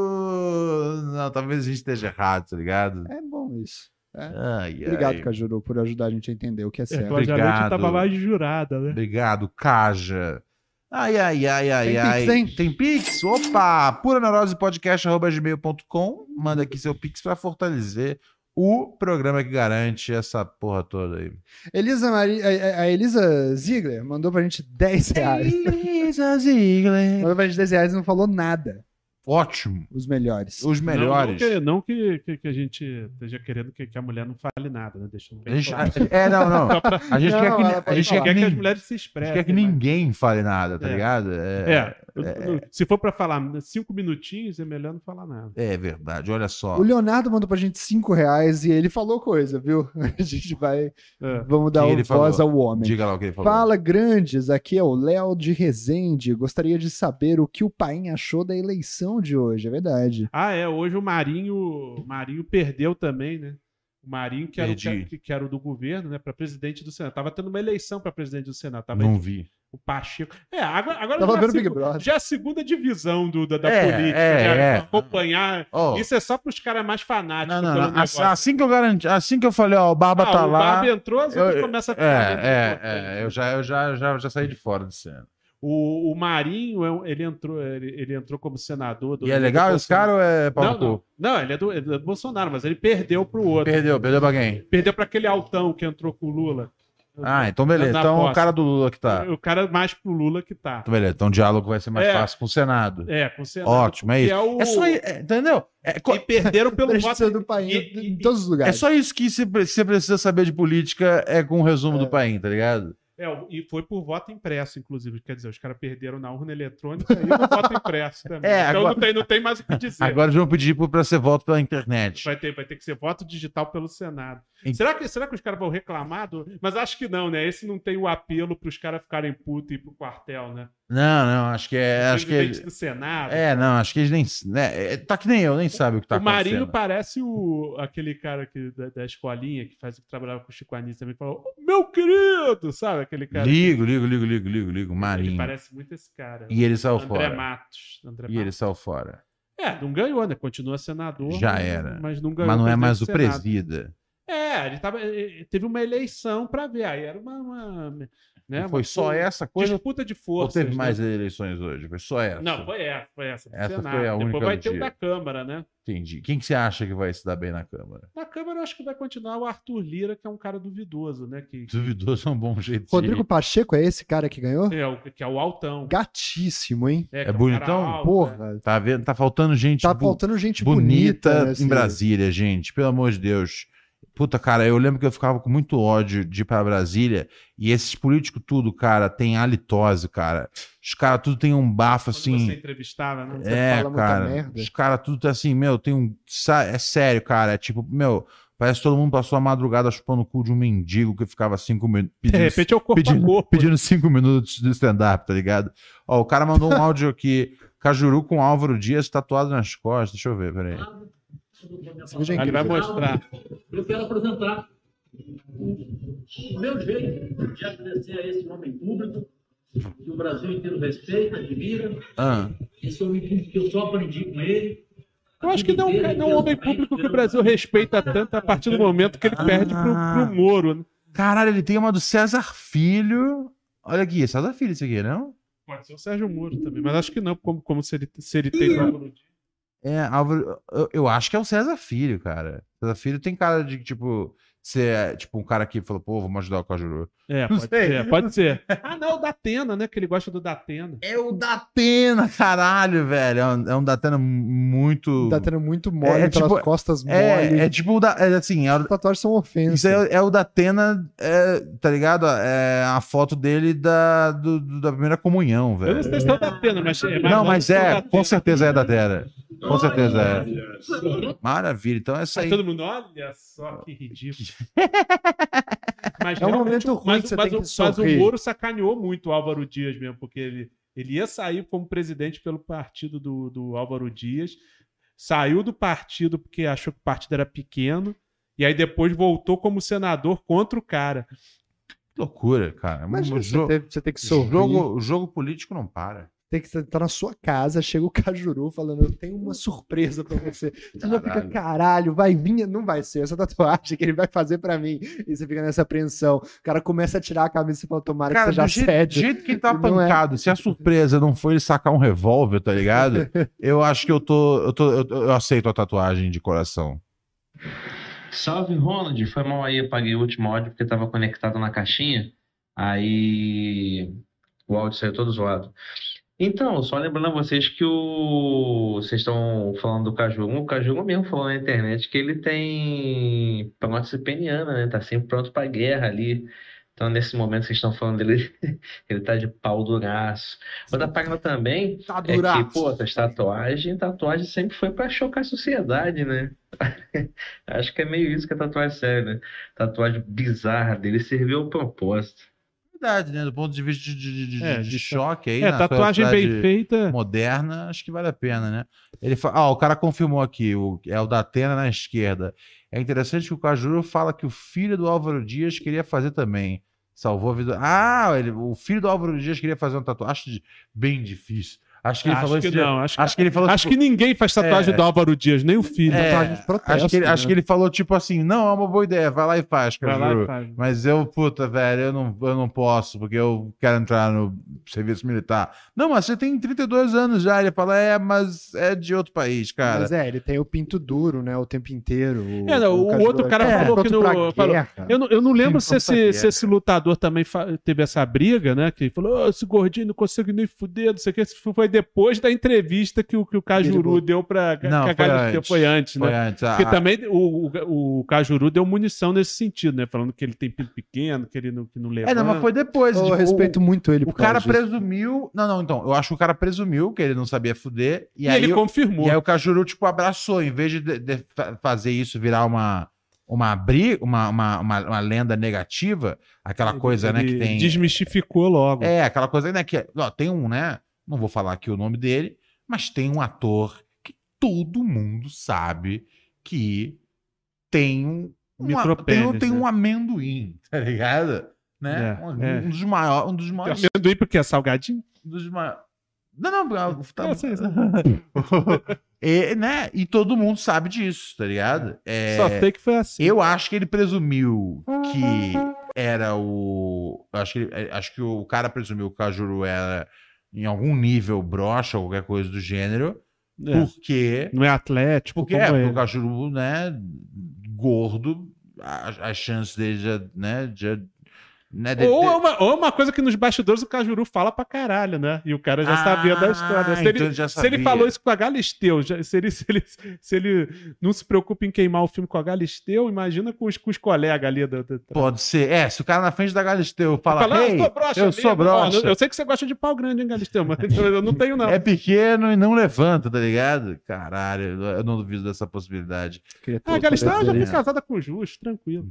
"Ah, não, talvez a gente esteja errado, tá ligado? É bom isso. Ai, Obrigado, ai. Cajuru, por ajudar a gente a entender o que é É, a certo. Cláudia Leite Obrigado. tava mais jurada, né? Obrigado, Caja. Ai, ai, ai, ai, Tem ai. Pix, hein? Tem Pix? Opa! pura neurose podcast arroba gmail ponto com. Manda aqui seu Pix pra fortalecer o programa que garante essa porra toda aí. Elisa Mari... a, a Elisa Ziegler mandou pra gente dez reais. Elisa Ziegler. Mandou pra gente dez reais e não falou nada. Ótimo. Os melhores. Os Não, melhores. Não, que, não que, que, que a gente esteja querendo que, que a mulher não fale nada, né? Deixando A bem gente- claro. é, não, não. Só pra- A gente Não, quer que, ela a pode gente quer falar. que, quer que as nin- mulheres se a gente expressem. quer que mas- ninguém fale nada, tá É. ligado? É, eu- eu- se for pra falar cinco minutinhos, é melhor não falar nada. É verdade, olha só. O Leonardo mandou pra gente cinco reais e ele falou coisa, viu? A gente vai. É. Vamos dar Que ele voz falou? ao homem. Diga lá o que ele falou. Fala, grandes. Aqui é o Léo de Resende. Gostaria de saber o que o Paim achou da eleição de hoje. É verdade. Ah, é. Hoje o Marinho, o Marinho perdeu também, né? O Marinho, que era, o, Perdi. que, que era o do governo, né? Para presidente do Senado. Tava tendo uma eleição para presidente do Senado. Tava Não vi. o Pacheco. É, agora, agora Tava já, é vendo a Big segu- Brother. já é a segunda divisão do, da, da É, política. é, né? é. Acompanhar. Ó, Isso é só para os caras mais fanáticos. não, não, pelo não. Assim, negócio. assim que eu garanti, assim que eu falei, ó, o Barba Ah, tá o lá. Barba entrou, as outras eu- começam a É, ficar. é, é, eu já, eu já, já, já saí de fora do cena. O, o Marinho, é um- ele entrou, ele, ele entrou como senador. Do, E é do legal esse Bolsonaro. cara ou é pau Não, no cu? não. Não, ele é, do, ele é do Bolsonaro, mas ele perdeu pro outro. Perdeu, perdeu pra quem? Perdeu para aquele altão que entrou com o Lula. Ah, então beleza. Na Então o posse. cara do Lula que tá. O cara mais pro Lula que tá. Então beleza, então o diálogo vai ser mais É. fácil com o Senado. É, com o Senado. Ótimo, é que isso. o- É só isso, é, entendeu? É, co- E perderam pelo Precisa voto. do Paim e- em e- todos os é lugares. só isso que você pre- você precisa saber de política é com o resumo do país, tá ligado? É, e foi por voto impresso, inclusive. Quer dizer, os caras perderam na urna eletrônica e no voto impresso também. É, então agora- não, tem, não tem mais o que dizer. Agora eles vão pedir pra ser voto pela internet. Vai ter, vai ter que ser voto digital pelo Senado. Em- Será que, será que os caras vão reclamar? Do... Mas acho que não, né? Esse não tem o apelo para os caras ficarem putos e ir pro quartel, né? Não, não, acho que é. Acho que presidente ele... do Senado. É, não, acho que eles nem. Né, é, tá que nem eu, nem sabe o que tá O Marinho acontecendo. parece o, aquele cara que, da, da escolinha que, faz, que trabalhava com o Chico Anísio também, que falou, meu querido, sabe? Aquele cara. Ligo, ligo, ligo, ligo, ligo, ligo, Marinho. Ele parece muito esse cara. E ele saiu André fora. Matos. André E ele Matos. saiu fora. É, não ganhou, né? Continua senador. Já mas, era. Mas não ganhou. Mas não é mais o presidente do Senado. presida. É, ele tava, teve uma eleição pra ver. Aí era uma. uma né, Foi uma só essa coisa? disputa de Ou forças. teve mais né? eleições hoje? Foi só essa? Não, foi essa. Foi essa. do Essa Senado. foi a Depois única vai do ter o dia. da Câmara, né? Entendi. Quem que você acha que vai se dar bem na Câmara? Na Câmara eu acho que vai continuar o Arthur Lira, que é um cara duvidoso, né? Que, que Duvidoso é um bom jeito de... Rodrigo Pacheco é esse cara que ganhou? é, o, que é o altão. Gatíssimo, hein? que É um bonitão? cara alto, né? Porra. Tá vendo? Tá faltando gente Tá bu- faltando gente bonita, bonita, nesse- em Brasília, gente. Pelo amor de Deus. Puta, cara, eu lembro que eu ficava com muito ódio de ir pra Brasília e esses políticos tudo, cara, tem halitose, cara. Os caras tudo tem um bafo, Quando assim... você entrevistava, né? Você É, fala muita cara. merda. Os caras tudo tá assim, meu, tem um... sa- É sério, cara. É tipo, meu, parece que todo mundo passou a madrugada chupando o cu de um mendigo que ficava cinco minutos... De repente é o corpo a pedindo, corpo. pedindo cinco minutos de stand-up, tá ligado? Ó, o cara mandou um áudio aqui, Cajuru com Álvaro Dias tatuado nas costas. Deixa eu ver, peraí. Seja Ele vai incrível. mostrar. Eu quero apresentar o meu jeito de agradecer a esse homem público que o Brasil inteiro respeita, admira. Ah, Esse homem público que eu só aprendi com ele. Eu acho que não, não é um homem público que o Brasil respeita tanto a partir do momento que ele perde pro, pro Moro. Né? caralho, ele tem uma do César Filho. Olha aqui, César Filho isso aqui, não? Pode ser o Sérgio Moro também, mas acho que não, como, como se, ele, se ele tem logo no dia. É, Álvaro, eu, eu acho que é o César Filho, cara. César Filho tem cara de, tipo, ser tipo um cara que falou, pô, vamos ajudar o Cajuru. É, Não pode sei. ser, pode ser. Ah, não, o Datena, né? Que ele gosta do Datena. É o Datena, caralho, velho. É um, é um Datena muito. Tá tendo muito mole É, pelas tipo, costas mole. É, é tipo o da, é assim, é o- As tatuagens são ofensas. isso é, é o Datena, é, tá ligado? É a foto dele da, do- do- da primeira comunhão, Eu velho. não sei se é o Datena, mas é mais Não, mas longe que o é, Datena. com certeza é Datena. Com certeza é. Maravilha, então é isso Aí aí. todo mundo, olha só que ridículo. Mas É um realmente, momento ruim mas, que você mas, tem o- que mas o sorrir. Moro sacaneou muito o Álvaro Dias mesmo, porque ele, ele ia sair como presidente pelo partido do, do Álvaro Dias, saiu do partido porque achou que o partido era pequeno, e aí depois voltou como senador contra o cara. Que loucura, cara. Imagina, o você, jogo, tem, você tem que sorrir. jogo, o jogo político não para. Tem que estar na sua casa, chega o Cajuru falando, eu tenho uma surpresa pra você. Você já fica, Caralho. caralho, vai vir, não vai ser essa tatuagem que ele vai fazer pra mim. E você fica nessa apreensão. O cara começa a tirar a camisa e você fala, tomara Cara, que seja do jeito, do assédio. jeito que ele tá Não é. pancado, se a surpresa não foi ele sacar um revólver, tá ligado? Eu acho que eu tô. Eu, tô, eu, eu aceito a tatuagem de coração. Salve, Ronald. Foi mal aí, apaguei o último áudio porque estava conectado na caixinha. Aí o áudio saiu todo zoado. Então, só lembrando a vocês que o... vocês estão falando do Cajuru. O Cajuru mesmo falou na internet que ele tem prótese peniana, né? Tá sempre pronto pra guerra ali. Então, nesse momento, vocês estão falando dele, ele tá de pau duraço. Outra página também Tá é duraço. que, pô, essas tatuagens, tatuagem sempre foi pra chocar a sociedade, né? Acho que é meio isso que a tatuagem serve, né? Tatuagem bizarra dele serviu ao propósito. Verdade, né? Do ponto de vista de, de, de- É, de de choque aí. É, na tatuagem bem sociedade feita. moderna, acho que vale a pena, né? Ele fa... ah, o cara confirmou aqui, o... é o Datena na esquerda. É interessante que o Cajuru fala que o filho do Álvaro Dias queria fazer também. Salvou a vida. Ah, ele... o filho do Álvaro Dias queria fazer uma tatuagem. Acho de- bem difícil. Acho que ele Acho falou que esse não, dia- acho que- acho que ele falou Acho tipo, que ninguém faz tatuagem É. do Álvaro Dias, nem o filho. É, tatuagem de protesto, acho, que ele, né? acho que ele falou tipo assim, não, é uma boa ideia, vai lá e faz, Vai lá Cajuru. e faz. Mas eu, puta, velho, eu não, eu não posso, porque eu quero entrar no serviço militar. Não, mas você tem trinta e dois anos já. Ele fala, é, mas é de outro país, cara. Mas é, ele tem o pinto duro, né, o tempo inteiro. O, É, não, o Cajuru outro cara é falou pronto que no- pra falou- guerra. Eu não, eu não lembro se, Sim, esse, conta se esse lutador também fa- teve essa briga, né? Que ele falou, "Ô, esse gordinho não consegue nem fuder, não sei o que. Isso foi depois da entrevista que o, que o Cajuru Ele- deu pra Não, que a foi Galisteu. antes. Foi antes, Foi né? antes. a- Porque também o, o, o Cajuru deu munição nesse sentido, né? Falando que ele tem pinto pequeno, que ele não, que não levanta. É, não, mas foi depois. Eu tipo, respeito muito ele O, por o cara causa disso. presumiu. Não, não, então. Eu acho que o cara presumiu que ele não sabia fuder. E, E aí, ele o- confirmou. e aí o Cajuru, tipo, abraçou. Em vez de, de- de fa- fazer isso virar uma. uma, briga, uma, uma, uma, uma lenda negativa, aquela coisa, né, que Ele tem... desmistificou logo. É, aquela coisa, né, que... Ó, tem um, né, não vou falar aqui o nome dele, mas tem um ator que todo mundo sabe que tem um... Uma, tem, Micropênis, tem né? um amendoim, tá ligado? Né? É, um, é. um dos maiores... Um dos maiores... Amendoim porque é salgadinho? Um dos maiores... Não, não, tá... Eu sei, sei. e, né? E todo mundo sabe disso, tá ligado? É, Só sei que foi assim. eu acho que ele presumiu que era o. Acho que, ele- acho que o cara presumiu que o Cajuru era em algum nível broxa ou qualquer coisa do gênero, É. porque. Não é atlético, Porque como é, porque ele. o Cajuru, né, gordo, a- as chances dele já, né, já. Né, de- Ou, de- é uma, ou é uma coisa que nos bastidores o Cajuru fala pra caralho, né? E o cara já Ah, sabia da história. Se, então ele, ele já se ele sabia. falou isso com a Galisteu, já- se, ele, se, ele, se ele não se preocupa em queimar o filme com a Galisteu, imagina com os, com os colegas ali. Do, do, Pode ser. É, se o cara na frente da Galisteu fala, Fala, ah, hey, eu sou broxa eu mesmo. sou Ó, broxa. eu sei que você gosta de pau grande, hein, Galisteu, mas eu não tenho, não. É pequeno e não levanta, tá ligado? Caralho, eu não duvido dessa possibilidade. Queria Ah, a poder Galisteu já dizer foi isso. casada com o Justo, tranquilo.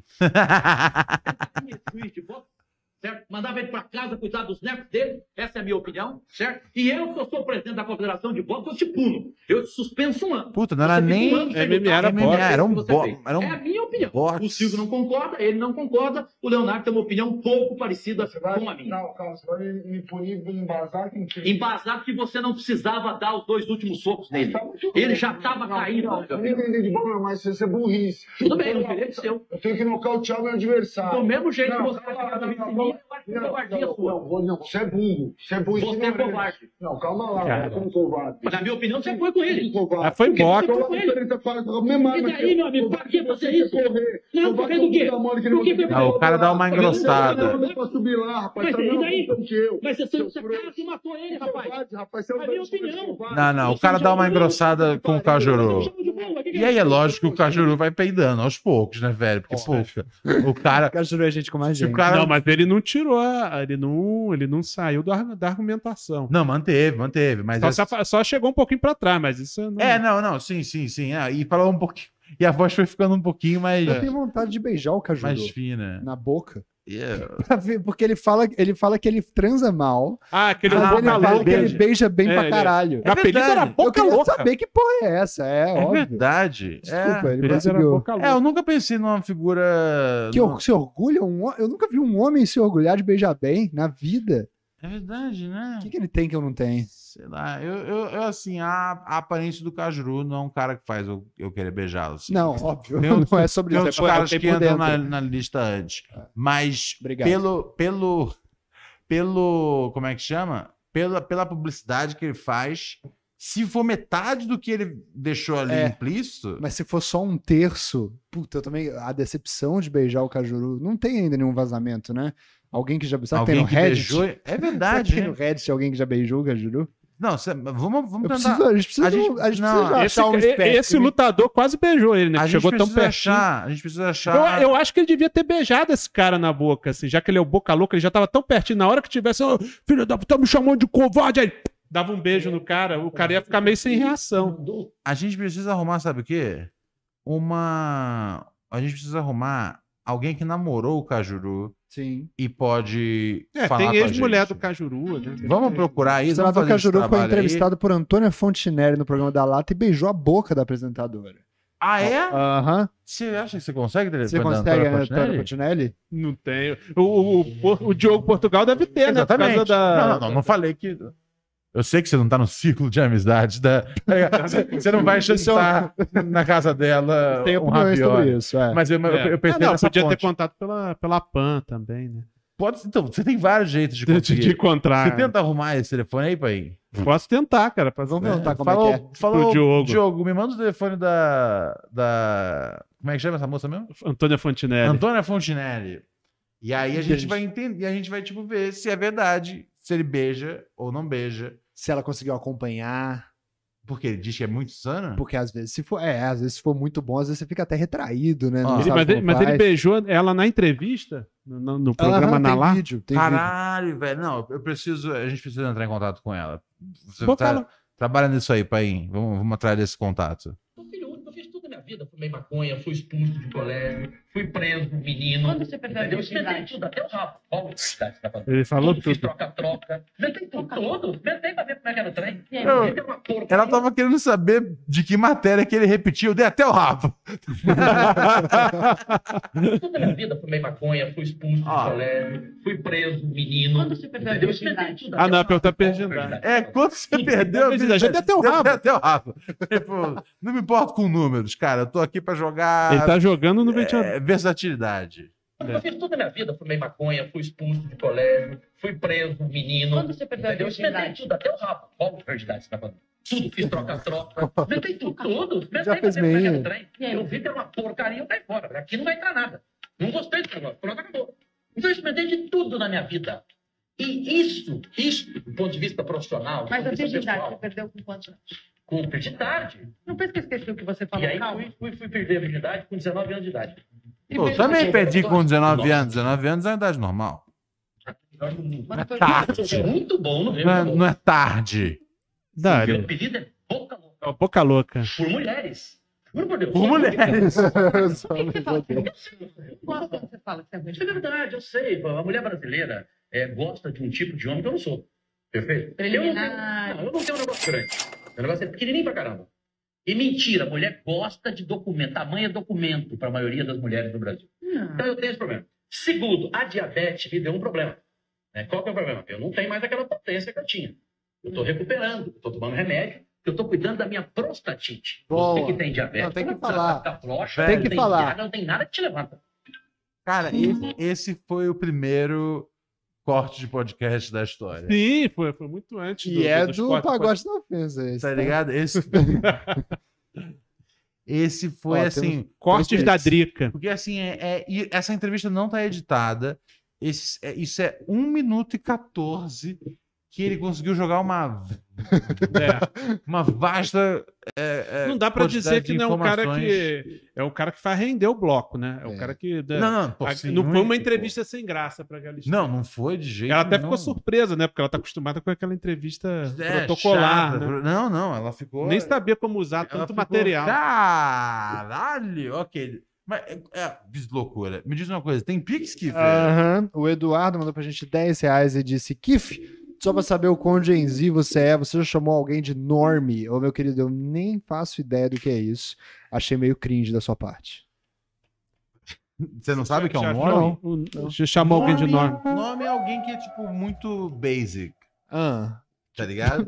juiz de boxe, certo? Mandava ele para casa cuidar dos netos dele, essa é a minha opinião, certo? E eu, que eu sou presidente da Confederação de Boxe, eu te pulo. Eu te suspenso um ano. Puta, não era Você fica nem um ano sem M M A, era lutar, boxe. era um que você bo- fez. era um É a minha opinião. boxe. O Silvio não concorda, ele não concorda, o Leonardo tem uma opinião pouco parecida Você vai, com a minha. não, calma, você vai me punir, me embasar com quem? Embasado que você não precisava dar os dois últimos socos nele. Tá muito Ele bem. já estava Não, caído. Não, eu não entendi de bola, mas isso é burrice. Tudo bem, o direito seu. Eu tenho que nocautear meu adversário. Do mesmo jeito que Não, você calma vai lá, fazer não, isso em não, mim, eu acho que é não, covardia não, sua. não, não, você é burro. Você é burro. Você não é merece. covarde. Não, calma lá, Cara. você é um covarde. Na minha opinião, você foi com ele. Covarde. Ah, foi Por que boxe. você foi com ele? Ele tá falando a mesma E arma daí, que- meu amigo, pra que fazer isso? Correr. Não, Covarde correr do quê? dá mole que Por que ele que vai- Ah, o cara dá uma engrossada. Não, não, pra subir lá, rapaz. Mas tá e mesmo daí? então que eu. Mas você, Seu você frouxo. cara que matou ele, rapaz. Covarde, rapaz, você é um É minha covarde, opinião. covarde. Não, não, o cara dá uma engrossada com o Cajuru. E aí é lógico que o Cajuru vai peidando aos poucos, né, velho? Porque, poxa, o cara. Cajuru é gente como a Se gente. o cara. Não, mas ele não tirou, a- ele não, ele não saiu da, da argumentação. Não, manteve, manteve. Mas Só, é- só- só chegou um pouquinho pra trás, mas isso não. É, não, não, sim, sim, sim. Ah, e falou um pouquinho. E a voz foi ficando um pouquinho mais, Eu tenho vontade de beijar o Cajuru mais fina. na boca. Yeah. Pra ver, porque ele fala, ele fala que ele transa mal, Ah, aquele mas Ah, ele boca fala louca. que ele beija bem É, pra ele- caralho. O apelido verdade. era Eu Boca queria Louca. saber que porra é essa, é, É óbvio. verdade. Desculpa, É. ele O apelido era conseguiu. Boca Louca. É, eu nunca pensei numa figura. Que or- se orgulha um ho- Eu nunca vi um homem se orgulhar de beijar bem na vida. É verdade, né? O que, que ele tem que eu não tenho? Sei lá, eu, eu, eu, assim, a, a aparência do Cajuru não é um cara que faz eu, eu querer beijá-lo. Assim. Não, óbvio. Tem outros- Não é sobre Tem isso. outros é por- caras tem que por entram dentro. na, na lista antes. Mas Obrigado. pelo, pelo, pelo. Como é que chama? Pela, pela publicidade que ele faz, se for metade do que ele deixou ali É. implícito. Mas se for só um terço, puta, eu também. A decepção de beijar o Cajuru. Não tem ainda nenhum vazamento, né? Alguém que já. Sabe que tem Alguém no que Reddit? beijou. É Será que verdade, tem né? no Reddit alguém que já beijou o Cajuru? Não, cê- vamos, vamos Eu tentar. preciso, a gente precisa, a gente- a gente não, precisa Esse, achar um e- espécime. esse lutador quase beijou ele, né? A Que gente chegou tão precisa pertinho. achar. A gente precisa achar. Eu, eu acho que ele devia ter beijado esse cara na boca, assim, já que ele é o boca louca, ele já tava tão pertinho. Na hora que tivesse, "Ô, filho da puta, me chamando de covarde, aí dava um beijo no cara, o cara ia ficar meio sem reação. A gente precisa arrumar, sabe o quê? Uma. A gente precisa arrumar alguém que namorou o Cajuru Sim. e pode. É, falar tem com a ex-mulher gente. do Cajuru, né? Vamos procurar O isso. senador Vamos fazer esse Cajuru foi trabalho aí. entrevistado por Antônia Fontinelli no programa da Lata e beijou a boca da apresentadora. Ah, é? Aham. Você acha que você consegue Você telefone da consegue, Antônia né, Antônia Fontinelli? Fontinelli? Não tem. O, o, o, o Diogo Portugal deve ter, né? Por Exatamente. causa da... Não, não, não, não falei que. Eu sei que você não tá no círculo de amizade da. Você você não vai jantar na casa dela Tem um opiniões sobre ravioli. isso, é. Mas eu, eu, É. eu pensei Ah, não, nessa podia ter ponte. contato pela, pela P A N também, né? Pode, então, você tem vários jeitos de De, de, conseguir. de encontrar. Você tenta arrumar esse telefone aí, pai? Posso tentar, cara. Pra... Vamos perguntar como falou, é que é. falou, Pro Diogo. Diogo, me manda o telefone da, da. Como é que chama essa moça mesmo? Antônia Fontinelli. Antônia Fontinelli. E aí a gente Beijo. vai entender, e a gente vai, tipo, ver se é verdade, se ele beija ou não beija. Se ela conseguiu acompanhar. Porque ele diz que é muito sana. Porque às vezes, se for. É, às vezes se for muito bom, às vezes você fica até retraído, né? Não Ah. Ele- sabe mas, ele, como mas ele faz. beijou ela na entrevista? No, no- no programa Aham, na tem Lá? vídeo, tem vídeo. Caralho, velho. Não, eu preciso. A gente precisa entrar em contato com ela. Você Boca tá- louca. trabalha nisso aí, pai. Vamos, vamos atrás desse contato. Sou filho único, eu fiz tudo na minha vida, fumei maconha, fui expulso de colégio, fui preso, menino. Quando você perdeu a Entendeu? Experimentei virgindade? tudo, até o rabo. Qual universidade você tá falando? Ele falou Tudo, fiz tudo. troca-troca. Inventei tudo, tudo. Inventei pra ver como é que era o trem. E aí, Eu- Inventei uma porcaria. Ela tava querendo saber de que matéria que ele repetiu. Dei até o rabo. Toda a minha vida, fumei maconha, fui expulso Ah. de colégio, fui preso, menino. Quando você perdeu a Entendeu? virgindade? Experimentei tudo, Ah, até não, o é perguntar rabo. Qual virgindade. universidade? É, quando você perdeu a A gente até o rabo. Dei até o rabo. Tipo, não me importo com números, cara. Eu tô aqui pra jogar Ele tá jogando no ventilador. é, versatilidade. Eu fiz toda a minha vida, fumei maconha, fui expulso de colégio, fui preso, menino. Quando você perdeu a Entendeu? Experimentei virgindade? tudo, até o rabo. Qual universidade você tá falando? Tudo, fiz troca-troca. Inventei tudo, tudo. Inventei Já pra fez ver como é que era meio. o trem. E aí? Eu vi que era uma porcaria, eu caí fora. Aqui não vai entrar nada. Não gostei desse negócio. Pronto, acabou. Então eu experimentei de tudo na minha vida. E isso, isso, do ponto de vista profissional, do Mas ponto a de vista virgindade você pessoal, perdeu com quantos anos? com perdi tarde. Não pensa que eu esqueci o que você falou, E aí calma. fui, fui, fui perder a virgindade com dezenove anos de idade. E Pô, eu veja também bem, perdi com dezenove Nossa. anos. dezenove anos é a idade normal. Melhor do mundo. Quando foi- Tarde. É muito bom no Rio. Não é, não é tarde. Dá, Meu ele- apelido é Boca Louca. é uma boca louca. Por mulheres. Juro por Deus. Por mulheres. Por que que você fala que é ruim? Eu sei, eu sei. Eu gosto quando você fala que é ruim. Isso é verdade, eu sei. A mulher brasileira é, gosta de um tipo de homem que eu não sou. Perfeito? Eu não, tenho, Preliminar. não, eu não tenho um negócio grande. Meu negócio é pequenininho pra caramba. E mentira, a mulher gosta de documento. Tamanho é documento para a maioria das mulheres do Brasil. Não. Então eu tenho esse problema. Segundo, a diabetes me deu um problema. Né? Qual que é o problema? Eu não tenho mais aquela potência que eu tinha. Eu estou recuperando, estou tomando remédio, eu estou cuidando da minha prostatite. Boa. Você que tem diabetes, Não, tem que não precisa falar. ficar floxa, Tem não que falar. Nada, não tem nada que te levanta. Cara, esse, esse foi o primeiro corte de podcast da história. Sim, foi, foi muito antes. E é dos do cortes. Pagode da Ofensa. esse, Tá ligado? Esse, esse foi Ó, assim. temos- Cortes da Drica. Porque assim, é, é- e essa entrevista não tá editada. Esse- é- isso é um minuto e quatorze que ele conseguiu jogar uma, É. uma vasta. é, é, Não dá pra quantidade dizer que de não é um cara informações. que. É o cara que faz render o bloco, né? É o É. cara que. né, Não, não, pô, a- sim, não foi muito, uma pô. entrevista sem graça pra Galisteu. Não, não foi de jeito Ela até nenhum. ficou surpresa, né? Porque ela tá acostumada com aquela entrevista É, protocolar, chata. né? Não, não, ela ficou. Nem sabia como usar ela tanto ficou, material. Caralho, ok. Mas, é, é, que loucura. Me diz uma coisa, tem Pix, Kiff? Aham. O Eduardo mandou pra gente dez reais e disse: Kif, só pra saber o quão Gen Z você é, você já chamou alguém de normie? Ô, meu querido, eu nem faço ideia do que é isso. Achei meio cringe da sua parte. Você não sabe o que é um Já- nome? não, não. Já chamou alguém de nome. Nome é alguém que é, tipo, muito basic, Ah. tá ligado?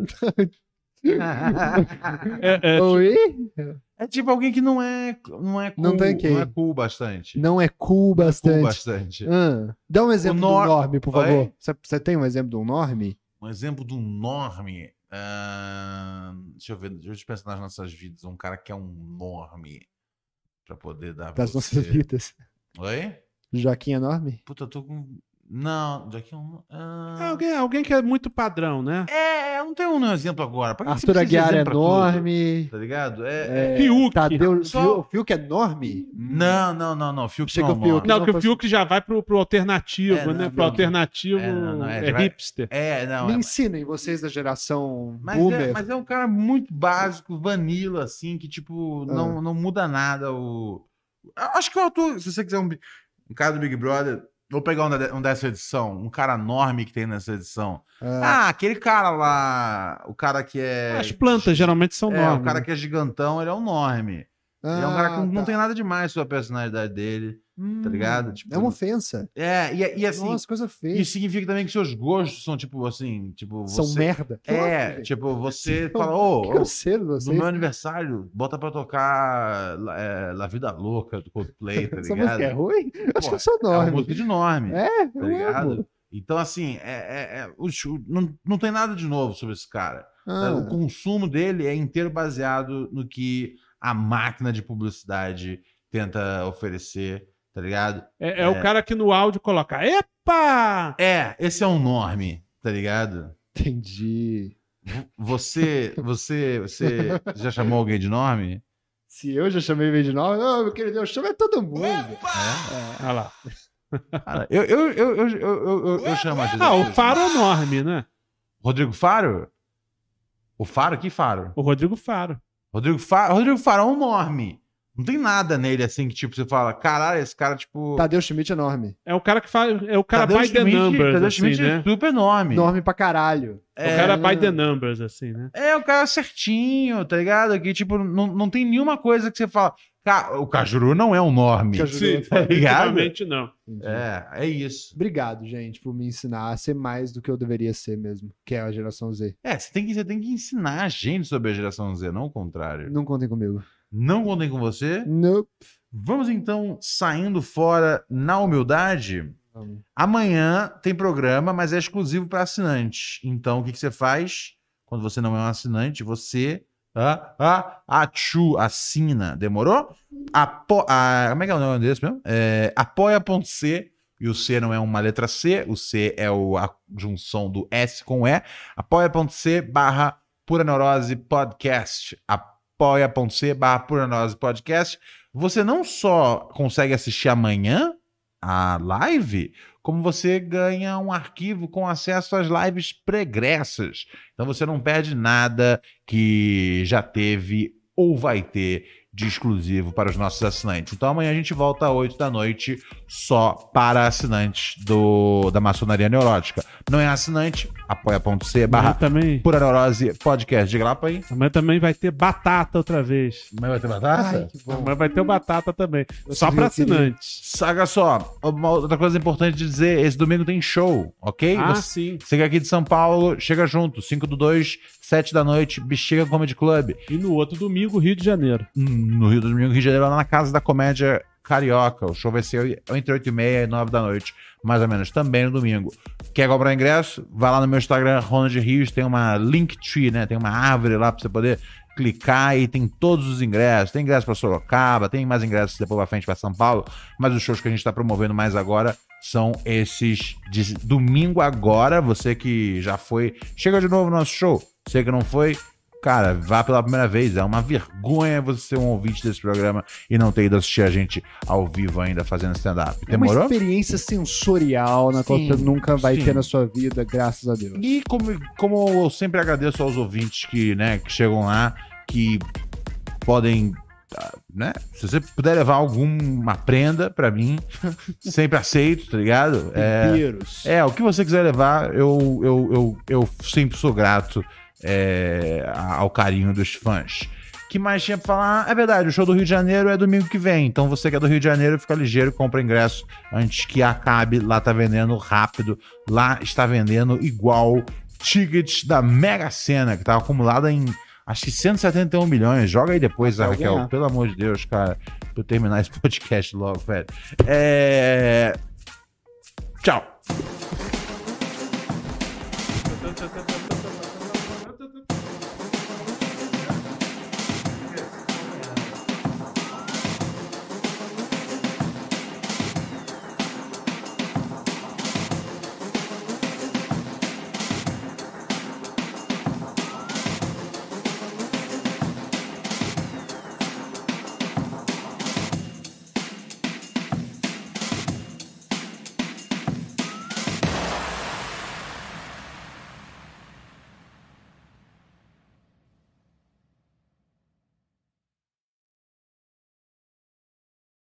É, é, Oi? É tipo alguém que não é, não é cool, Não tem quem. não é cool bastante. Não é cool Cool bastante. bastante. Ah. Dá um exemplo O nor- do norme, por favor. Oi? Você- Você tem um exemplo de um norme? Um exemplo de um norme. ah, deixa eu ver, deixa eu pensar nas nossas vidas. Um cara que é um norme. Pra poder dar pra Das você. nossas vidas. Oi? Joaquim é norme? Puta, eu tô com. Não, daqui um. ah, é alguém, alguém que é muito padrão, né? É, eu não tenho um exemplo agora. Pra que Arthur você precisa de Aguiar é exemplo pra tudo? norme. Tá ligado? É, é- Fiuk. Tadeu, Só- Fiuk, Fiuk é norme? Não, não, não, não. Fiuk Chega não, o Fiuk. norme. Não, não que o fosse- Fiuk já vai pro, pro alternativo, É, não, né? Pro não, alternativo é, não, não, é, é, vai- hipster. É, não. Me é, ensinem, vocês da geração mas, boomer. é, mas é um cara muito básico, vanilla, assim, que, tipo, Ah. não, não muda nada. O... Eu Acho que o Arthur, se você quiser um, bi- um cara do Big Brother, vou pegar um, da- um dessa edição, um cara enorme que tem nessa edição. Ah, Ah, aquele cara lá, o cara que é. As plantas geralmente são É, normes. o cara né? que é gigantão, ele é um norme. Ele é um cara que não, não tá. tem nada demais sobre a personalidade dele, Hum, tá ligado? Tipo, é uma ofensa. É, e, e assim, Nossa, coisa feia. isso significa também que seus gostos são, tipo, assim, tipo, São você... merda. Que É, horror, tipo, você Que fala, ô, Que ô, grosseiro no vocês. meu aniversário, bota pra tocar é, La Vida Louca do Coldplay, tá Essa ligado? música é ruim? Acho que eu sou É uma norme. música de norme, É, tá eu ligado? amo. Então, assim, é, é, é, o show- não, não tem nada de novo sobre esse cara. Ah, O consumo dele é inteiro baseado no que a máquina de publicidade tenta oferecer, tá ligado? É, é o cara que no áudio coloca Epa! É, esse é um norme, tá ligado? entendi. Você, você, você já chamou alguém de norme? Se eu já chamei ele de norme, não, meu querido, eu chamo é todo mundo. Olha lá. Cara, eu, eu, eu, eu, eu, eu, eu chamo às vezes Ah, o assim. Faro é enorme, né? Rodrigo Faro? O Faro? Que Faro? O Rodrigo Faro. Rodrigo Faro, Rodrigo Faro é um norme. Não tem nada nele assim que, tipo, você fala, caralho, esse cara, tipo. Tadeu Schmidt é enorme. É o cara que faz. É o cara Tadeu by the Schmidt- numbers, Tadeu assim, Schmidt né? é super enorme. Enorme pra caralho. O cara by the numbers, assim, né? É, o cara certinho, tá ligado? Que, tipo, não, não tem nenhuma coisa que você fala. Ca- O Cajuru não é um norme. Cajuru, tá ligado? Definitivamente não. É, é isso. Obrigado, gente, por me ensinar a ser mais do que eu deveria ser mesmo, que é a geração Z. É, você tem, que, você tem que ensinar a gente sobre a geração Z, não o contrário. Não contem comigo. Não contem com você. Nope. Vamos então saindo fora na humildade. Vamos. Amanhã tem programa, mas é exclusivo para assinantes. Então, o que, que você faz? Quando você não é um assinante, você ah, ah, achu, assina. Demorou? Apo, a, como é que é o nome desse mesmo? É, apoia.c, e o C não é uma letra C, o C é o, a junção do S com E. Apoia.c barra Pura Neurose Podcast. Apoia.c barra Pura Neurose Podcast. Você não só consegue assistir amanhã a live, como você ganha um arquivo com acesso às lives pregressas. Então você não perde nada que já teve ou vai ter de exclusivo para os nossos assinantes. Então amanhã a gente volta às oito da noite só para assinantes do, da Maçonaria Neurótica. Não é assinante? Apoia.c barra Amanhã também, Pura Neurose Podcast. Diga lá, pai. amanhã também vai ter batata outra vez. Mas vai ter batata? Ai, que bom. Amanhã vai ter o batata também. Você Só viu pra que ele- assinantes. Saga só, uma outra coisa importante de dizer, esse domingo tem show, ok? Ah, Você sim. chega aqui de São Paulo, chega junto, cinco do dois, sete da noite, Bexiga Comedy Club, E no outro domingo, Rio de Janeiro. no Rio do Domingo, Rio de Janeiro, lá na Casa da Comédia Carioca. O show vai ser entre oito e meia e nove da noite, mais ou menos, também no domingo. Quer comprar ingresso? Vai lá no meu Instagram, Ronald Rios, tem uma Linktree, né? Tem uma árvore lá pra você poder clicar e tem todos os ingressos. Tem ingresso pra Sorocaba, tem mais ingressos depois pra frente pra São Paulo, mas os shows que a gente tá promovendo mais agora são esses de domingo agora. Você que já foi, chega de novo no nosso show. Você que não foi, cara, vá pela primeira vez. É uma vergonha você ser um ouvinte desse programa e não ter ido assistir a gente ao vivo ainda fazendo stand-up. É uma Demorou? experiência sensorial na qual Sim, você nunca vai sim. ter na sua vida, graças a Deus. E como, como eu sempre agradeço aos ouvintes que, né, que chegam lá, que podem, ah, né, se você puder levar alguma prenda pra mim, sempre aceito, tá ligado? É, Temperos. é, o que você quiser levar, eu, eu, eu, eu sempre sou grato é, ao carinho dos fãs. Que mais tinha pra falar? É verdade, o show do Rio de Janeiro é domingo que vem. Então você que é do Rio de Janeiro, fica ligeiro, compra ingresso antes que acabe. Lá tá vendendo rápido. Lá está vendendo igual tickets da Mega Sena, que tá acumulada em acho que cento e setenta e um milhões. Joga aí depois, Vai Raquel. ganhar. Pelo amor de Deus, cara. Pra eu terminar esse podcast logo, velho. É... Tchau.